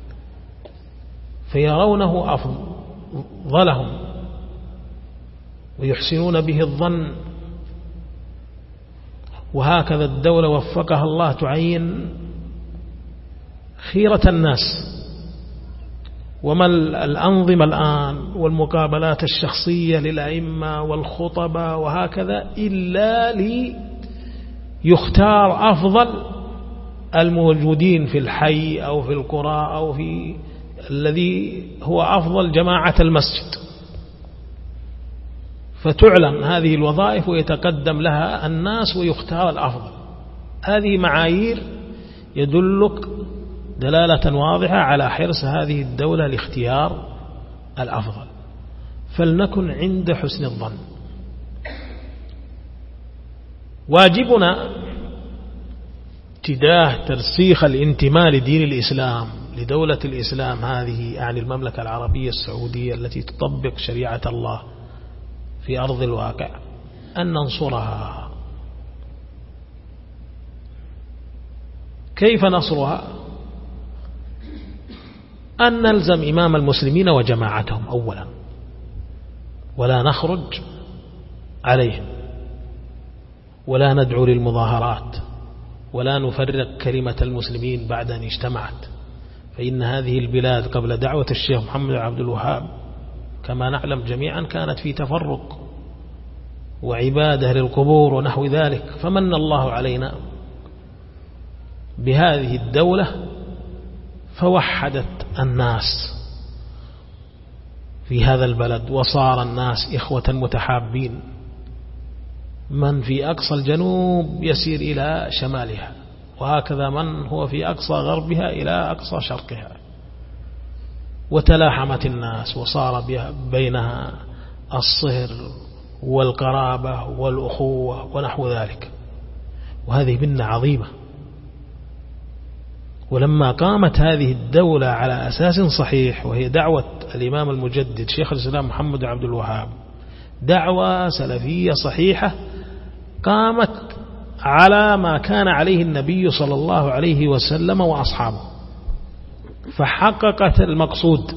فيرونه أفضلهم ويحسنون به الظن. وهكذا الدولة وفقها الله تعين خيرة الناس. وما الأنظمة الآن والمقابلات الشخصية للأئمة والخطبة وهكذا إلا ليختار أفضل الموجودين في الحي أو في القرى أو في الذي هو أفضل جماعة المسجد، فتعلن هذه الوظائف ويتقدم لها الناس ويختار الأفضل. هذه معايير يدلك دلالة واضحة على حرص هذه الدولة لاختيار الأفضل. فلنكن عند حسن الظن. واجبنا تجاه ترسيخ الانتماء لدين الإسلام لدولة الإسلام هذه، يعني المملكة العربية السعودية التي تطبق شريعة الله في أرض الواقع، أن ننصرها. كيف نصرها؟ أن نلزم إمام المسلمين وجماعتهم أولا، ولا نخرج عليهم، ولا ندعو للمظاهرات، ولا نفرق كلمة المسلمين بعد أن اجتمعت. فإن هذه البلاد قبل دعوة الشيخ محمد عبد الوهاب كما نعلم جميعا كانت في تفرق وعبادة للقبور ونحو ذلك، فمن الله علينا بهذه الدولة فوحدت الناس في هذا البلد، وصار الناس إخوة متحابين، من في أقصى الجنوب يسير إلى شمالها، وهكذا من هو في أقصى غربها إلى أقصى شرقها، وتلاحمت الناس وصار بينها الصهر والقرابة والأخوة ونحو ذلك، وهذه بنة عظيمة. ولما قامت هذه الدولة على أساس صحيح، وهي دعوة الإمام المجدد شيخ الإسلام محمد عبد الوهاب، دعوة سلفية صحيحة قامت على ما كان عليه النبي صلى الله عليه وسلم وأصحابه، فحققت المقصود.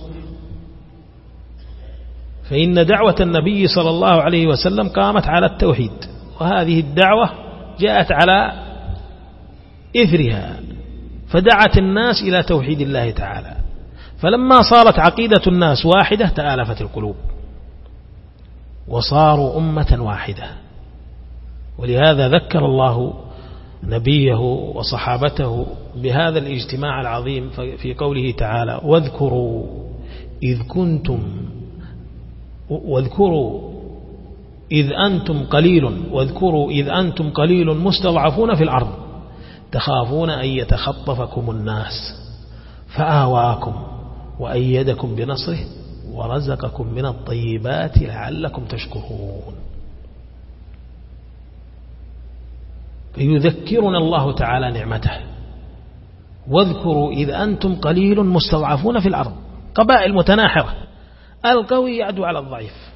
فإن دعوة النبي صلى الله عليه وسلم قامت على التوحيد، وهذه الدعوة جاءت على إثرها، فدعت الناس إلى توحيد الله تعالى. فلما صارت عقيدة الناس واحدة تآلفت القلوب وصاروا أمة واحدة. ولهذا ذكر الله نبيه وصحابته بهذا الاجتماع العظيم في قوله تعالى: واذكروا إذ أنتم قليل مستضعفون في الأرض تخافون أن يتخطفكم الناس فآواكم وأيدكم بنصره ورزقكم من الطيبات لعلكم تشكرون. فيذكرنا الله تعالى نعمته: واذكروا إذ أنتم قليل مستضعفون في الأرض، قبائل متناحرة، القوي يعدو على الضعيف،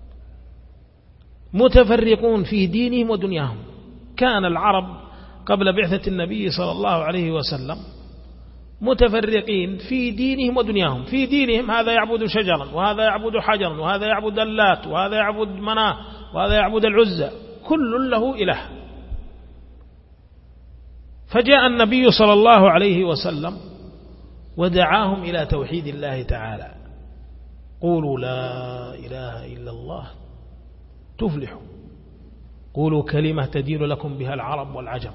متفرقون في دينهم ودنياهم. كان العرب قبل بعثة النبي صلى الله عليه وسلم متفرقين في دينهم ودنياهم. في دينهم هذا يعبد شجرا، وهذا يعبد حجرا، وهذا يعبد اللات، وهذا يعبد مناه، وهذا يعبد العزى، كل له إله. فجاء النبي صلى الله عليه وسلم ودعاهم إلى توحيد الله تعالى: قولوا لا إله إلا الله تفلحوا، قولوا كلمة تدين لكم بها العرب والعجم.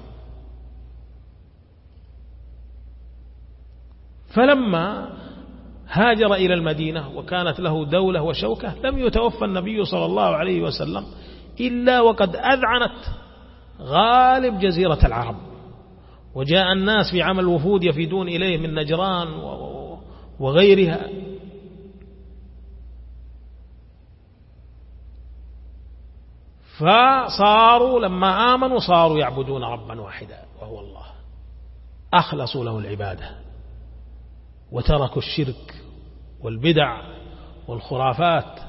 فلما هاجر إلى المدينة وكانت له دولة وشوكة لم يتوفى النبي صلى الله عليه وسلم إلا وقد أذعنت غالب جزيرة العرب، وجاء الناس في عمل وفود يفيدون إليه من نجران وغيرها. فصاروا لما آمنوا صاروا يعبدون ربا واحدا وهو الله، أخلصوا له العبادة وتركوا الشرك والبدع والخرافات.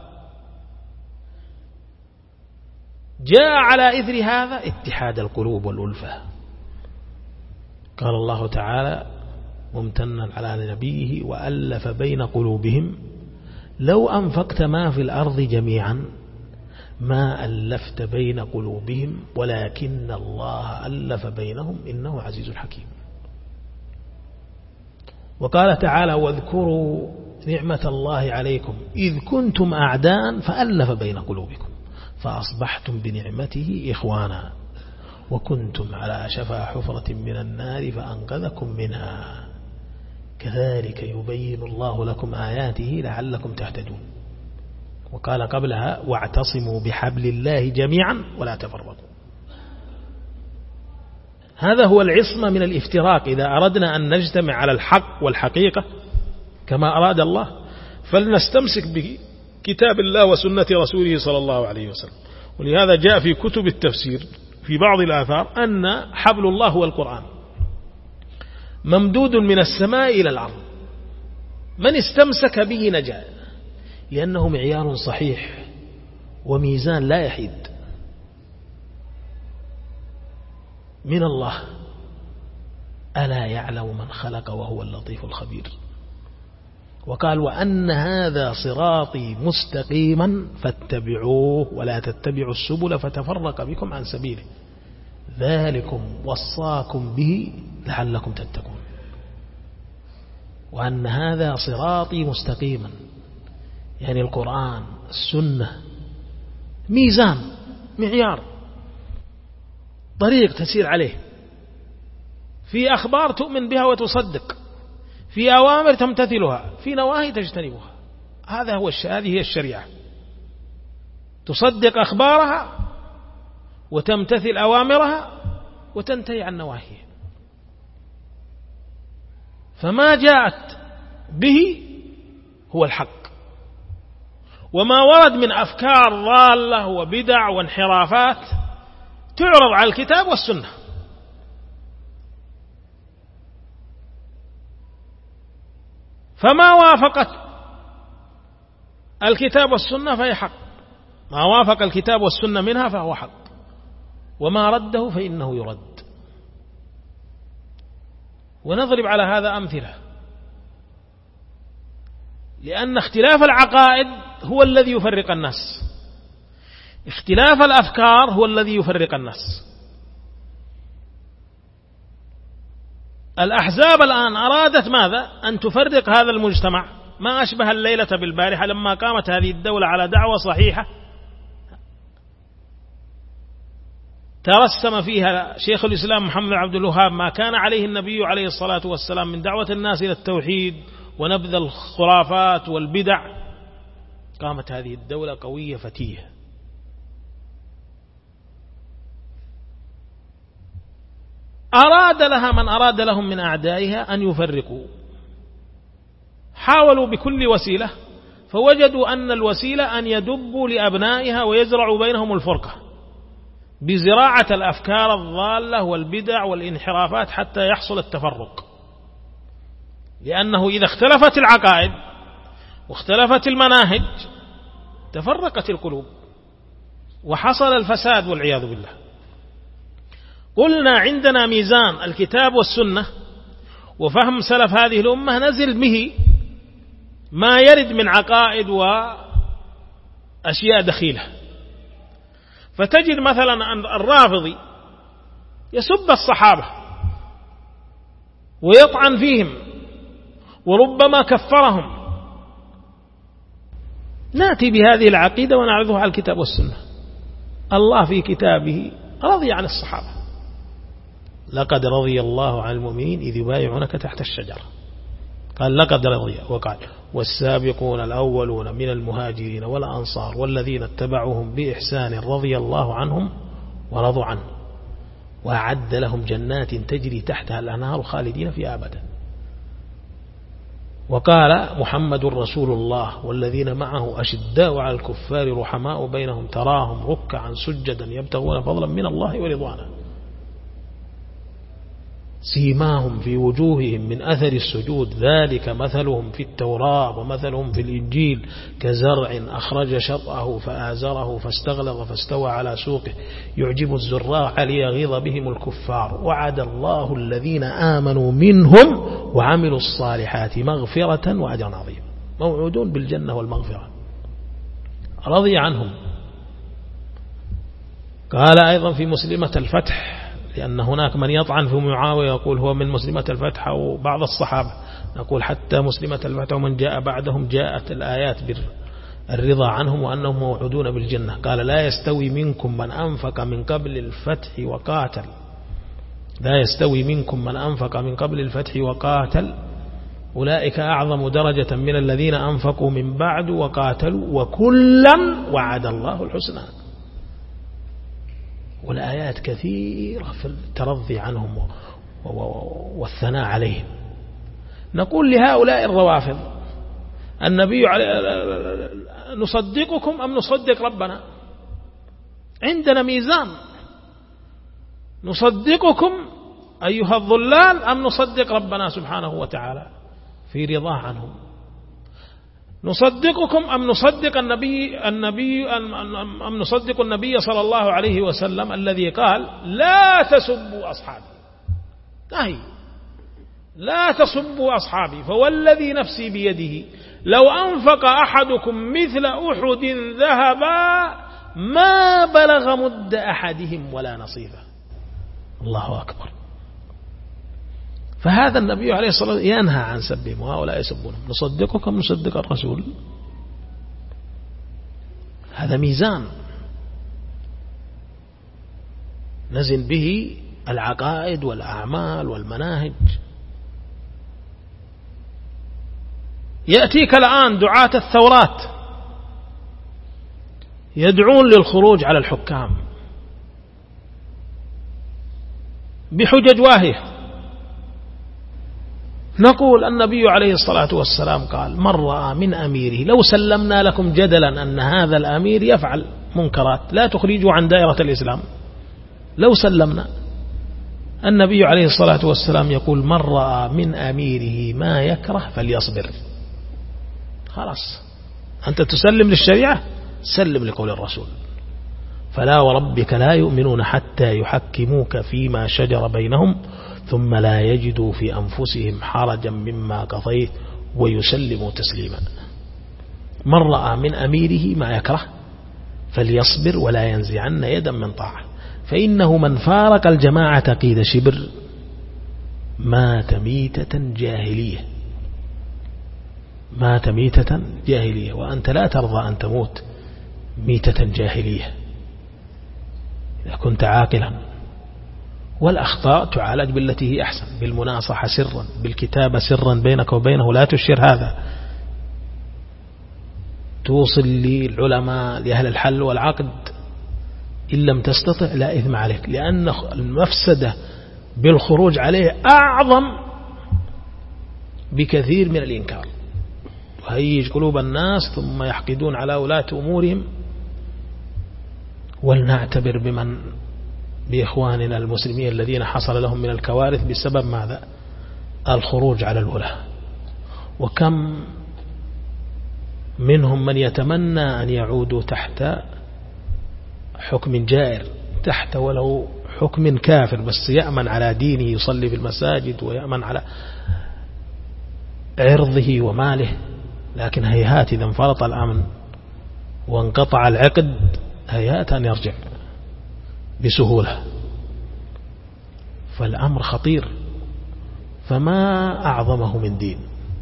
جاء على إثر هذا اتحاد القلوب والألفة. قال الله تعالى ممتنا على نبيه: وألف بين قلوبهم لو أنفقت ما في الأرض جميعا ما ألفت بين قلوبهم ولكن الله ألف بينهم إنه عزيز حكيم. وقال تعالى: واذكروا نعمة الله عليكم إذ كنتم أعداء فألف بين قلوبكم فأصبحتم بنعمته إخوانا وكنتم على شفا حفرة من النار فأنقذكم منها كذلك يبين الله لكم آياته لعلكم تهتدون. وقال قبلها: واعتصموا بحبل الله جميعا ولا تفرقوا. هذا هو العصمة من الافتراق. إذا أردنا أن نجتمع على الحق والحقيقة كما أراد الله فلنستمسك بكتاب الله وسنة رسوله صلى الله عليه وسلم. ولهذا جاء في كتب التفسير في بعض الآثار أن حبل الله هو القرآن ممدود من السماء إلى الأرض، من استمسك به نجا، لأنه معيار صحيح وميزان لا يحيد من الله. ألا يعلم من خلق وهو اللطيف الخبير. وقال: وأن هذا صراطي مستقيما فاتبعوه ولا تتبعوا السبل فتفرق بكم عن سبيله ذلكم وصاكم به لعلكم تتقون. وأن هذا صراطي مستقيما، يعني القرآن السنة ميزان معيار طريق تسير عليه، في أخبار تؤمن بها وتصدق، في أوامر تمتثلها، في نواهي تجتنبها. هذه هي الشريعة، تصدق أخبارها وتمتثل أوامرها وتنتهي عن نواهيها. فما جاءت به هو الحق، وما ورد من أفكار ضالة وبدع وانحرافات تعرض على الكتاب والسنة. فما وافقت الكتاب والسنة فهي حق، ما وافق الكتاب والسنة منها فهو حق. وما رده فإنه يرد. ونضرب على هذا أمثلة، لأن اختلاف العقائد هو الذي يفرق الناس، اختلاف الأفكار هو الذي يفرق الناس. الأحزاب الآن أرادت ماذا؟ أن تفرق هذا المجتمع، ما أشبه الليلة بالبارحة لما قامت هذه الدولة على دعوة صحيحة ترسم فيها شيخ الإسلام محمد عبد الوهاب ما كان عليه النبي عليه الصلاة والسلام من دعوة الناس إلى التوحيد ونبذ الخرافات والبدع. قامت هذه الدولة قوية فتية، أراد لها من أراد لهم من أعدائها أن يفرقوا، حاولوا بكل وسيلة، فوجدوا أن الوسيلة أن يدبوا لأبنائها ويزرعوا بينهم الفرقة بزراعة الأفكار الضالة والبدع والانحرافات حتى يحصل التفرق. لأنه إذا اختلفت العقائد واختلفت المناهج تفرقت القلوب وحصل الفساد والعياذ بالله. قلنا عندنا ميزان الكتاب والسنة وفهم سلف هذه الأمة، نزل به ما يرد من عقائد وأشياء دخيلة. فتجد مثلا الرافضي يسب الصحابة ويطعن فيهم وربما كفرهم، نأتي بهذه العقيدة ونعرضها على الكتاب والسنة. الله في كتابه رضي عن الصحابة، لقد رضي الله عن المؤمنين إذ يبايعونك تحت الشجرة، قال لقد رضي، وقال والسابقون الأولون من المهاجرين والأنصار والذين اتبعوهم بإحسان رضي الله عنهم ورضوا عنه وأعد لهم جنات تجري تحتها الأنهار خالدين فيها أبدا. وقال محمد رسول الله والذين معه أشداء على الكفار رحماء بينهم تراهم ركعا سجدا يبتغون فضلا من الله ورضوانا سيماهم في وجوههم من أثر السجود ذلك مثلهم في التوراة ومثلهم في الإنجيل كزرع أخرج شطأه فآزره فاستغلظ فاستوى على سوقه يعجب الزراع ليغيظ بهم الكفار وعد الله الذين آمنوا منهم وعملوا الصالحات مغفرة وأجرا عظيما، موعودون بالجنة والمغفرة، رضي عنهم. قال أيضا في مسلمة الفتح، لأن هناك من يطعن في معاوية يقول هو من مسلمة الفتح أو بعض الصحابة، نقول حتى مسلمة الفتح ومن جاء بعدهم جاءت الآيات بالرضا عنهم وأنهم موعودون بالجنة. قال لا يستوي منكم من أنفق من قبل الفتح وقاتل، لا يستوي منكم من أنفق من قبل الفتح وقاتل أولئك أعظم درجة من الذين أنفقوا من بعد وقاتلوا وكلا وعد الله الحسنى. والآيات كثيرة في الترضي عنهم والثناء عليهم. نقول لهؤلاء الروافض النبي نصدقكم أم نصدق ربنا؟ عندنا ميزان، نصدقكم أيها الضلال أم نصدق ربنا سبحانه وتعالى في رضاه عنهم؟ نصدقكم أم نصدق أم نصدق النبي صلى الله عليه وسلم الذي قال لا تسبوا أصحابي، لا تسبوا أصحابي فوالذي نفسي بيده لو أنفق أحدكم مثل أحد ذهبا ما بلغ مد أحدهم ولا نصيفه. الله أكبر. فهذا النبي عليه الصلاة والسلام ينهى عن سبهم وهؤلاء يسبونهم. نصدقكم نصدق الرسول، هذا ميزان نزن به العقائد والأعمال والمناهج. يأتيك الآن دعاة الثورات يدعون للخروج على الحكام بحجج واهية. نقول النبي عليه الصلاة والسلام قال من رأى من أميره، لو سلمنا لكم جدلا أن هذا الأمير يفعل منكرات لا تخرجوا عن دائرة الإسلام، لو سلمنا، النبي عليه الصلاة والسلام يقول من رأى من أميره ما يكره فليصبر. خلاص، أنت تسلم للشريعة، سلم لقول الرسول. فلا وربك لا يؤمنون حتى يحكموك فيما شجر بينهم ثم لا يجدوا في أنفسهم حرجا مما قضيت ويسلموا تسليما. من رأى من أميره ما يكره فليصبر ولا ينزعن يدا من طاعة، فإنه من فارق الجماعة قيد شبر مات ميتة جاهلية. مات ميتة جاهلية، وأنت لا ترضى أن تموت ميتة جاهلية إذا كنت عاقلا. والأخطاء تعالج بالتي هي أحسن، بالمناصحة سرا، بالكتابة سرا بينك وبينه، لا تشير هذا. توصل للعلماء لأهل الحل والعقد، إن لم تستطع لا إثم عليك، لأن المفسدة بالخروج عليه أعظم بكثير من الإنكار، وهيج قلوب الناس ثم يحقدون على ولاة أمورهم. ولنعتبر بإخواننا المسلمين الذين حصل لهم من الكوارث بسبب ماذا؟ الخروج على الولاة. وكم منهم من يتمنى أن يعودوا تحت حكم جائر، تحت ولو حكم كافر، بس يأمن على دينه، يصلي في المساجد ويأمن على عرضه وماله. لكن هيهات إذا انفرط الأمن وانقطع العقد هيهات أن يرجع بسهولة. فالأمر خطير، فما أعظمه من دين.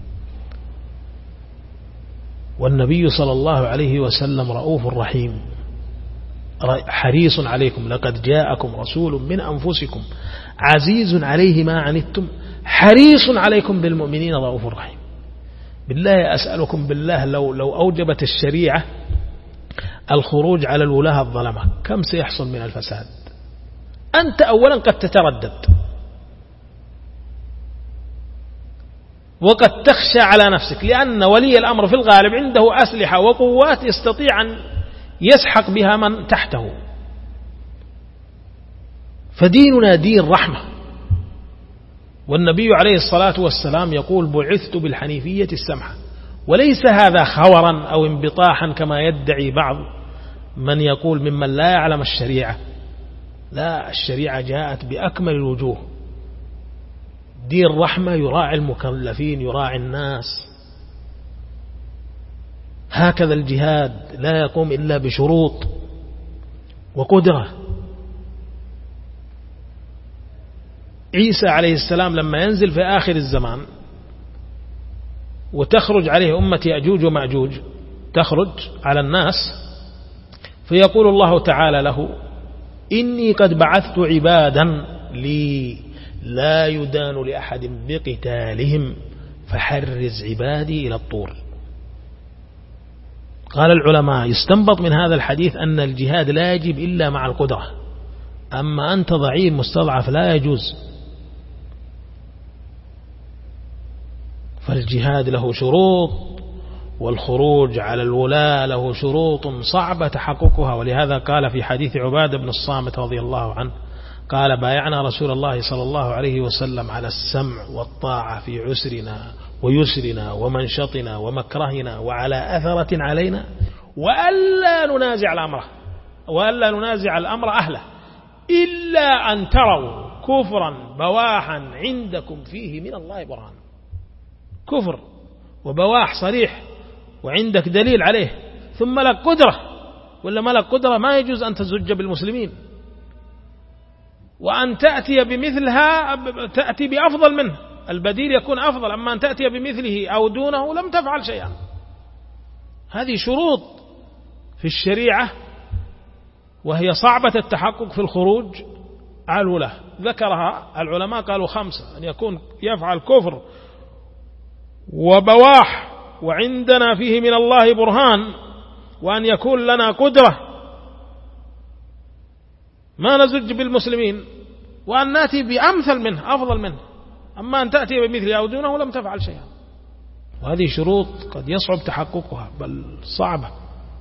والنبي صلى الله عليه وسلم رؤوف رحيم حريص عليكم، لقد جاءكم رسول من أنفسكم عزيز عليه ما عنتم حريص عليكم بالمؤمنين رؤوف رحيم. بالله أسألكم بالله، لو أوجبت الشريعة الخروج على الولاة الظلمة كم سيحصل من الفساد؟ أنت أولا قد تتردد، وقد تخشى على نفسك، لأن ولي الأمر في الغالب عنده أسلحة وقوات يستطيع أن يسحق بها من تحته. فديننا دين رحمة، والنبي عليه الصلاة والسلام يقول بعثت بالحنيفية السمحة. وليس هذا خورا أو انبطاحا كما يدعي بعض من يقول ممن لا يعلم الشريعة. لا، الشريعة جاءت بأكمل الوجوه، دين رحمة يراعي المكلفين، يراعي الناس. هكذا الجهاد لا يقوم إلا بشروط وقدرة. عيسى عليه السلام لما ينزل في آخر الزمان وتخرج عليه أمة يأجوج ومأجوج، تخرج على الناس، فيقول الله تعالى له إني قد بعثت عبادا لي لا يدان لأحد بقتالهم فحرز عبادي إلى الطور. قال العلماء يستنبط من هذا الحديث أن الجهاد لا يجب إلا مع القدرة، أما أنت ضعيف مستضعف لا يجوز. فالجهاد له شروط، والخروج على الولاة له شروط صعبة تحققها. ولهذا قال في حديث عبادة بن الصامت رضي الله عنه قال بايعنا رسول الله صلى الله عليه وسلم على السمع والطاعة في عسرنا ويسرنا ومنشطنا ومكرهنا وعلى أثرة علينا وألا ننازع الأمر أهله إلا أن تروا كفرا بواحا عندكم فيه من الله برهان. كفر وبواح صريح وعندك دليل عليه، ثم لك قدرة، ولا ما لك قدرة ما يجوز أن تزج بالمسلمين، وأن تأتي بمثلها تأتي بأفضل منه، البديل يكون أفضل. أما أن تأتي بمثله أو دونه لم تفعل شيئا. هذه شروط في الشريعة وهي صعبة التحقق في الخروج على الولاة. ذكرها العلماء قالوا 5: أن يكون يفعل كفر وبواح وعندنا فيه من الله برهان، وأن يكون لنا قدرة ما نزج بالمسلمين، وأن نأتي بأمثل منه أفضل منه. أما أن تأتي بمثل أو دونه لم تفعل شيئا. وهذه شروط قد يصعب تحققها بل صعبة.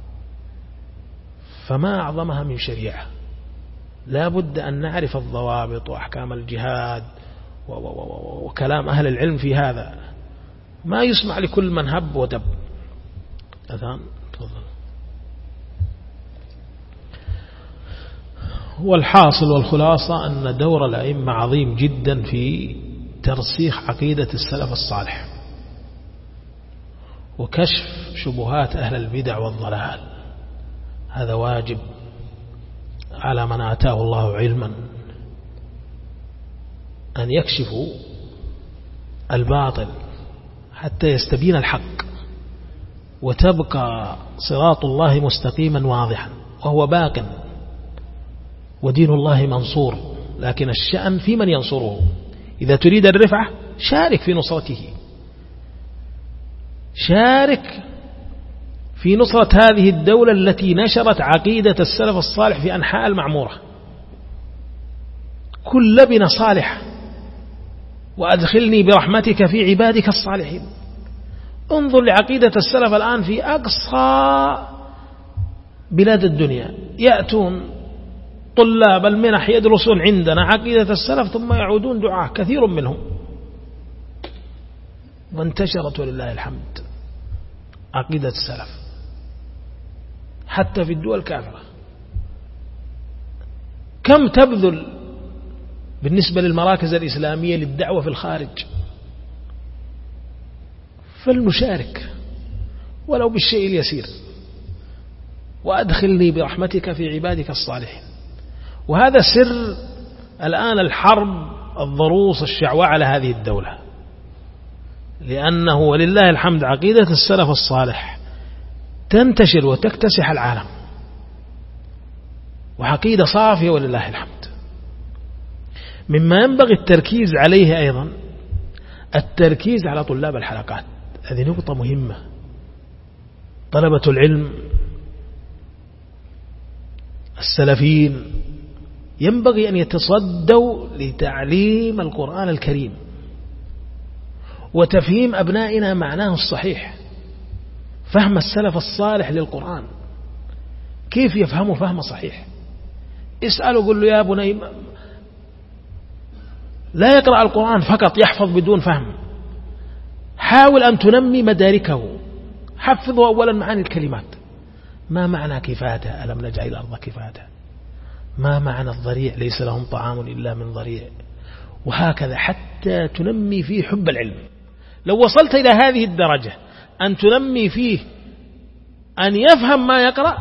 فما أعظمها من شريعة. لا بد أن نعرف الضوابط وأحكام الجهاد وكلام أهل العلم في هذا، ما يسمع لكل من هب ودب. أذان تفضل. والحاصل والخلاصة أن دور الأئمة عظيم جدا في ترسيخ عقيدة السلف الصالح وكشف شبهات أهل البدع والضلال. هذا واجب على من آتاه الله علما أن يكشفوا الباطل حتى يستبين الحق وتبقى صراط الله مستقيما واضحا، وهو باق ودين الله منصور، لكن الشأن في من ينصره. إذا تريد الرفعة شارك في نصرته، شارك في نصرة هذه الدولة التي نشرت عقيدة السلف الصالح في أنحاء المعمورة. كن لبنة صالحة وأدخلني برحمتك في عبادك الصالحين. انظر لعقيدة السلف الآن في أقصى بلاد الدنيا، يأتون طلاب المنح يدرسون عندنا عقيدة السلف ثم يعودون دعاة كثير منهم، وانتشرت ولله الحمد عقيدة السلف حتى في الدول الكافرة. كم تبذل بالنسبة للمراكز الإسلامية للدعوة في الخارج؟ فلنشارك ولو بالشيء اليسير، وأدخلني برحمتك في عبادك الصالحين. وهذا سر الآن الحرب الضروس الشعواء على هذه الدولة، لأنه ولله الحمد عقيدة السلف الصالح تنتشر وتكتسح العالم، وعقيدة صافية ولله الحمد. مما ينبغي التركيز عليه أيضا التركيز على طلاب الحلقات. هذه نقطة مهمة. طلبة العلم السلفيين ينبغي أن يتصدوا لتعليم القرآن الكريم وتفهيم أبنائنا معناه الصحيح، فهم السلف الصالح للقرآن، كيف يفهموا فهم صحيح. اسأله قل له يا بني لا يقرأ القرآن فقط يحفظ بدون فهم، حاول أن تنمي مداركه. حفظه أولا معاني الكلمات، ما معنى كفاته؟ ألم نجعل الأرض كفاته؟ ما معنى الضريع؟ ليس لهم طعام إلا من ضريع. وهكذا حتى تنمي فيه حب العلم. لو وصلت إلى هذه الدرجة أن تنمي فيه أن يفهم ما يقرأ،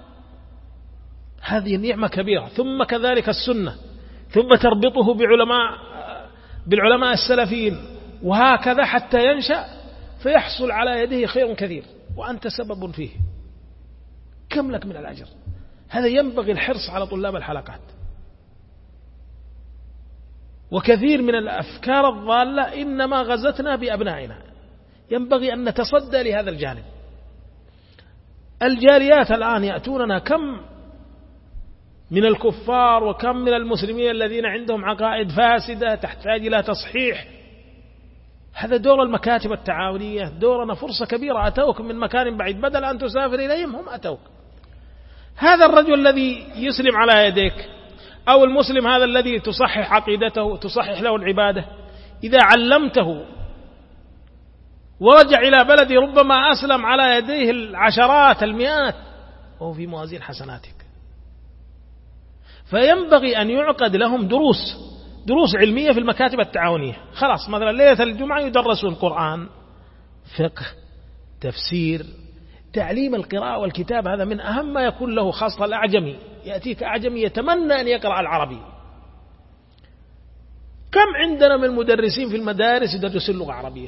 هذه نعمة كبيرة. ثم كذلك السنة، ثم تربطه بالعلماء السلفيين، وهكذا حتى ينشأ فيحصل على يده خير كثير وأنت سبب فيه. كم لك من الأجر؟ هذا ينبغي الحرص على طلاب الحلقات. وكثير من الأفكار الضالة إنما غزتنا بأبنائنا، ينبغي أن نتصدى لهذا الجانب. الجاليات الآن يأتوننا كم من الكفار وكم من المسلمين الذين عندهم عقائد فاسدة تحتاج إلى تصحيح. هذا دور المكاتب التعاونية، دورنا، فرصة كبيرة. أتوك من مكان بعيد، بدل أن تسافر إليهم هم أتوك. هذا الرجل الذي يسلم على يديك أو المسلم هذا الذي تصحح عقيدته، تصحح له العبادة، إذا علمته ورجع إلى بلده ربما أسلم على يديه العشرات المئات وهو في موازين حسناتك. فينبغي أن يعقد لهم دروس علمية في المكاتب التعاونية. خلاص مثلا ليلة الجمعة يدرسون القرآن، فقه، تفسير، تعليم القراءة والكتاب. هذا من أهم ما يكون له، خاصة الأعجمي. يأتيك أعجمي يتمنى أن يقرأ العربي. كم عندنا من مدرسين في المدارس يدرسون اللغة العربية؟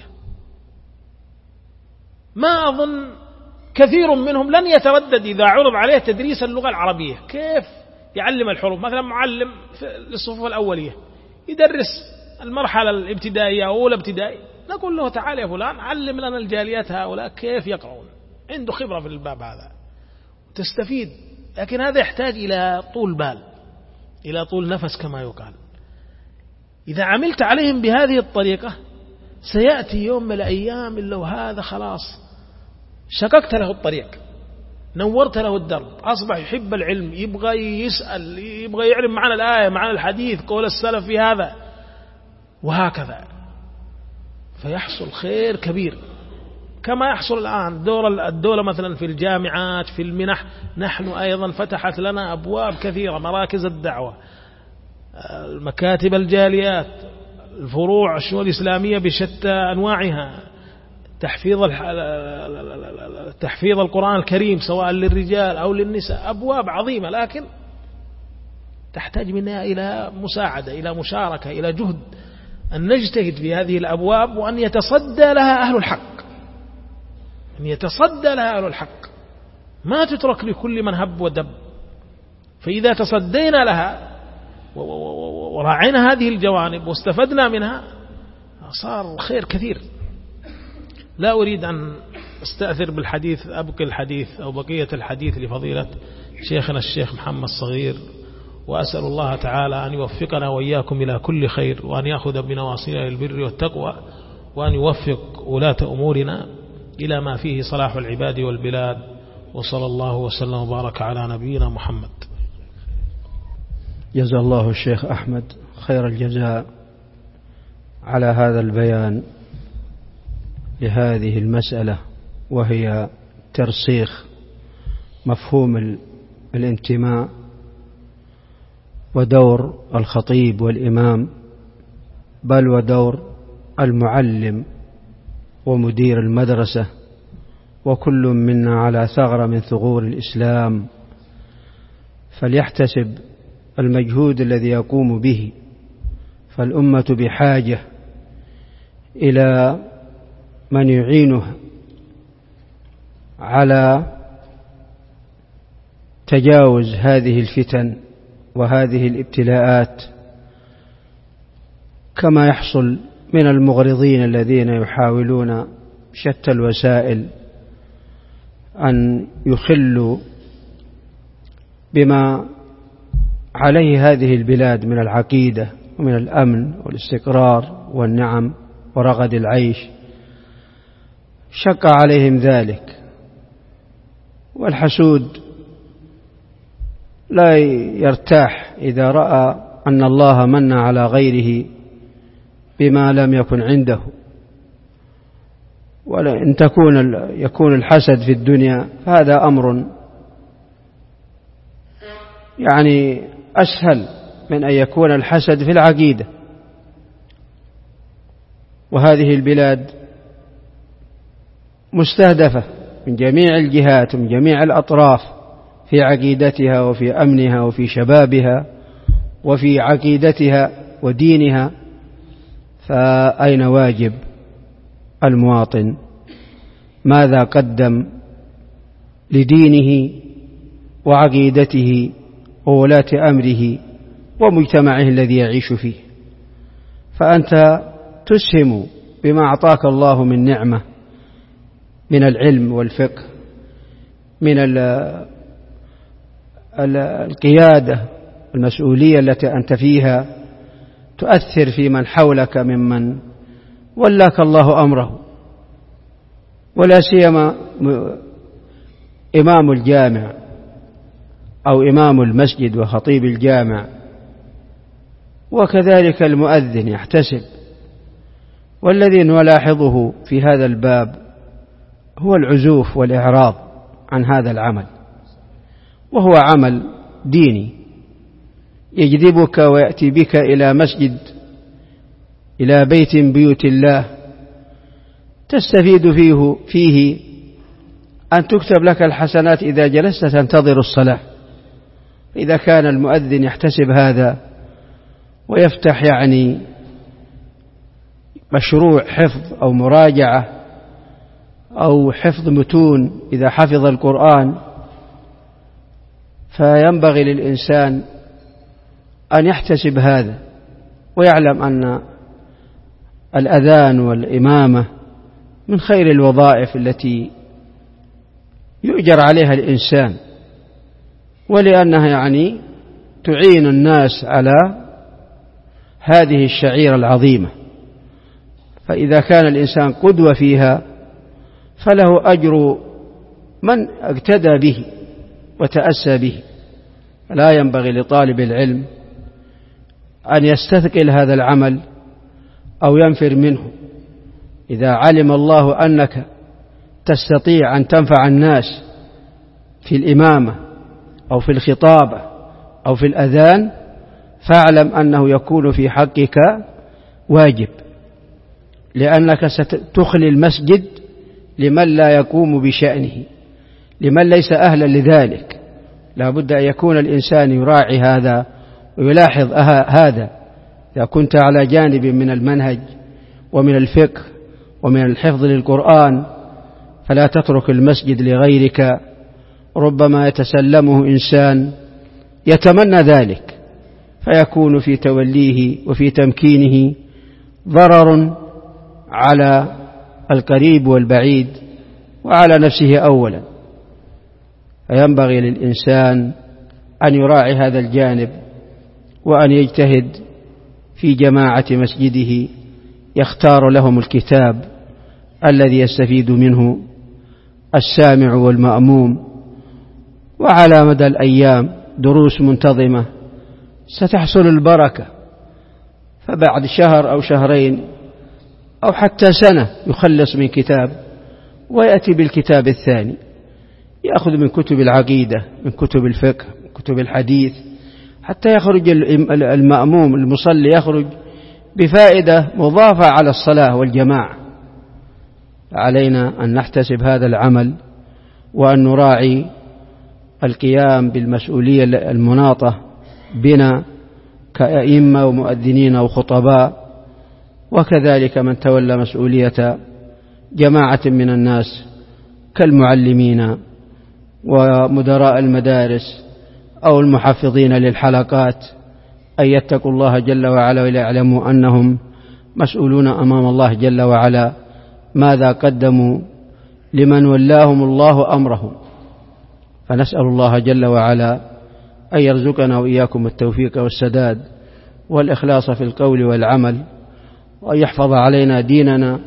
ما أظن كثير منهم لن يتردد إذا عرض عليه تدريس اللغة العربية. كيف يعلم الحروف؟ مثلا معلم للصفوف الأولية يدرس المرحلة الابتدائية أو أولى ابتدائي، نقول له تعال يا فلان علم لنا الجاليات هؤلاء كيف يقرؤون، عنده خبرة في الباب هذا تستفيد. لكن هذا يحتاج إلى طول بال، إلى طول نفس كما يقال. إذا عملت عليهم بهذه الطريقة سيأتي يوم من الأيام لو هذا خلاص شققت له الطريق، نورت له الدرب، أصبح يحب العلم، يبغى يسأل، يبغى يعلم معنى الآية، معنى الحديث، قول السلف في هذا، وهكذا. فيحصل خير كبير كما يحصل الآن الدولة مثلا في الجامعات في المنح، نحن أيضا فتحت لنا أبواب كثيرة، مراكز الدعوة، المكاتب الجاليات، الفروع الشؤون الإسلامية بشتى أنواعها، تحفيظ القرآن الكريم سواء للرجال أو للنساء، أبواب عظيمة، لكن تحتاج منا إلى مساعدة، إلى مشاركة، إلى جهد، أن نجتهد في هذه الأبواب، وأن يتصدى لها أهل الحق، أن يتصدى لها أهل الحق، ما تترك لكل من هب ودب. فإذا تصدينا لها وراعينا هذه الجوانب واستفدنا منها صار خير كثير. لا أريد أن أستأثر بالحديث، أبقي الحديث أو بقية الحديث لفضيلة شيخنا الشيخ محمد صغير، وأسأل الله تعالى أن يوفقنا وإياكم إلى كل خير، وأن يأخذ بنواصينا للبر والتقوى، وأن يوفق ولاة أمورنا إلى ما فيه صلاح العباد والبلاد. وصلى الله وسلم وبارك على نبينا محمد. جزا الله الشيخ أحمد خير الجزاء على هذا البيان لهذه المسألة، وهي ترسيخ مفهوم الانتماء ودور الخطيب والإمام، بل ودور المعلم ومدير المدرسة، وكل منا على ثغرة من ثغور الإسلام، فليحتسب المجهود الذي يقوم به، فالأمة بحاجة إلى من يعينها على تجاوز هذه الفتن وهذه الابتلاءات، كما يحصل من المغرضين الذين يحاولون شتى الوسائل أن يخلوا بما عليه هذه البلاد من العقيدة ومن الأمن والاستقرار والنعم ورغد العيش. شق عليهم ذلك، والحسود لا يرتاح إذا رأى أن الله من على غيره بما لم يكن عنده. وإن يكون الحسد في الدنيا فهذا أمر يعني أسهل من أن يكون الحسد في العقيدة. وهذه البلاد مستهدفة من جميع الجهات ومن جميع الأطراف في عقيدتها وفي أمنها وفي شبابها وفي عقيدتها ودينها، فأين واجب المواطن؟ ماذا قدم لدينه وعقيدته وولاة أمره ومجتمعه الذي يعيش فيه؟ فأنت تسهم بما أعطاك الله من نعمة، من العلم والفقه، من القيادة المسؤولية التي أنت فيها، تؤثر في من حولك ممن ولاك الله أمره، ولا سيما إمام الجامع أو إمام المسجد وخطيب الجامع، وكذلك المؤذن يحتسب. والذي نلاحظه في هذا الباب هو العزوف والإعراض عن هذا العمل، وهو عمل ديني يجذبك ويأتي بك إلى مسجد، إلى بيت من بيوت الله، تستفيد فيه أن تكتب لك الحسنات إذا جلست تنتظر الصلاة. إذا كان المؤذن يحتسب هذا ويفتح يعني مشروع حفظ أو مراجعة أو حفظ متون إذا حفظ القرآن، فينبغي للإنسان أن يحتسب هذا ويعلم أن الأذان والإمامة من خير الوظائف التي يؤجر عليها الإنسان، ولأنها يعني تعين الناس على هذه الشعيرة العظيمة. فإذا كان الإنسان قدوة فيها فله أجر من اقتدى به وتأسى به. لا ينبغي لطالب العلم أن يستثقل هذا العمل أو ينفر منه. إذا علم الله أنك تستطيع أن تنفع الناس في الإمامة أو في الخطابة أو في الأذان، فاعلم أنه يكون في حقك واجب، لأنك ستخلي المسجد لمن لا يقوم بشأنه، لمن ليس أهلا لذلك. لا بد أن يكون الإنسان يراعي هذا ويلاحظ هذا. إذا كنت على جانب من المنهج ومن الفقه ومن الحفظ للقرآن فلا تترك المسجد لغيرك، ربما يتسلمه إنسان يتمنى ذلك، فيكون في توليه وفي تمكينه ضرر على القريب والبعيد وعلى نفسه أولا. فينبغي للإنسان أن يراعي هذا الجانب، وأن يجتهد في جماعة مسجده، يختار لهم الكتاب الذي يستفيد منه السامع والمأموم، وعلى مدى الأيام دروس منتظمة ستحصل البركة، فبعد شهر أو شهرين أو حتى سنة يخلص من كتاب ويأتي بالكتاب الثاني، يأخذ من كتب العقيدة، من كتب الفقه، من كتب الحديث، حتى يخرج المأموم المصلي يخرج بفائدة مضافة على الصلاة والجماعة. علينا أن نحتسب هذا العمل، وأن نراعي القيام بالمسؤولية المناطة بنا كأئمة ومؤذنين وخطباء، وكذلك من تولى مسؤولية جماعة من الناس كالمعلمين ومدراء المدارس أو المحفظين للحلقات، أن يتقوا الله جل وعلا ويعلموا أنهم مسؤولون أمام الله جل وعلا ماذا قدموا لمن ولاهم الله أمرهم. فنسأل الله جل وعلا أن يرزقنا وإياكم التوفيق والسداد والإخلاص في القول والعمل، وأن يحفظ علينا ديننا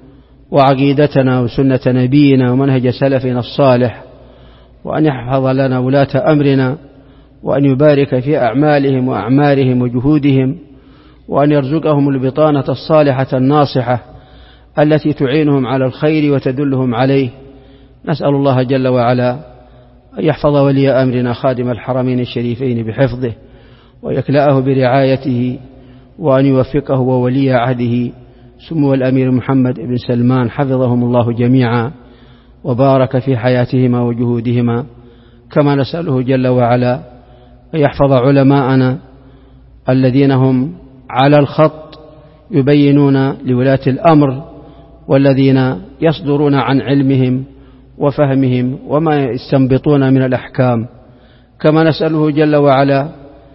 وعقيدتنا وسنة نبينا ومنهج سلفنا الصالح، وأن يحفظ لنا ولاة أمرنا، وأن يبارك في أعمالهم وأعمارهم وجهودهم، وأن يرزقهم البطانة الصالحة الناصحة التي تعينهم على الخير وتدلهم عليه. نسأل الله جل وعلا أن يحفظ ولي أمرنا خادم الحرمين الشريفين بحفظه، ويكلأه برعايته، وأن يوفقه وولي عهده سمو الأمير محمد بن سلمان حفظهم الله جميعا وبارك في حياتهما وجهودهما. كما نسأله جل وعلا أن يحفظ علماءنا الذين هم على الخط يبينون لولاة الأمر، والذين يصدرون عن علمهم وفهمهم وما يستنبطون من الأحكام. كما نسأله جل وعلا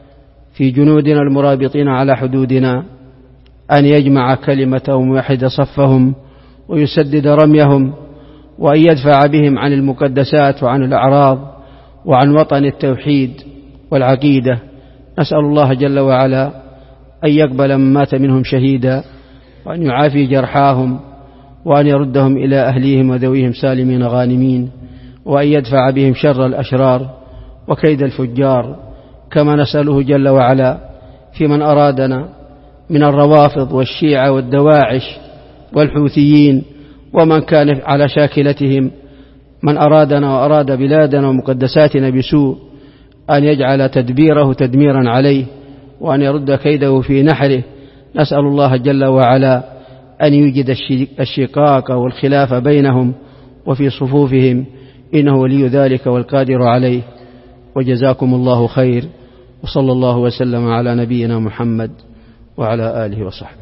في جنودنا المرابطين على حدودنا أن يجمع كلمتهم ويحد صفهم ويسدد رميهم، وأن يدفع بهم عن المقدسات وعن الأعراض وعن وطن التوحيد والعقيدة. نسأل الله جل وعلا أن يقبل من مات منهم شهيدا، وأن يعافي جرحاهم، وأن يردهم إلى أهليهم وذويهم سالمين غانمين، وأن يدفع بهم شر الأشرار وكيد الفجار. كما نسأله جل وعلا في من أرادنا من الروافض والشيعة والدواعش والحوثيين ومن كان على شاكلتهم، من أرادنا وأراد بلادنا ومقدساتنا بسوء، أن يجعل تدبيره تدميرا عليه، وأن يرد كيده في نحره. نسأل الله جل وعلا أن يوجد الشقاق والخلاف بينهم وفي صفوفهم، إنه ولي ذلك والقادر عليه. وجزاكم الله خير، وصلى الله وسلم على نبينا محمد وعلى آله وصحبه.